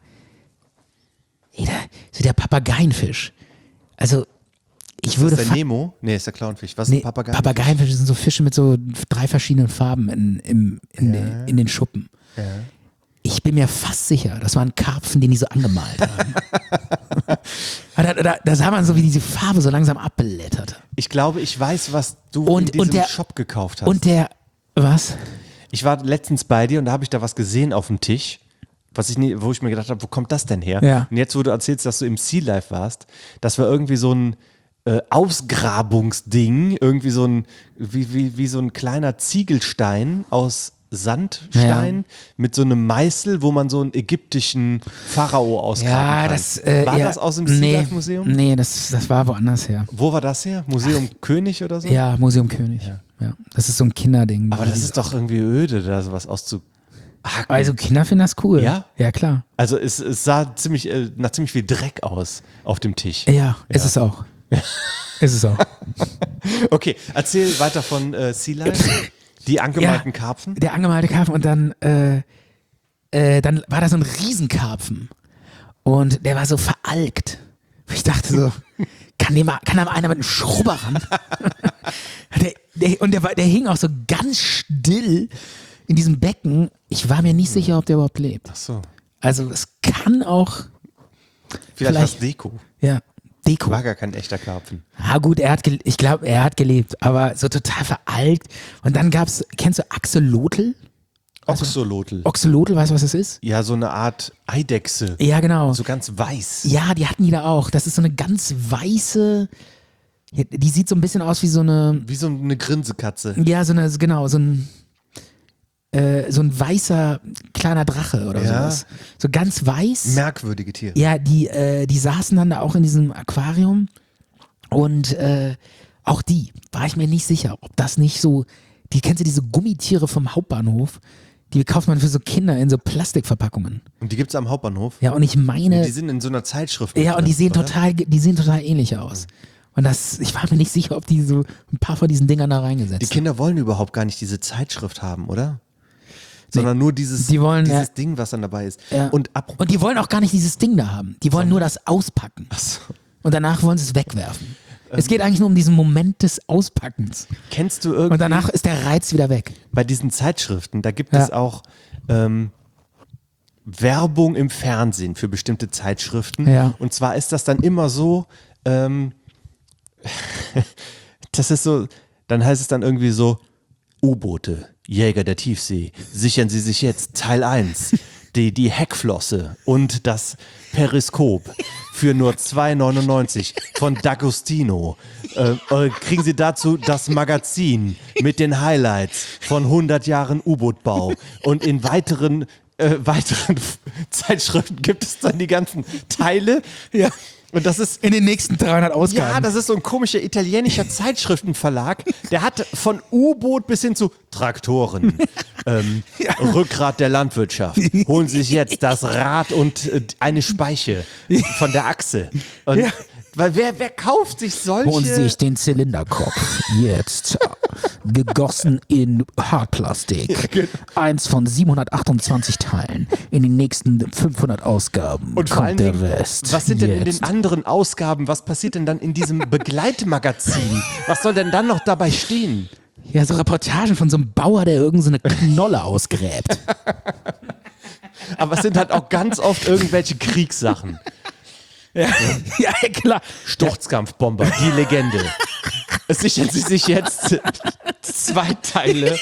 so der Papageienfisch. Also ich würde. Ist der Nemo? Nee, ist der Clownfisch. Was ist ein Papageienfisch? Papageienfische sind so Fische mit so 3 verschiedenen Farben in den Schuppen. Ja. Ich bin mir fast sicher, das waren Karpfen, den die so angemalt haben. da sah man so, wie diese Farbe so langsam abblättert. Ich glaube, ich weiß, was du in diesem Shop gekauft hast. Und was? Ich war letztens bei dir und da habe ich da was gesehen auf dem Tisch, wo ich mir gedacht habe, wo kommt das denn her? Ja. Und jetzt, wo du erzählst, dass du im Sea Life warst, das war irgendwie so ein Ausgrabungsding, irgendwie so ein, wie so ein kleiner Ziegelstein aus Sandstein mit so einem Meißel, wo man so einen ägyptischen Pharao ausgraben kann. War das aus dem Sea Life Museum? Nee, das war woanders her. Wo war das her? Museum König oder so? Ja, Museum König. Ja. Das ist so ein Kinderding. Aber das ist doch irgendwie öde, da sowas auszuhaken. Also Kinder finden das cool. Ja? Ja, klar. Also es sah nach ziemlich viel Dreck aus auf dem Tisch. Ja, ist es auch. Ist es auch. Okay, erzähl weiter von Sea Life. Die angemalten Karpfen? Der angemalte Karpfen und dann war da so ein Riesenkarpfen und der war so veralkt. Ich dachte so, kann da mal einer mit einem Schrubber ran? der hing auch so ganz still in diesem Becken. Ich war mir nicht sicher, ob der überhaupt lebt. Ach so. Also es kann auch Vielleicht was Deko. Ja, Deko. War gar kein echter Karpfen. Ah gut, ich glaube, er hat gelebt, aber so total veralkt. Und dann kennst du Axolotl? Oxolotl. Oxolotl, weißt du, was das ist? Ja, so eine Art Eidechse. Ja, genau. So ganz weiß. Ja, die hatten die da auch. Das ist so eine ganz weiße, die sieht so ein bisschen aus wie so eine, Wie so eine Grinsekatze. ja, so ein weißer kleiner Drache oder Ja. sowas. So ganz weiß. Merkwürdige Tiere. Ja, die saßen dann da auch in diesem Aquarium und auch die, war ich mir nicht sicher, ob das nicht so, kennst du diese Gummitiere vom Hauptbahnhof? Die kauft man für so Kinder in so Plastikverpackungen. Und die gibt es am Hauptbahnhof. Ja, und ich meine, Die sind in so einer Zeitschrift. ja, und die sehen oder? total ähnlich aus. Und ich war mir nicht sicher, ob die so ein paar von diesen Dingern da reingesetzt Die Kinder wollen überhaupt gar nicht diese Zeitschrift haben, oder? Sondern nur dieses die wollen, ja. Ding, was dann dabei ist. Ja. Und Und die wollen auch gar nicht dieses Ding da haben. Die wollen nur das auspacken. Und danach wollen sie es wegwerfen. Es geht eigentlich nur um diesen Moment des Auspackens. kennst du irgendwie Und danach ist der Reiz wieder weg. bei diesen Zeitschriften, da gibt Ja. es auch Werbung im Fernsehen für bestimmte Zeitschriften. Ja. Und zwar ist das dann immer so, das ist so, dann heißt es dann irgendwie so, U-Boote, Jäger der Tiefsee, sichern Sie sich jetzt Teil 1, die Heckflosse und das Periskop für nur 2,99 von D'Agostino. Kriegen Sie dazu das Magazin mit den Highlights von 100 Jahren U-Bootbau und in weiteren Zeitschriften gibt es dann die ganzen Teile. Ja. Und das ist In den nächsten 300 Ausgaben. ja, das ist so ein komischer italienischer Zeitschriftenverlag. Der hat von U-Boot bis hin zu Traktoren, Rückgrat der Landwirtschaft. Holen Sie sich jetzt das Rad und eine Speiche von der Achse. Und, Ja. Weil wer kauft sich solche... Holen Sie sich den Zylinderkopf. Jetzt. Gegossen in Hartplastik. Eins von 728 Teilen. In den nächsten 500 Ausgaben und vor allen kommt der Dingen, Rest. was sind denn in den Jetzt. anderen Ausgaben, was passiert denn dann in diesem Begleitmagazin? Was soll denn dann noch dabei stehen? Ja, so Reportagen von so einem Bauer, der irgendeine Knolle ausgräbt. Aber es sind halt auch ganz oft irgendwelche Kriegssachen. Ja, klar. Sturzkampfbomber, die Legende. Sichern Sie sich jetzt 2 Teile.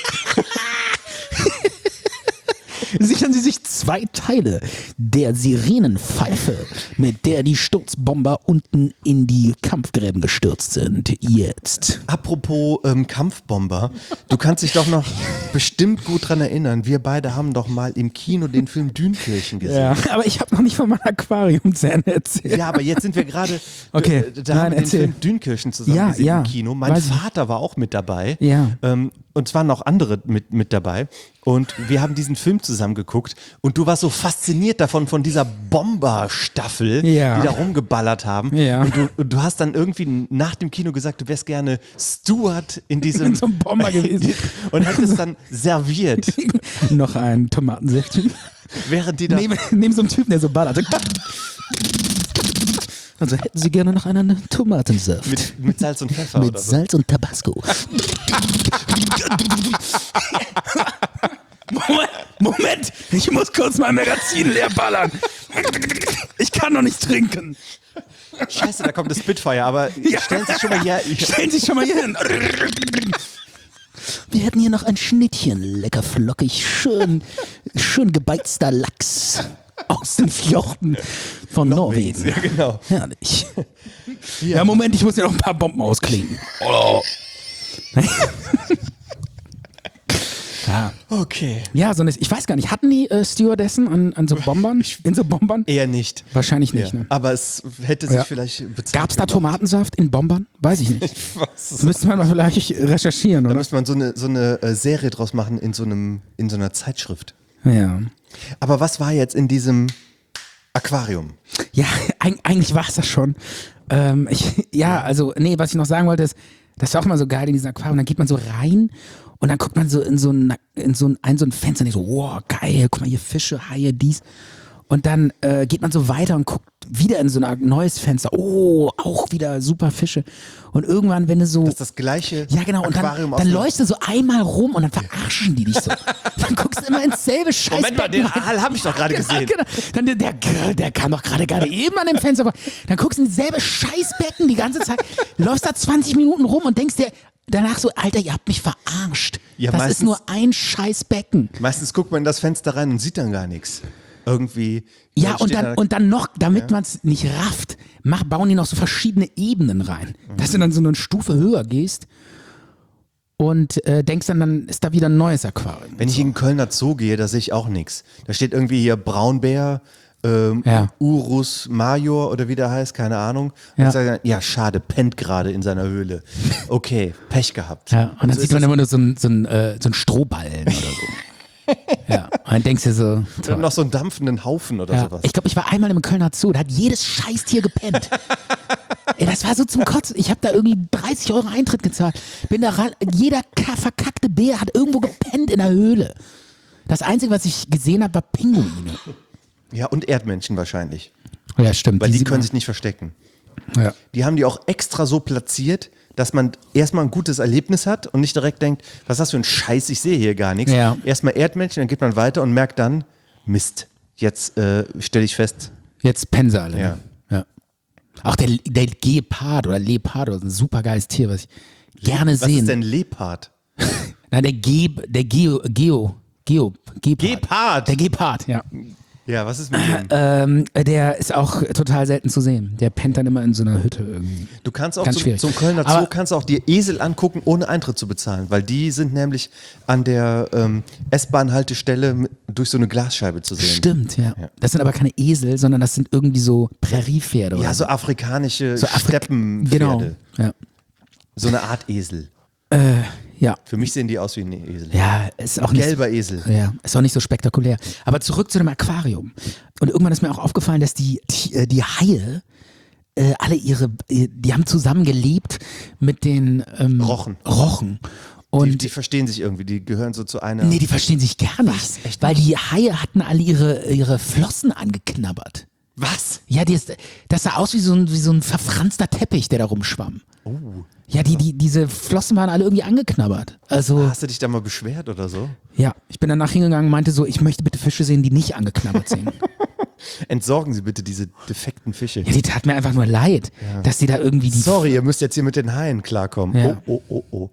Sichern Sie sich 2 Teile der Sirenenpfeife, mit der die Sturzbomber unten in die Kampfgräben gestürzt sind. Jetzt. Apropos Kampfbomber, du kannst dich doch noch bestimmt gut dran erinnern. Wir beide haben doch mal im Kino den Film Dünkirchen gesehen. Ja, aber ich habe noch nicht von meinem Aquarium zu Ende erzählt. Ja, aber jetzt sind wir gerade, Okay, da haben nein, wir den erzähl. Film Dünkirchen zusammen Ja, gesehen ja, im Kino. Mein weiß ich. Vater war auch mit dabei. Ja. Und zwar noch andere mit dabei. Und wir haben diesen Film zusammen geguckt. Und du warst so fasziniert davon, von dieser Bomberstaffel, Ja. die da rumgeballert haben. Ja. Und du hast dann irgendwie nach dem Kino gesagt, du wärst gerne Steward in diesem In so einem Bomber gewesen. Und hättest dann serviert, Noch ein Tomatensäftchen. während die da... Neben so einem Typen, der so ballert. Also hätten Sie gerne noch einen Tomatensaft. Mit Salz und Pfeffer Mit oder so. Salz und Tabasco. Moment, ich muss kurz mein Magazin leer ballern. Ich kann noch nicht trinken. Scheiße, da kommt das Spitfire, aber stellen Sie sich schon mal hier... Stellen Sie sich schon mal hier hin. Wir hätten hier noch ein Schnittchen, lecker flockig, schön gebeizter Lachs aus den Fjorden von Norwegen. Ja, genau. Herrlich. Ja, Moment, ich muss ja noch ein paar Bomben ausklinken. Oh. Ja. Okay. Ja, ich weiß gar nicht, hatten die Stewardessen an so Bombern? In so Bombern? Eher nicht. Wahrscheinlich nicht, Ja. ne? Aber es hätte sich Ja. vielleicht bezahlt. Gab es da Tomatensaft in Bombern? Weiß ich nicht. Was? Müsste man mal vielleicht recherchieren, Da oder? müsste man so eine Serie draus machen in so einer Zeitschrift. Ja. Aber was war jetzt in diesem Aquarium? Ja, eigentlich war es das schon. Was ich noch sagen wollte, ist, das ist auch immer so geil in diesem Aquarium. Dann geht man so rein und dann guckt man so in so ein Fenster und denkt so, wow, geil, guck mal hier Fische, Haie, dies. Und dann geht man so weiter und guckt wieder in so ein neues Fenster. Oh, auch wieder super Fische. Und irgendwann, wenn du so... Das ist das gleiche Ja, genau. Und Aquarium dann läufst du so einmal rum und dann verarschen die dich so. Dann guckst du immer ins selbe Scheißbecken. Moment mal, den Aal habe ich doch gerade gesehen. Genau. Dann der kam doch gerade eben an dem Fenster vorbei. Dann guckst du ins selbe Scheißbecken die ganze Zeit, läufst da 20 Minuten rum und denkst dir danach so, Alter, ihr habt mich verarscht. Ja, das meistens- ist nur ein Scheißbecken. Meistens guckt man in das Fenster rein und sieht dann gar nichts. Irgendwie. Ja, steht und dann noch, damit man es nicht rafft, bauen die noch so verschiedene Ebenen rein. Dass du dann so eine Stufe höher gehst und denkst dann ist da wieder ein neues Aquarium. Wenn ich in den Kölner Zoo gehe, da sehe ich auch nichts. Da steht irgendwie hier Braunbär, Ja. Urus Major oder wie der heißt, keine Ahnung. Und Ja. sagt dann, ja, schade, pennt gerade in seiner Höhle. Okay, Pech gehabt. Ja, und dann so sieht ist man das- immer nur so einen Strohballen oder so. Ja, und dann denkst du so, toll. noch so einen dampfenden Haufen oder Ja. sowas. Ich glaube, ich war einmal im Kölner Zoo, da hat jedes Scheißtier gepennt. Ey, das war so zum Kotzen. Ich habe da irgendwie 30 € Eintritt gezahlt. Bin da ran, jeder verkackte Bär hat irgendwo gepennt in der Höhle. Das Einzige, was ich gesehen habe, war Pinguine. Ja, und Erdmännchen wahrscheinlich. Ja, stimmt. Weil die sieht können man- sich nicht verstecken. Ja. Die haben die auch extra so platziert, dass man erstmal ein gutes Erlebnis hat und nicht direkt denkt, was ist das für ein Scheiß, ich sehe hier gar nichts. Ja. Erstmal Erdmännchen, dann geht man weiter und merkt dann, Mist, jetzt stelle ich fest. Jetzt pennen sie alle. Ja. Ne? Ja. Auch der Gepard oder Leopard, ein super geiles Tier, was ich gerne Was sehen. ist denn Leopard? Nein, der Gepard. Gepard? Der Gepard, ja. Ja, was ist mit dem? Der ist auch total selten zu sehen. Der pennt dann immer in so einer Hütte irgendwie. Du kannst auch Ganz schwierig. zum Kölner Zoo Aber- kannst du auch dir Esel angucken, ohne Eintritt zu bezahlen, weil die sind nämlich an der S-Bahn-Haltestelle durch so eine Glasscheibe zu sehen. Stimmt, ja. Das sind aber keine Esel, sondern das sind irgendwie so Präriepferde. Ja, oder so afrikanische So Steppenpferde. Genau. Ja. So eine Art Esel. Ja. Für mich sehen die aus wie ein Esel. Ja, ist auch nicht. Gelber Esel. Ja, ist auch nicht so spektakulär. Aber zurück zu dem Aquarium. Und irgendwann ist mir auch aufgefallen, dass die Haie alle die haben zusammen gelebt mit den Rochen. Und Die verstehen sich irgendwie, die gehören so zu einer. nee, die verstehen sich gar nicht. Echt weil die Haie hatten alle ihre Flossen angeknabbert. Was? Ja, das sah aus wie so ein verfranster Teppich, der da rumschwamm. Oh. Ja, diese Flossen waren alle irgendwie angeknabbert. Also, Hast du dich da mal beschwert oder so? ja, ich bin danach hingegangen und meinte so, ich möchte bitte Fische sehen, die nicht angeknabbert sind. Entsorgen Sie bitte diese defekten Fische. Ja, die tat mir einfach nur leid, dass die da irgendwie die... Sorry, ihr müsst jetzt hier mit den Haien klarkommen. Ja. Oh.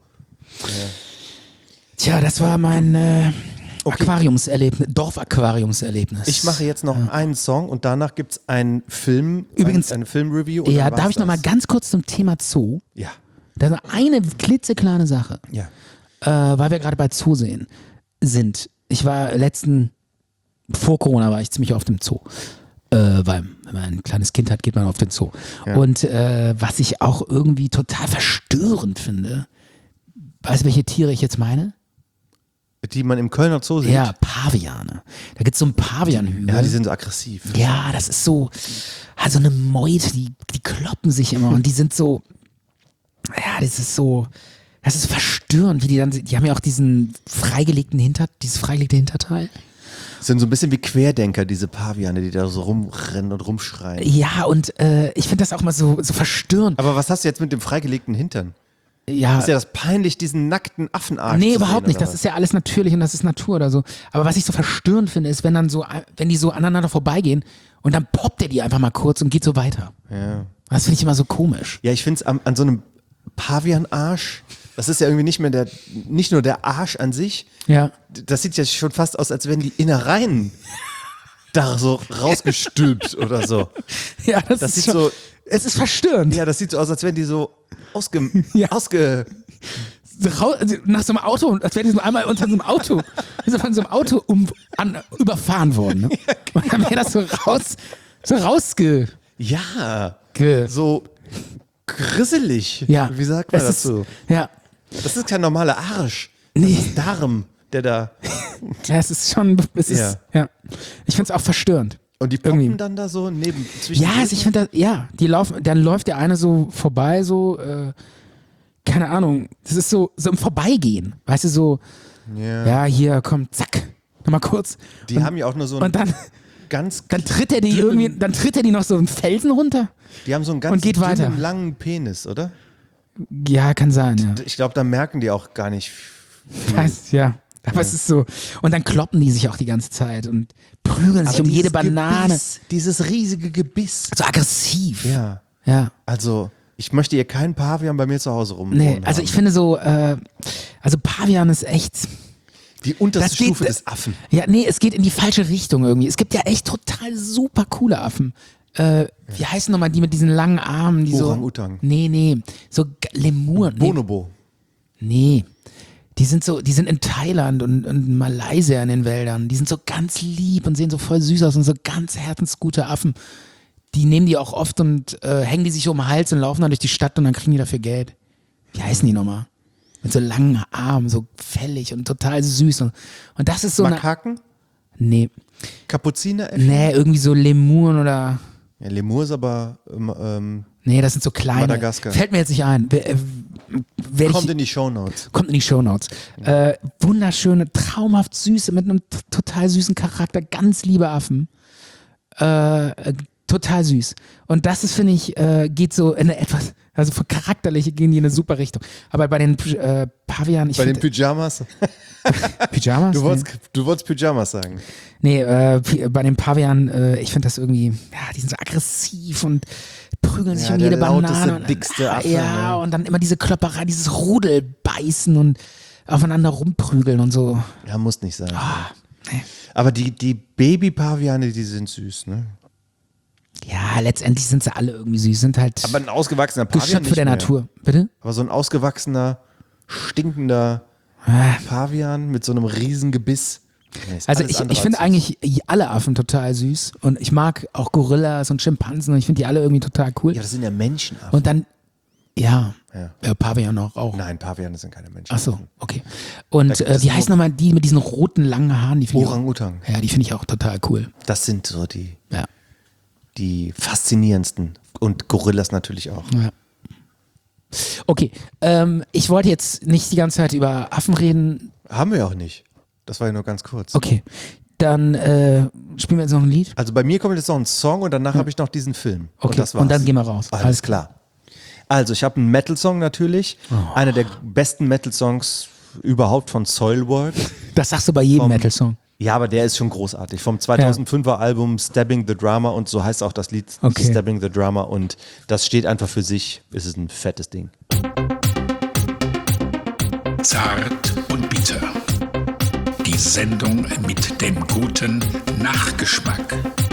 Tja, das war mein Aquariumserlebnis, Dorfaquariumserlebnis. Ich mache jetzt noch einen Song und danach gibt es einen Film, Übrigens- eine Filmreview. und Ja, dann war's darf ich noch mal das. ganz kurz zum Thema Zoo? Ja, Das ist eine klitzekleine Sache, ja. weil wir gerade bei Zoo sind. Ich war vor Corona war ich ziemlich oft im Zoo. Weil wenn man ein kleines Kind hat, geht man auf den Zoo. Ja. Und was ich auch irgendwie total verstörend finde, weißt du, welche Tiere ich jetzt meine? Die man im Kölner Zoo sieht. Ja, Paviane. Da gibt es so einen Pavianhügel. Ja, die sind so aggressiv. Ja, das ist so, also eine Meute, die kloppen sich immer und die sind so, ja, das ist verstörend, wie die haben ja auch dieses freigelegte Hinterteil. Sind so ein bisschen wie Querdenker, diese Paviane, die da so rumrennen und rumschreien. Ja, und ich finde das auch mal so verstörend. Aber was hast du jetzt mit dem freigelegten Hintern? Ja, Ist ja das peinlich, diesen nackten Affenarsch nee, zu überhaupt sehen, nicht. oder Das was? ist ja alles natürlich und das ist Natur oder so. Aber was ich so verstörend finde, ist, wenn die so aneinander vorbeigehen und dann poppt er die einfach mal kurz und geht so weiter. Ja. Das finde ich immer so komisch. Ja, ich finde es an so einem Pavianarsch, das ist ja irgendwie nicht nur der Arsch an sich, Ja. das sieht ja schon fast aus, als wären die Innereien da so rausgestülpt oder so. Ja, das Das ist sieht schon, so, es ist verstörend. ja, das sieht so aus, als wären die so Ja. ausge Nach so einem Auto, als wäre die so einmal unter so einem Auto, von so einem Auto überfahren worden. Ne? Und dann wäre das so rausge... ja, Ge- so grisselig. Ja. Wie sagt man Es das ist- so? Ja. Das ist kein normaler Arsch. Nee. Das ist Darm, der da. Ja, es ist schon, ja. Ich finde es auch verstörend. Und die poppen Irgendwie. dann da so zwischen. Ja, also ich finde das, ja, dann läuft der eine so vorbei, so, keine Ahnung, das ist so im Vorbeigehen, weißt du, so, ja, hier, komm, zack, nochmal kurz. Die haben ja auch nur so Und dann, ganz, Dann tritt er die noch so einen Felsen runter. die haben so einen ganz und geht weiter. dünnen, langen Penis, oder? Ja, kann sein, ja. Ich glaube, da merken die auch gar nicht viel. Ja. Aber es ist so. Und dann kloppen die sich auch die ganze Zeit und prügeln sich Aber um jede dieses Banane. Gebiss, dieses riesige Gebiss. So aggressiv. Ja. Ja. Also, ich möchte hier keinen Pavian bei mir zu Hause rumwohnen Nee, also ich finde so, also Pavian ist echt. die unterste das geht- Stufe des Affen. Ja, nee, es geht in die falsche Richtung irgendwie. Es gibt ja echt total super coole Affen. Wie heißen nochmal die mit diesen langen Armen? Die Orang-Utang. So, nee. So Lemuren. Nee, Bonobo. nee. Die sind in Thailand und Malaysia in den Wäldern. Die sind so ganz lieb und sehen so voll süß aus und so ganz herzensgute Affen. Die nehmen die auch oft und hängen die sich um den Hals und laufen dann durch die Stadt und dann kriegen die dafür Geld. Wie heißen die nochmal? Mit so langen Armen, so fällig und total süß. Und das ist so Makaken? Nee, Kapuziner? irgendwie so Lemuren oder. Ja, Lemur ist aber Nee, das sind so kleine. Madagaskar. Fällt mir jetzt nicht ein. kommt in die Shownotes. Kommt in die Shownotes. Wunderschöne, traumhaft süße, mit einem total süßen Charakter, ganz liebe Affen. Total süß. Und das ist, finde ich, geht so in eine etwas, also von charakterlich gehen die in eine super Richtung. Aber bei den Pavian, Bei den Pyjamas? Pyjamas? Du wolltest Pyjamas sagen. Nee, bei den Pavian, ich finde das irgendwie, ja, die sind so aggressiv und prügeln sich Ja, um der jede Banane. lauteste, Und, dickste Affe, ja, ne? und dann immer diese Klopperei, dieses Rudelbeißen und aufeinander rumprügeln und so. Ja, muss nicht sein. Nee. Aber die Baby-Paviane, die sind süß, ne? Ja, letztendlich sind sie alle irgendwie süß, sind halt Aber ein ausgewachsener Pavian Geschöpfe nicht der mehr. Natur. Bitte? Aber so ein ausgewachsener, stinkender Pavian mit so einem riesen Gebiss. Nee, ist Also alles ich andere finde als süß. eigentlich alle Affen total süß und ich mag auch Gorillas und Schimpansen und ich finde die alle irgendwie total cool. Ja, das sind ja Menschenaffen. Und dann, ja, Ja. Pavian auch. Nein, Paviane sind keine Menschen. Ach so, okay. Und Da gibt es wie nur- heißen nochmal die mit diesen roten, langen Haaren? Die finde ich auch, Orang-Utang. ja, die finde ich auch total cool. Das sind so Ja. die faszinierendsten. Und Gorillas natürlich auch. Ja. Okay, ich wollte jetzt nicht die ganze Zeit über Affen reden. Haben wir auch nicht. Das war ja nur ganz kurz. Okay, dann spielen wir jetzt noch ein Lied. Also bei mir kommt jetzt noch ein Song und danach habe ich noch diesen Film. Okay, und das war's. und dann gehen wir raus. Alles klar. Also ich habe einen Metal-Song natürlich. Einer der besten Metal-Songs überhaupt von Soilwork. Das sagst du bei jedem Vom- Metal-Song. Ja, aber der ist schon großartig. Vom 2005er Album Stabbing the Drama und so heißt auch das Lied Okay. Stabbing the Drama und das steht einfach für sich. Es ist ein fettes Ding. Zart und bitter. Die Sendung mit dem guten Nachgeschmack.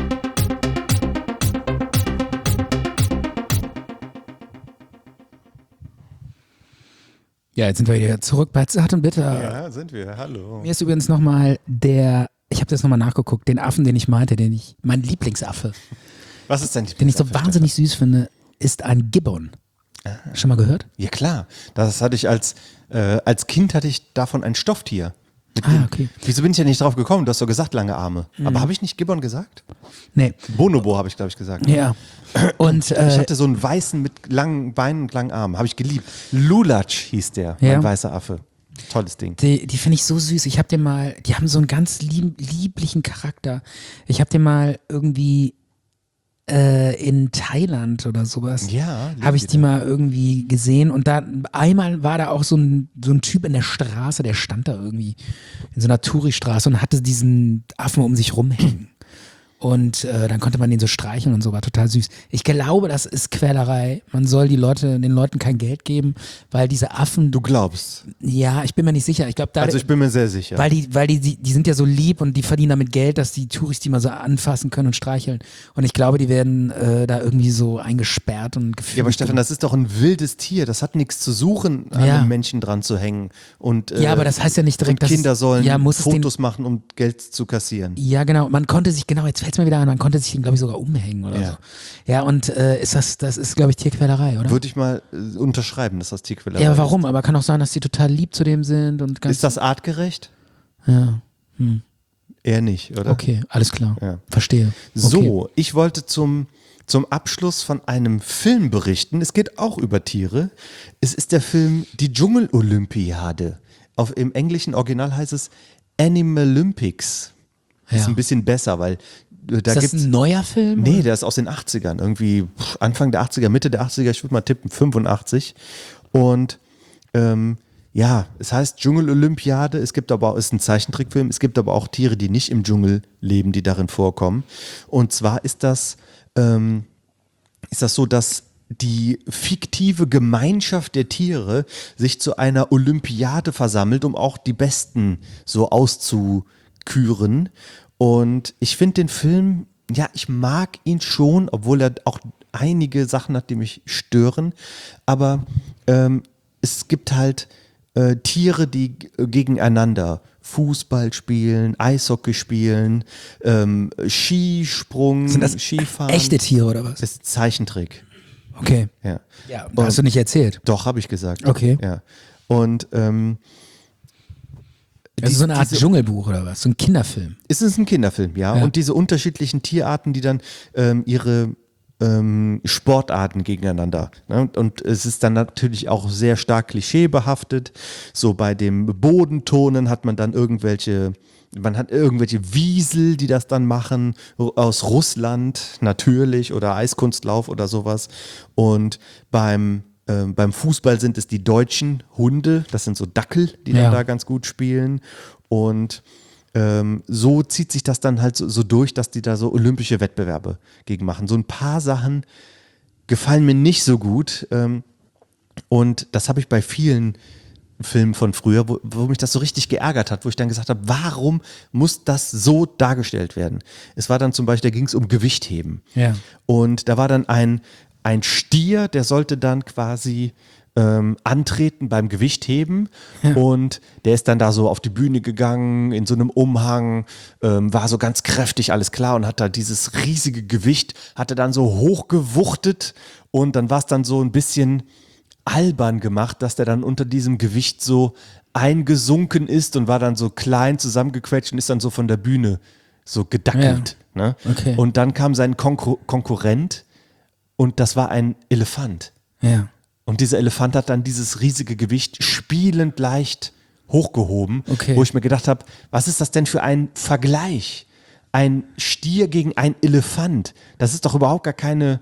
Ja, jetzt sind wir wieder zurück bei Zart und Bitter. Ja, sind wir. Hallo. Mir ist übrigens nochmal ich habe das nochmal nachgeguckt, den Affen, den ich meinte, mein Lieblingsaffe, Was ist denn den ich so wahnsinnig süß finde, ist ein Gibbon. Schon mal gehört? Ja klar, das hatte ich als Kind hatte ich davon ein Stofftier. Okay. Wieso bin ich ja nicht drauf gekommen? Du hast doch gesagt lange Arme. Aber habe ich nicht Gibbon gesagt? Nee. Bonobo habe ich glaube ich gesagt. Ja. Und Ich hatte so einen weißen mit langen Beinen und langen Armen. Habe ich geliebt. Lulatsch hieß der, Ja. mein weißer Affe. Tolles Ding. die finde ich so süß. Ich habe den mal, die haben so einen ganz lieblichen Charakter. Ich habe den mal irgendwie in Thailand oder sowas. Ja, lieben Habe ich die die mal irgendwie gesehen und da einmal war da auch so ein Typ in der Straße, der stand da irgendwie in so einer Touristraße und hatte diesen Affen um sich rumhängen. Und dann konnte man den so streicheln und so, war total süß. Ich glaube, das ist Quälerei. Man soll den Leuten kein Geld geben, weil diese Affen, Du glaubst. ja, ich bin mir nicht sicher. Ich glaube, Also ich bin mir sehr sicher. weil die sind ja so lieb und die verdienen damit Geld, dass die Touris die mal so anfassen können und streicheln. Und ich glaube, die werden da irgendwie so eingesperrt und gefühlt. Ja, aber Stefan, das ist doch ein wildes Tier. Das hat nichts zu suchen, an Ja. einem Menschen dran zu hängen. Und, Ja, aber das heißt ja nicht direkt, und dass Kinder es- sollen ja, muss es den- Fotos machen, um Geld zu kassieren. Ja, genau. Man konnte sich, genau, jetzt fällt es mir wieder ein, man konnte sich den, glaube ich, sogar umhängen oder Ja. so. Ja, und das ist, glaube ich, Tierquälerei, oder? Würde ich mal unterschreiben, dass das Tierquälerei Ja, aber ist. warum? Aber kann auch sein, dass die total lieb zu dem sind und ganz. Ist das artgerecht? Ja. Eher nicht, oder? Okay, alles klar. Ja. Verstehe. So, Okay. ich wollte zum Abschluss von einem Film berichten. Es geht auch über Tiere. Es ist der Film Die Dschungel-Olympiade. Im englischen Original heißt es Animalympics. Ist Ja. ein bisschen besser, weil da Ist das gibt's. ein neuer Film? Nee, oder? der ist aus den 80ern, irgendwie Anfang der 80er, Mitte der 80er, ich würde mal tippen, 85. Und ja, es heißt Dschungel-Olympiade, es gibt aber auch, ist ein Zeichentrickfilm, es gibt aber auch Tiere, die nicht im Dschungel leben, die darin vorkommen. Und zwar ist das so, dass die fiktive Gemeinschaft der Tiere sich zu einer Olympiade versammelt, um auch die Besten so auszuküren. Und ich finde den Film, ja, ich mag ihn schon, obwohl er auch einige Sachen hat, die mich stören. Aber es gibt halt Tiere, die gegeneinander Fußball spielen, Eishockey spielen, Skisprung, Sind das Skifahren. echte Tiere oder was? Das ist Zeichentrick. Okay. Ja. Ja, hast du nicht erzählt. Doch, habe ich gesagt. Okay. Ja. Und Also so eine Art Dschungelbuch oder was? So ein Kinderfilm. es ist ein Kinderfilm, ja. Ja. Und diese unterschiedlichen Tierarten, die dann ihre Sportarten gegeneinander. Ne? Und es ist dann natürlich auch sehr stark klischeebehaftet. So bei dem Bodentonen hat man dann irgendwelche Wiesel, die das dann machen, aus Russland natürlich oder Eiskunstlauf oder sowas. Und beim Fußball sind es die deutschen Hunde, das sind so Dackel, die Ja. dann da ganz gut spielen. Und so zieht sich das dann halt so durch, dass die da so olympische Wettbewerbe gegen machen. So ein paar Sachen gefallen mir nicht so gut. Und das habe ich bei vielen Filmen von früher, wo mich das so richtig geärgert hat, wo ich dann gesagt habe, warum muss das so dargestellt werden? Es war dann zum Beispiel, da ging es um Gewichtheben. Ja. Und da war dann ein Stier, der sollte dann quasi antreten beim Gewichtheben und der ist dann da so auf die Bühne gegangen in so einem Umhang, war so ganz kräftig, alles klar und hat da dieses riesige Gewicht, hatte dann so hochgewuchtet und dann war es dann so ein bisschen albern gemacht, dass der dann unter diesem Gewicht so eingesunken ist und war dann so klein zusammengequetscht und ist dann so von der Bühne so gedackelt. Ne? Okay. Und dann kam sein Konkurrent und das war ein Elefant. Ja. Und dieser Elefant hat dann dieses riesige Gewicht spielend leicht hochgehoben, Okay. wo ich mir gedacht habe, was ist das denn für ein Vergleich? Ein Stier gegen ein Elefant, das ist doch überhaupt gar keine,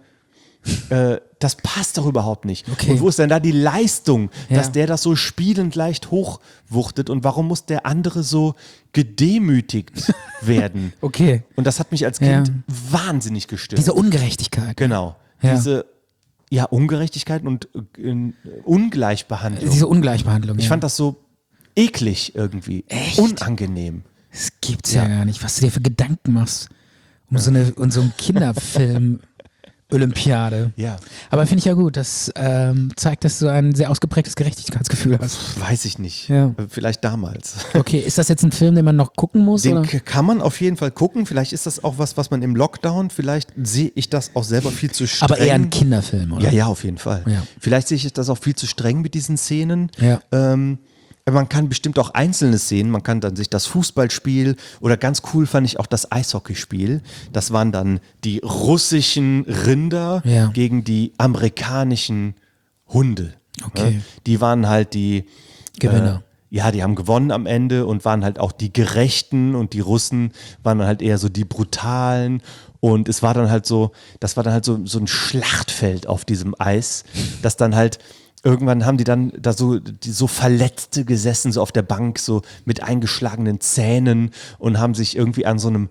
das passt doch überhaupt nicht. Okay. Und wo ist denn da die Leistung, Ja. dass der das so spielend leicht hochwuchtet und warum muss der andere so gedemütigt werden? Okay. Und das hat mich als Kind Ja. wahnsinnig gestört. Diese Ungerechtigkeit. Genau. Ja. Diese Ungerechtigkeit und Ungleichbehandlung. Diese Ungleichbehandlung. Ich fand das so eklig irgendwie. Echt? Unangenehm. Das gibt's ja gar nicht, was du dir für Gedanken machst um so einen Kinderfilm Olympiade. Ja. Aber finde ich ja gut, das zeigt, dass du ein sehr ausgeprägtes Gerechtigkeitsgefühl hast. Weiß ich nicht. Ja. Vielleicht damals. Okay, ist das jetzt ein Film, den man noch gucken muss? Den oder? kann man auf jeden Fall gucken. Vielleicht ist das auch was man im Lockdown, vielleicht sehe ich das auch selber viel zu streng. Aber eher ein Kinderfilm, oder? Ja, auf jeden Fall. Ja. Vielleicht sehe ich das auch viel zu streng mit diesen Szenen. Ja. Man kann bestimmt auch einzelne Szenen, man kann dann sich das Fußballspiel oder ganz cool fand ich auch das Eishockeyspiel. Das waren dann die russischen Rinder Ja. gegen die amerikanischen Hunde. Okay. Ne? Die waren halt die Gewinner. Ja, die haben gewonnen am Ende und waren halt auch die Gerechten und die Russen waren dann halt eher so die Brutalen. Und es war dann halt so, das war dann halt so ein Schlachtfeld auf diesem Eis, das dann halt irgendwann haben die dann da so Verletzte gesessen, so auf der Bank, so mit eingeschlagenen Zähnen und haben sich irgendwie an so einem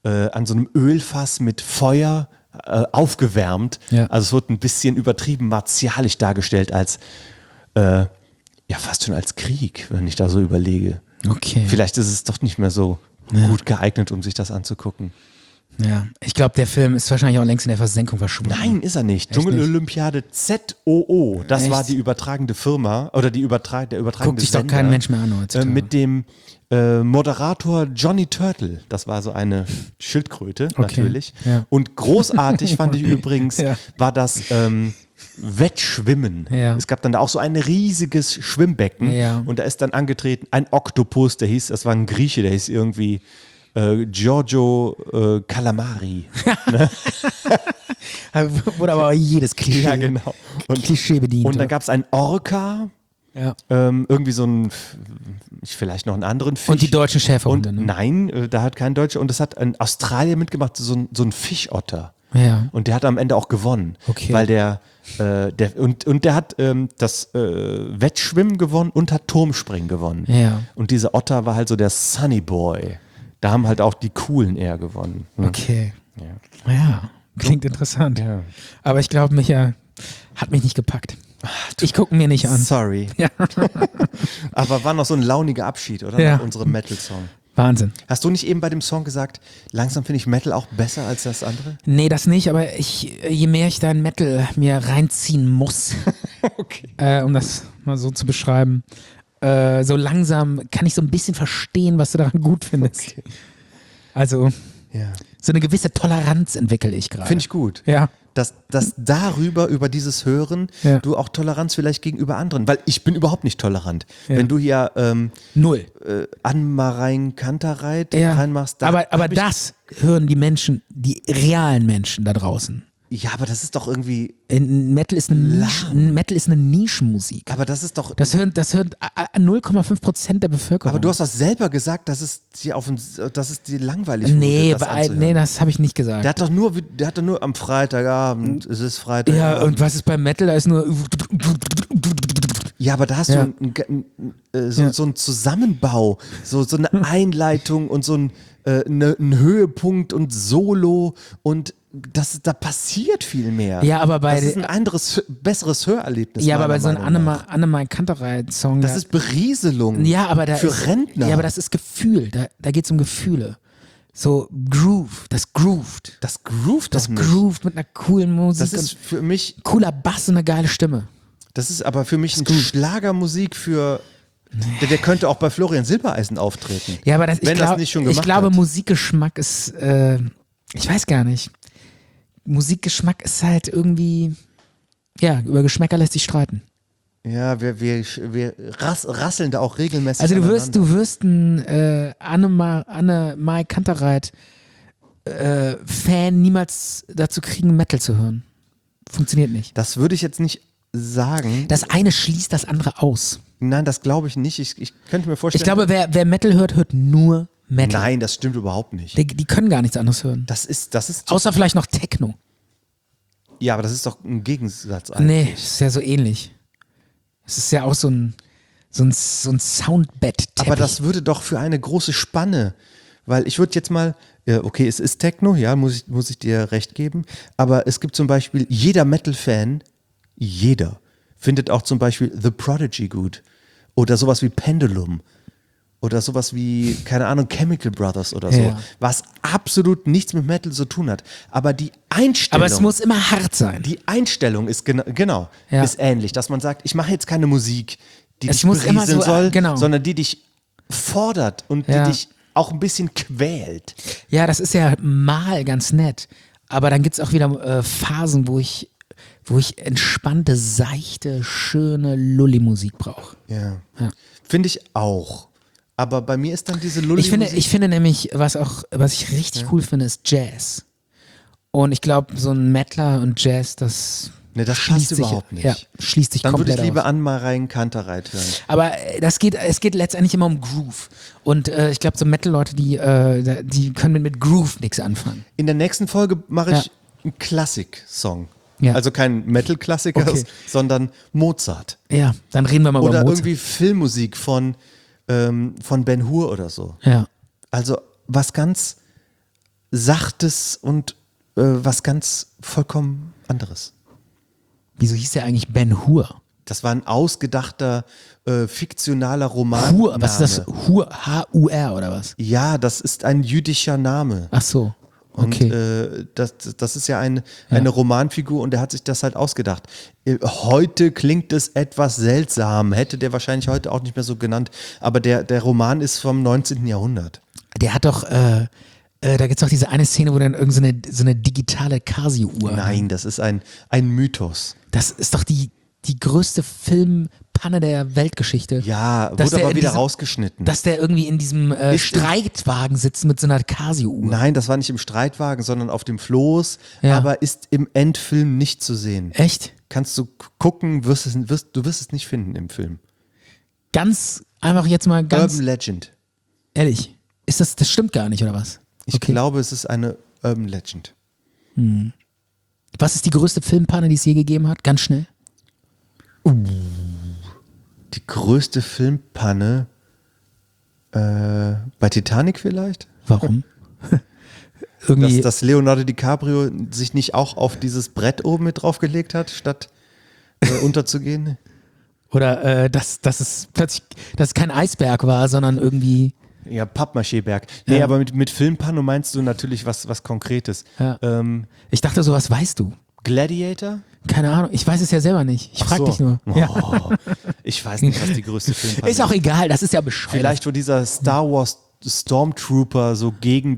Ölfass mit Feuer aufgewärmt. Ja. Also es wurde ein bisschen übertrieben martialisch dargestellt als fast schon als Krieg, wenn ich da so überlege. Okay. Vielleicht ist es doch nicht mehr so gut geeignet, um sich das anzugucken. Ja, ich glaube, der Film ist wahrscheinlich auch längst in der Versenkung verschwunden. Nein, ist er nicht. Echt Dschungel-Olympiade ZOO, das Echt? war die übertragende Firma oder der übertragende Guckt sich doch Sender, kein Mensch mehr an heutzutage. mit dem Moderator Johnny Turtle. Das war so eine Schildkröte, natürlich. ja. Und großartig fand ich übrigens, Ja. war das Wettschwimmen. Ja. Es gab dann da auch so ein riesiges Schwimmbecken Ja. und da ist dann angetreten ein Oktopus, das war ein Grieche, der hieß irgendwie Giorgio Calamari. Wurde aber auch jedes Klischee, Ja, genau. Klischee bedient. Und dann gab es einen Orca Ja. Irgendwie so ein, vielleicht noch einen anderen Fisch. Und die deutschen Schäferhunde, Und ne? nein, da hat kein Deutscher. Und das hat ein Australier mitgemacht, so ein Fischotter. Ja. Und der hat am Ende auch gewonnen. Okay. Weil der hat das Wettschwimmen gewonnen und hat Turmspringen gewonnen. Ja. Und dieser Otter war halt so der Sunny Boy. Da haben halt auch die Coolen eher gewonnen. Ne? Okay. Ja, klingt interessant. Ja. Aber ich glaube, Micha hat mich nicht gepackt. Ich gucke mir nicht an. Sorry. Ja. Aber war noch so ein launiger Abschied, oder? Ja. Nach unserem Metal-Song. Wahnsinn. Hast du nicht eben bei dem Song gesagt, langsam finde ich Metal auch besser als das andere? Nee, das nicht, aber je mehr ich da in Metal mir reinziehen muss, um das mal so zu beschreiben, so langsam kann ich so ein bisschen verstehen, was du daran gut findest. Okay. Also Ja. so eine gewisse Toleranz entwickle ich gerade. Finde ich gut. Ja. Dass über dieses Hören, Ja. du auch Toleranz vielleicht gegenüber anderen, weil ich bin überhaupt nicht tolerant. Ja. Wenn du hier Null. Anmarein Kantereit Ja. reinmachst, Aber hab ich- das hören die Menschen, die realen Menschen da draußen. Ja, aber das ist doch irgendwie, Metal ist eine Nischenmusik. aber das ist doch, Das hören 0,5% der Bevölkerung. aber du hast doch selber gesagt, dass es dir langweilig wurde, Nee, das anzuhören. das habe ich nicht gesagt. Der hat doch nur am Freitagabend, es ist Freitag. Ja, und was ist beim Metal? Da ist nur. Ja, aber da hast Ja. du so einen Zusammenbau, so eine Einleitung und so einen Höhepunkt und Solo und da passiert viel mehr. Ja, aber bei das ist ein anderes, besseres Hörerlebnis. Ja, aber bei so meiner einem Meinung nach. Annemai Kantereit-Song. Das ist Berieselung ja, aber da für ist, Rentner. Ja, aber das ist Gefühl. Da geht es um Gefühle. So Groove, das grooved. das groovt Das doch nicht. grooved mit einer coolen Musik. Das ist und für mich, cooler Bass und eine geile Stimme. das ist aber für mich ein Schlagermusik für. Der könnte auch bei Florian Silbereisen auftreten. Ja, aber Wenn das nicht schon ich gemacht glaube, hat. Musikgeschmack ist, ich weiß gar nicht. Musikgeschmack ist halt irgendwie, ja, über Geschmäcker lässt sich streiten. Ja, wir rasseln da auch regelmäßig. Also aneinander. du wirst ein Annemai Kantereit Fan niemals dazu kriegen, Metal zu hören. Funktioniert nicht. Das würde ich jetzt nicht sagen. Das eine schließt das andere aus. Nein, das glaube ich nicht. Ich könnte mir vorstellen. Ich glaube, wer Metal hört, hört nur Metal. Nein, das stimmt überhaupt nicht. Die können gar nichts anderes hören. Das ist Außer vielleicht noch Techno. ja, aber das ist doch ein Gegensatz Nee, eigentlich. ist ja so ähnlich. Es ist ja auch so ein Soundbett. Aber das würde doch für eine große Spanne, weil ich würde jetzt mal, okay, es ist Techno, ja, muss ich dir recht geben, aber es gibt zum Beispiel, jeder Metal-Fan, jeder, findet auch zum Beispiel The Prodigy gut oder sowas wie Pendulum oder sowas wie, keine Ahnung, Chemical Brothers oder so, Ja. was absolut nichts mit Metal zu tun hat. Aber die Einstellung, Aber es muss immer hart sein. die Einstellung ist genau, Ja. ist ähnlich, dass man sagt, ich mache jetzt keine Musik, die Es dich muss immer berieseln so, soll, genau. sondern die dich fordert und Ja. die dich auch ein bisschen quält. Ja, das ist ja mal ganz nett. Aber dann gibt es auch wieder Phasen, wo ich entspannte, seichte, schöne Lulli-Musik brauche. Ja. Ja. Finde ich auch. Aber bei mir ist dann diese Lulli Ich finde nämlich, was ich richtig cool finde, ist Jazz. Und ich glaube, so ein Metaler und Jazz, das Ne, das schließt passt sich überhaupt nicht. Ja, schließt sich Dann würde komplett ich lieber aus. Anmarein Kantereit hören. Aber es geht letztendlich immer um Groove. Und ich glaube, so Metal-Leute, die können mit Groove nichts anfangen. In der nächsten Folge mache ich Ja. einen Klassik-Song. Ja. Also kein Metal-Klassiker, Okay. sondern Mozart. Ja, dann reden wir mal Oder über Mozart. irgendwie Filmmusik von Ben Hur oder so. Ja. Also was ganz Sachtes und was ganz vollkommen anderes. Wieso hieß der eigentlich Ben Hur? Das war ein ausgedachter, fiktionaler Roman. Hur, was ist das? Hur, H-U-R oder was? Ja, das ist ein jüdischer Name. Ach so. Und Okay. das ist ja eine Romanfigur und der hat sich das halt ausgedacht. Heute klingt es etwas seltsam, hätte der wahrscheinlich heute auch nicht mehr so genannt, aber der Roman ist vom 19. Jahrhundert. Der hat doch, da gibt es doch diese eine Szene, wo dann so eine digitale Casio-Uhr. Nein, das ist ein Mythos. Das ist doch die größte Filmpanne der Weltgeschichte. Ja, Dass wurde der aber in wieder diesem- rausgeschnitten. Dass der irgendwie in diesem Streitwagen sitzt mit so einer Casio-Uhr. Nein, das war nicht im Streitwagen, sondern auf dem Floß, Ja. aber ist im Endfilm nicht zu sehen. Echt? Kannst du gucken, du wirst es nicht finden im Film. ganz einfach jetzt mal ganz Urban Legend. ehrlich. Das stimmt gar nicht, oder was? Ich glaube, es ist eine Urban Legend. Was ist die größte Filmpanne, die es je gegeben hat? Ganz schnell. Die größte Filmpanne bei Titanic vielleicht? Warum? Irgendwie. Dass Leonardo DiCaprio sich nicht auch auf dieses Brett oben mit draufgelegt hat, statt unterzugehen? Oder dass es plötzlich, dass es kein Eisberg war, sondern irgendwie. Ja, Pappmaché-Berg. Nee, Ja. aber mit Filmpanne meinst du natürlich was Konkretes. Ja. Ich dachte, sowas weißt du. Gladiator? Keine Ahnung, ich weiß es ja selber nicht. Ich frage so. dich nur. Ja. Oh, ich weiß nicht, was die größte Filmpanne Ist auch egal, das ist ja bescheuert. Vielleicht, wo dieser Star Wars Stormtrooper so gegen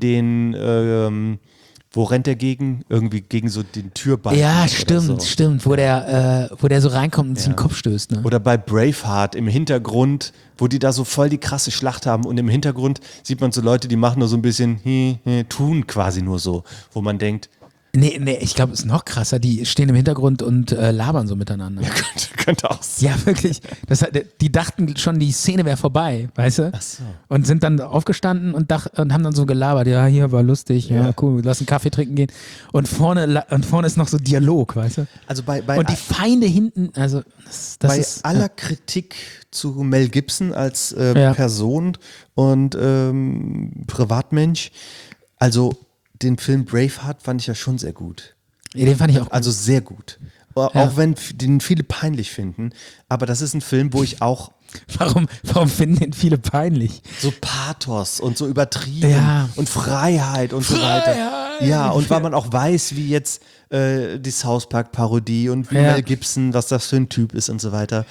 den, wo rennt er gegen? Irgendwie gegen so den Türbalken. Ja, oder stimmt, so. stimmt. Wo der so reinkommt und sich den Kopf stößt. Ne? Oder bei Braveheart im Hintergrund, wo die da so voll die krasse Schlacht haben und im Hintergrund sieht man so Leute, die machen nur so ein bisschen, tun quasi nur so, wo man denkt, Nee, ich glaube, es ist noch krasser. Die stehen im Hintergrund und labern so miteinander. ja, könnte auch sein. Ja, wirklich. Die dachten schon, die Szene wäre vorbei, weißt du? Ach so. Und sind dann aufgestanden und haben dann so gelabert. Ja, hier war lustig. Ja, cool. Lass einen Kaffee trinken gehen. Und vorne ist noch so Dialog, weißt du? Also bei Und die Feinde hinten, also das bei ist. aller Kritik zu Mel Gibson als Ja. Person und Privatmensch, also den Film Braveheart fand ich ja schon sehr gut. Den fand ich auch. Also sehr gut. Auch wenn den viele peinlich finden. Aber das ist ein Film, wo ich auch Warum finden den viele peinlich? so Pathos und so übertrieben Ja. und Freiheit und so weiter. Ja, und weil man auch weiß, wie jetzt die South Park-Parodie und wie Ja. Mel Gibson, was das für ein Typ ist und so weiter.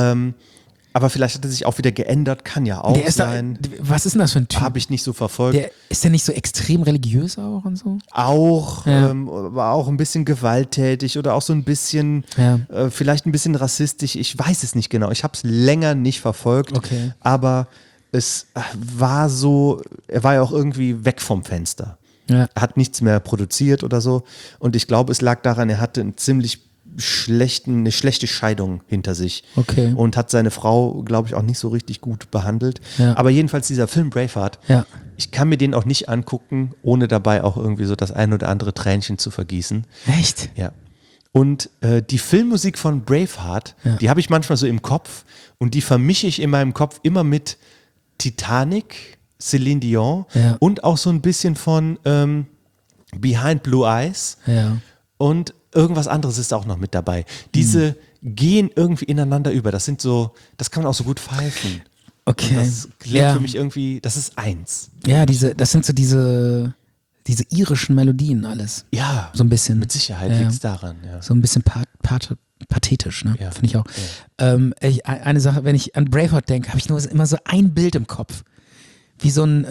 Aber vielleicht hat er sich auch wieder geändert, kann ja auch Der ist sein. was ist denn das für ein Typ? Habe ich nicht so verfolgt. Ist der nicht so extrem religiös auch und so? Auch, Ja. war auch ein bisschen gewalttätig oder auch so ein bisschen, Ja. vielleicht ein bisschen rassistisch. Ich weiß es nicht genau. Ich habe es länger nicht verfolgt. Okay. Aber es war so, er war ja auch irgendwie weg vom Fenster. Ja. Er hat nichts mehr produziert oder so. Und ich glaube, es lag daran, er hatte eine schlechte Scheidung hinter sich. Okay. Und hat seine Frau, glaube ich, auch nicht so richtig gut behandelt. Ja. Aber jedenfalls dieser Film Braveheart, Ja. ich kann mir den auch nicht angucken, ohne dabei auch irgendwie so das ein oder andere Tränchen zu vergießen. Echt? Ja. Und die Filmmusik von Braveheart, die habe ich manchmal so im Kopf und die vermische ich in meinem Kopf immer mit Titanic, Celine Dion und auch so ein bisschen von Behind Blue Eyes Ja. und irgendwas anderes ist auch noch mit dabei. Diese gehen irgendwie ineinander über. Das sind so, das kann man auch so gut pfeifen. Okay. Das klingt ja. für mich irgendwie, das ist eins. Ja, das sind so diese irischen Melodien alles. Ja, So ein bisschen. mit Sicherheit Ja. liegt es daran. Ja. So ein bisschen pathetisch, ne? Ja. Finde ich auch. Eine Sache, wenn ich an Braveheart denke, habe ich nur immer so ein Bild im Kopf. Wie so ein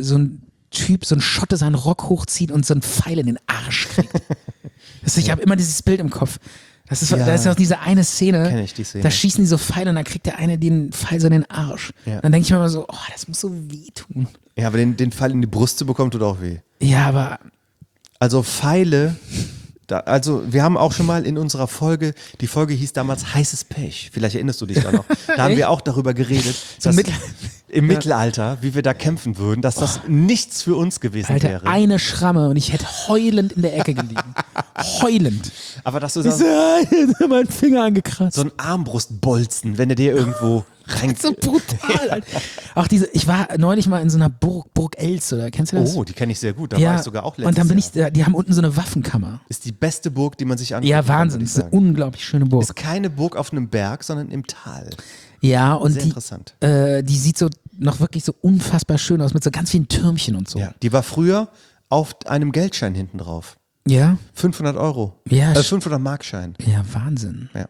Typ, so ein Schotte seinen Rock hochzieht und so einen Pfeil in den Arsch kriegt. Ich habe immer dieses Bild im Kopf. Da ist auch diese eine Szene, Kenn ich die Szene. da schießen die so Pfeile und dann kriegt der eine den Pfeil so in den Arsch. Ja. Dann denke ich mir immer so, oh, das muss so wehtun. Ja, aber den Pfeil in die Brust zu bekommen, tut auch weh. Ja, aber Also Pfeile, also wir haben auch schon mal in unserer Folge, die Folge hieß damals Heißes Pech, vielleicht erinnerst du dich da noch, da haben wir auch darüber geredet, dass im Mittelalter, wie wir da kämpfen würden, dass das nichts für uns gewesen Alter, wäre. eine Schramme und ich hätte heulend in der Ecke gelegen. Heulend. Aber dass du Ich so, sagst, mein Finger angekratzt. so ein Armbrustbolzen, wenn er dir irgendwo rein... So brutal. Alter. Auch ich war neulich mal in so einer Burg Elster, kennst du das? Oh, die kenne ich sehr gut, da war ich sogar auch letztes und dann bin Jahr. die haben unten so eine Waffenkammer. Ist die beste Burg, die man sich angucken Ja, kann, Wahnsinn, würde das ich ist eine sagen. unglaublich schöne Burg. Ist keine Burg auf einem Berg, sondern im Tal. Ja, und Sehr interessant. die sieht so noch wirklich so unfassbar schön aus mit so ganz vielen Türmchen und so. Ja, die war früher auf einem Geldschein hinten drauf. Ja? 500 Euro. Ja, 500 Markschein. Ja, Wahnsinn. Ja.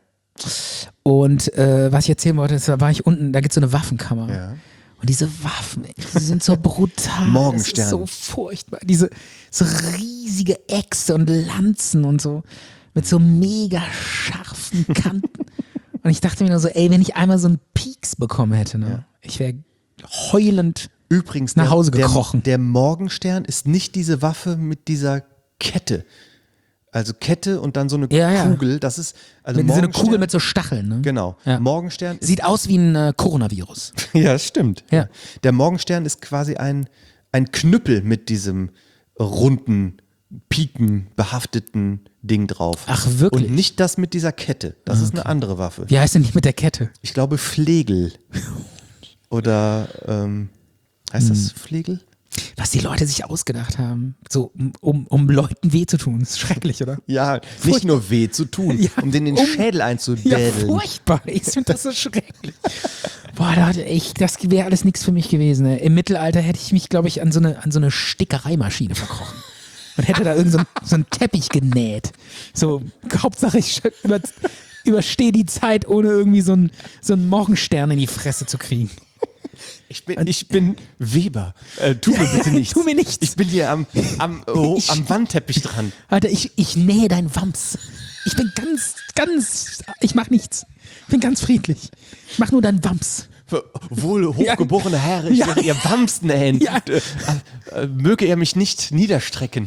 Und was ich erzählen wollte, da war ich unten, da gibt es so eine Waffenkammer. Ja. Und diese Waffen, ey, die sind so brutal. Morgenstern. Das ist so furchtbar. Diese so riesige Äxte und Lanzen und so mit so mega scharfen Kanten. Und ich dachte mir nur so, ey, wenn ich einmal so einen Pieks bekommen hätte, ne, ich wäre heulend. Übrigens, Nach Hause gekrochen. Der Morgenstern ist nicht diese Waffe mit dieser Kette. Also Kette und dann so eine Ja, ja. Kugel. Das ist also so eine Morgenstern. Kugel mit so Stacheln, ne? Genau. Ja. Morgenstern ist, Sieht aus wie ein Coronavirus. ja, stimmt. Ja. Der Morgenstern ist quasi ein Knüppel mit diesem runden, pikenbehafteten Ding drauf. Ach, wirklich? Und nicht das mit dieser Kette. Das ist eine andere Waffe. Wie heißt denn nicht mit der Kette? Ich glaube Flegel. Oder heißt das Flegel? Was die Leute sich ausgedacht haben, so um Leuten weh zu tun. Das ist schrecklich, oder? Ja, nicht nur weh zu tun, Ja, um den Schädel Ja, einzubädeln. furchtbar. Ich finde das so schrecklich. Boah, Leute, das wäre alles nichts für mich gewesen. Ne? Im Mittelalter hätte ich mich, glaube ich, an so eine Stickereimaschine verkrochen. Und hätte da so einen Teppich genäht. So, Hauptsache ich überstehe die Zeit, ohne irgendwie so einen Morgenstern in die Fresse zu kriegen. Ich bin Weber. Tu mir bitte nichts. Tu mir nichts. Ich bin hier am Wandteppich dran. Alter, ich nähe deinen Wams. Ich bin ich mach nichts. Ich bin ganz friedlich. Ich mach nur deinen Wams. Wohl hochgeborene Herr, ich werde ihr Wams nähen. Ja. Möge er mich nicht niederstrecken.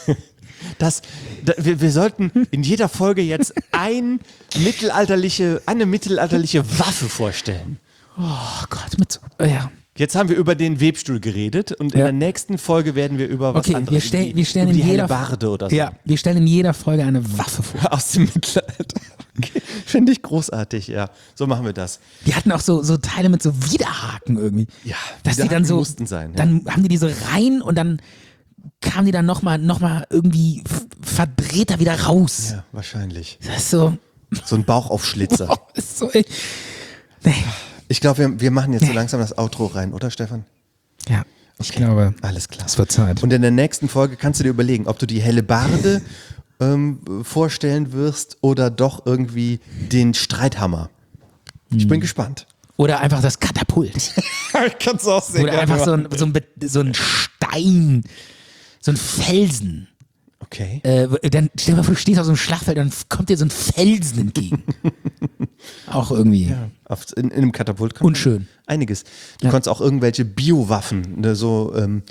Wir sollten in jeder Folge jetzt eine mittelalterliche Waffe vorstellen. Oh Gott, ja. Jetzt haben wir über den Webstuhl geredet und in Ja. der nächsten Folge werden wir über was Okay, anderes wir stellen über in die jeder Hellebarde oder so. Ja, wir stellen in jeder Folge eine Waffe vor. Aus dem Mittelalter. Okay. Finde ich großartig, ja. So machen wir das. Die hatten auch so Teile mit so Widerhaken irgendwie. Ja, dass die dann Widerhaken so mussten sein, ja. Dann haben die diese rein und dann kamen die dann noch mal irgendwie verdreht da wieder raus. Ja, wahrscheinlich. Das ist so, So ein Bauchaufschlitzer. das ist so, ey. Nee. Ich glaube, wir machen jetzt so langsam das Outro rein, oder Stefan? Ja, ich glaube, Alles klar. es wird Zeit. Und in der nächsten Folge kannst du dir überlegen, ob du die Hellebarde vorstellen wirst oder doch irgendwie den Streithammer. Ich bin gespannt. Oder einfach das Katapult. Kannst du auch sehen. Oder einfach so ein Stein, so ein Felsen. Okay. Dann stell dir mal vor, du stehst auf so einem Schlachtfeld, dann kommt dir so ein Felsen entgegen. Auch irgendwie. In einem Katapult kann Unschön. einiges. Du kannst auch irgendwelche Biowaffen, ne, so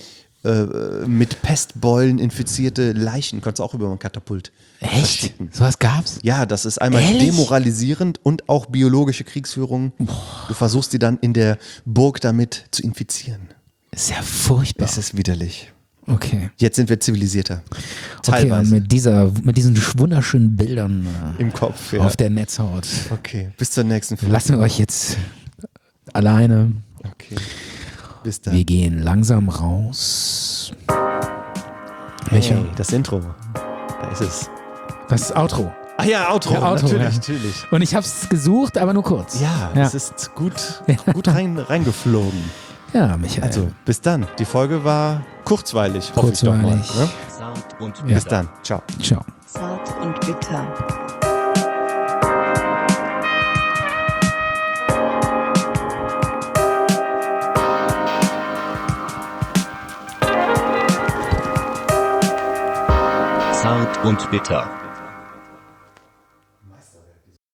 mit Pestbeulen infizierte Leichen, kannst du auch über ein Katapult Echt? verschicken. Sowas gab's? Ja, das ist einmal Ehrlich? demoralisierend und auch biologische Kriegsführung. Du versuchst die dann in der Burg damit zu infizieren. Ist ja furchtbar. Es ist widerlich. Okay. Jetzt sind wir zivilisierter. Okay, und Teilweise. mit diesen wunderschönen Bildern Im Kopf, ja. auf der Netzhaut Okay, bis zur nächsten Folge. lassen wir euch jetzt alleine. Okay, bis dann. Wir gehen langsam raus. Welcher? Hey, das Intro. Da ist es. Das ist Outro. Ah ja, Outro. Ja, Outro, natürlich, ja. natürlich. Und ich hab's gesucht, aber nur kurz. Ja, Ja. es ist gut reingeflogen. Ja, Michael. Also, bis dann. Die Folge war kurzweilig, hoffe ich doch mal. Kurzweilig. Ne? Zart und Ja. Bis dann. Ciao. Ciao. Zart und bitter. Zart und bitter.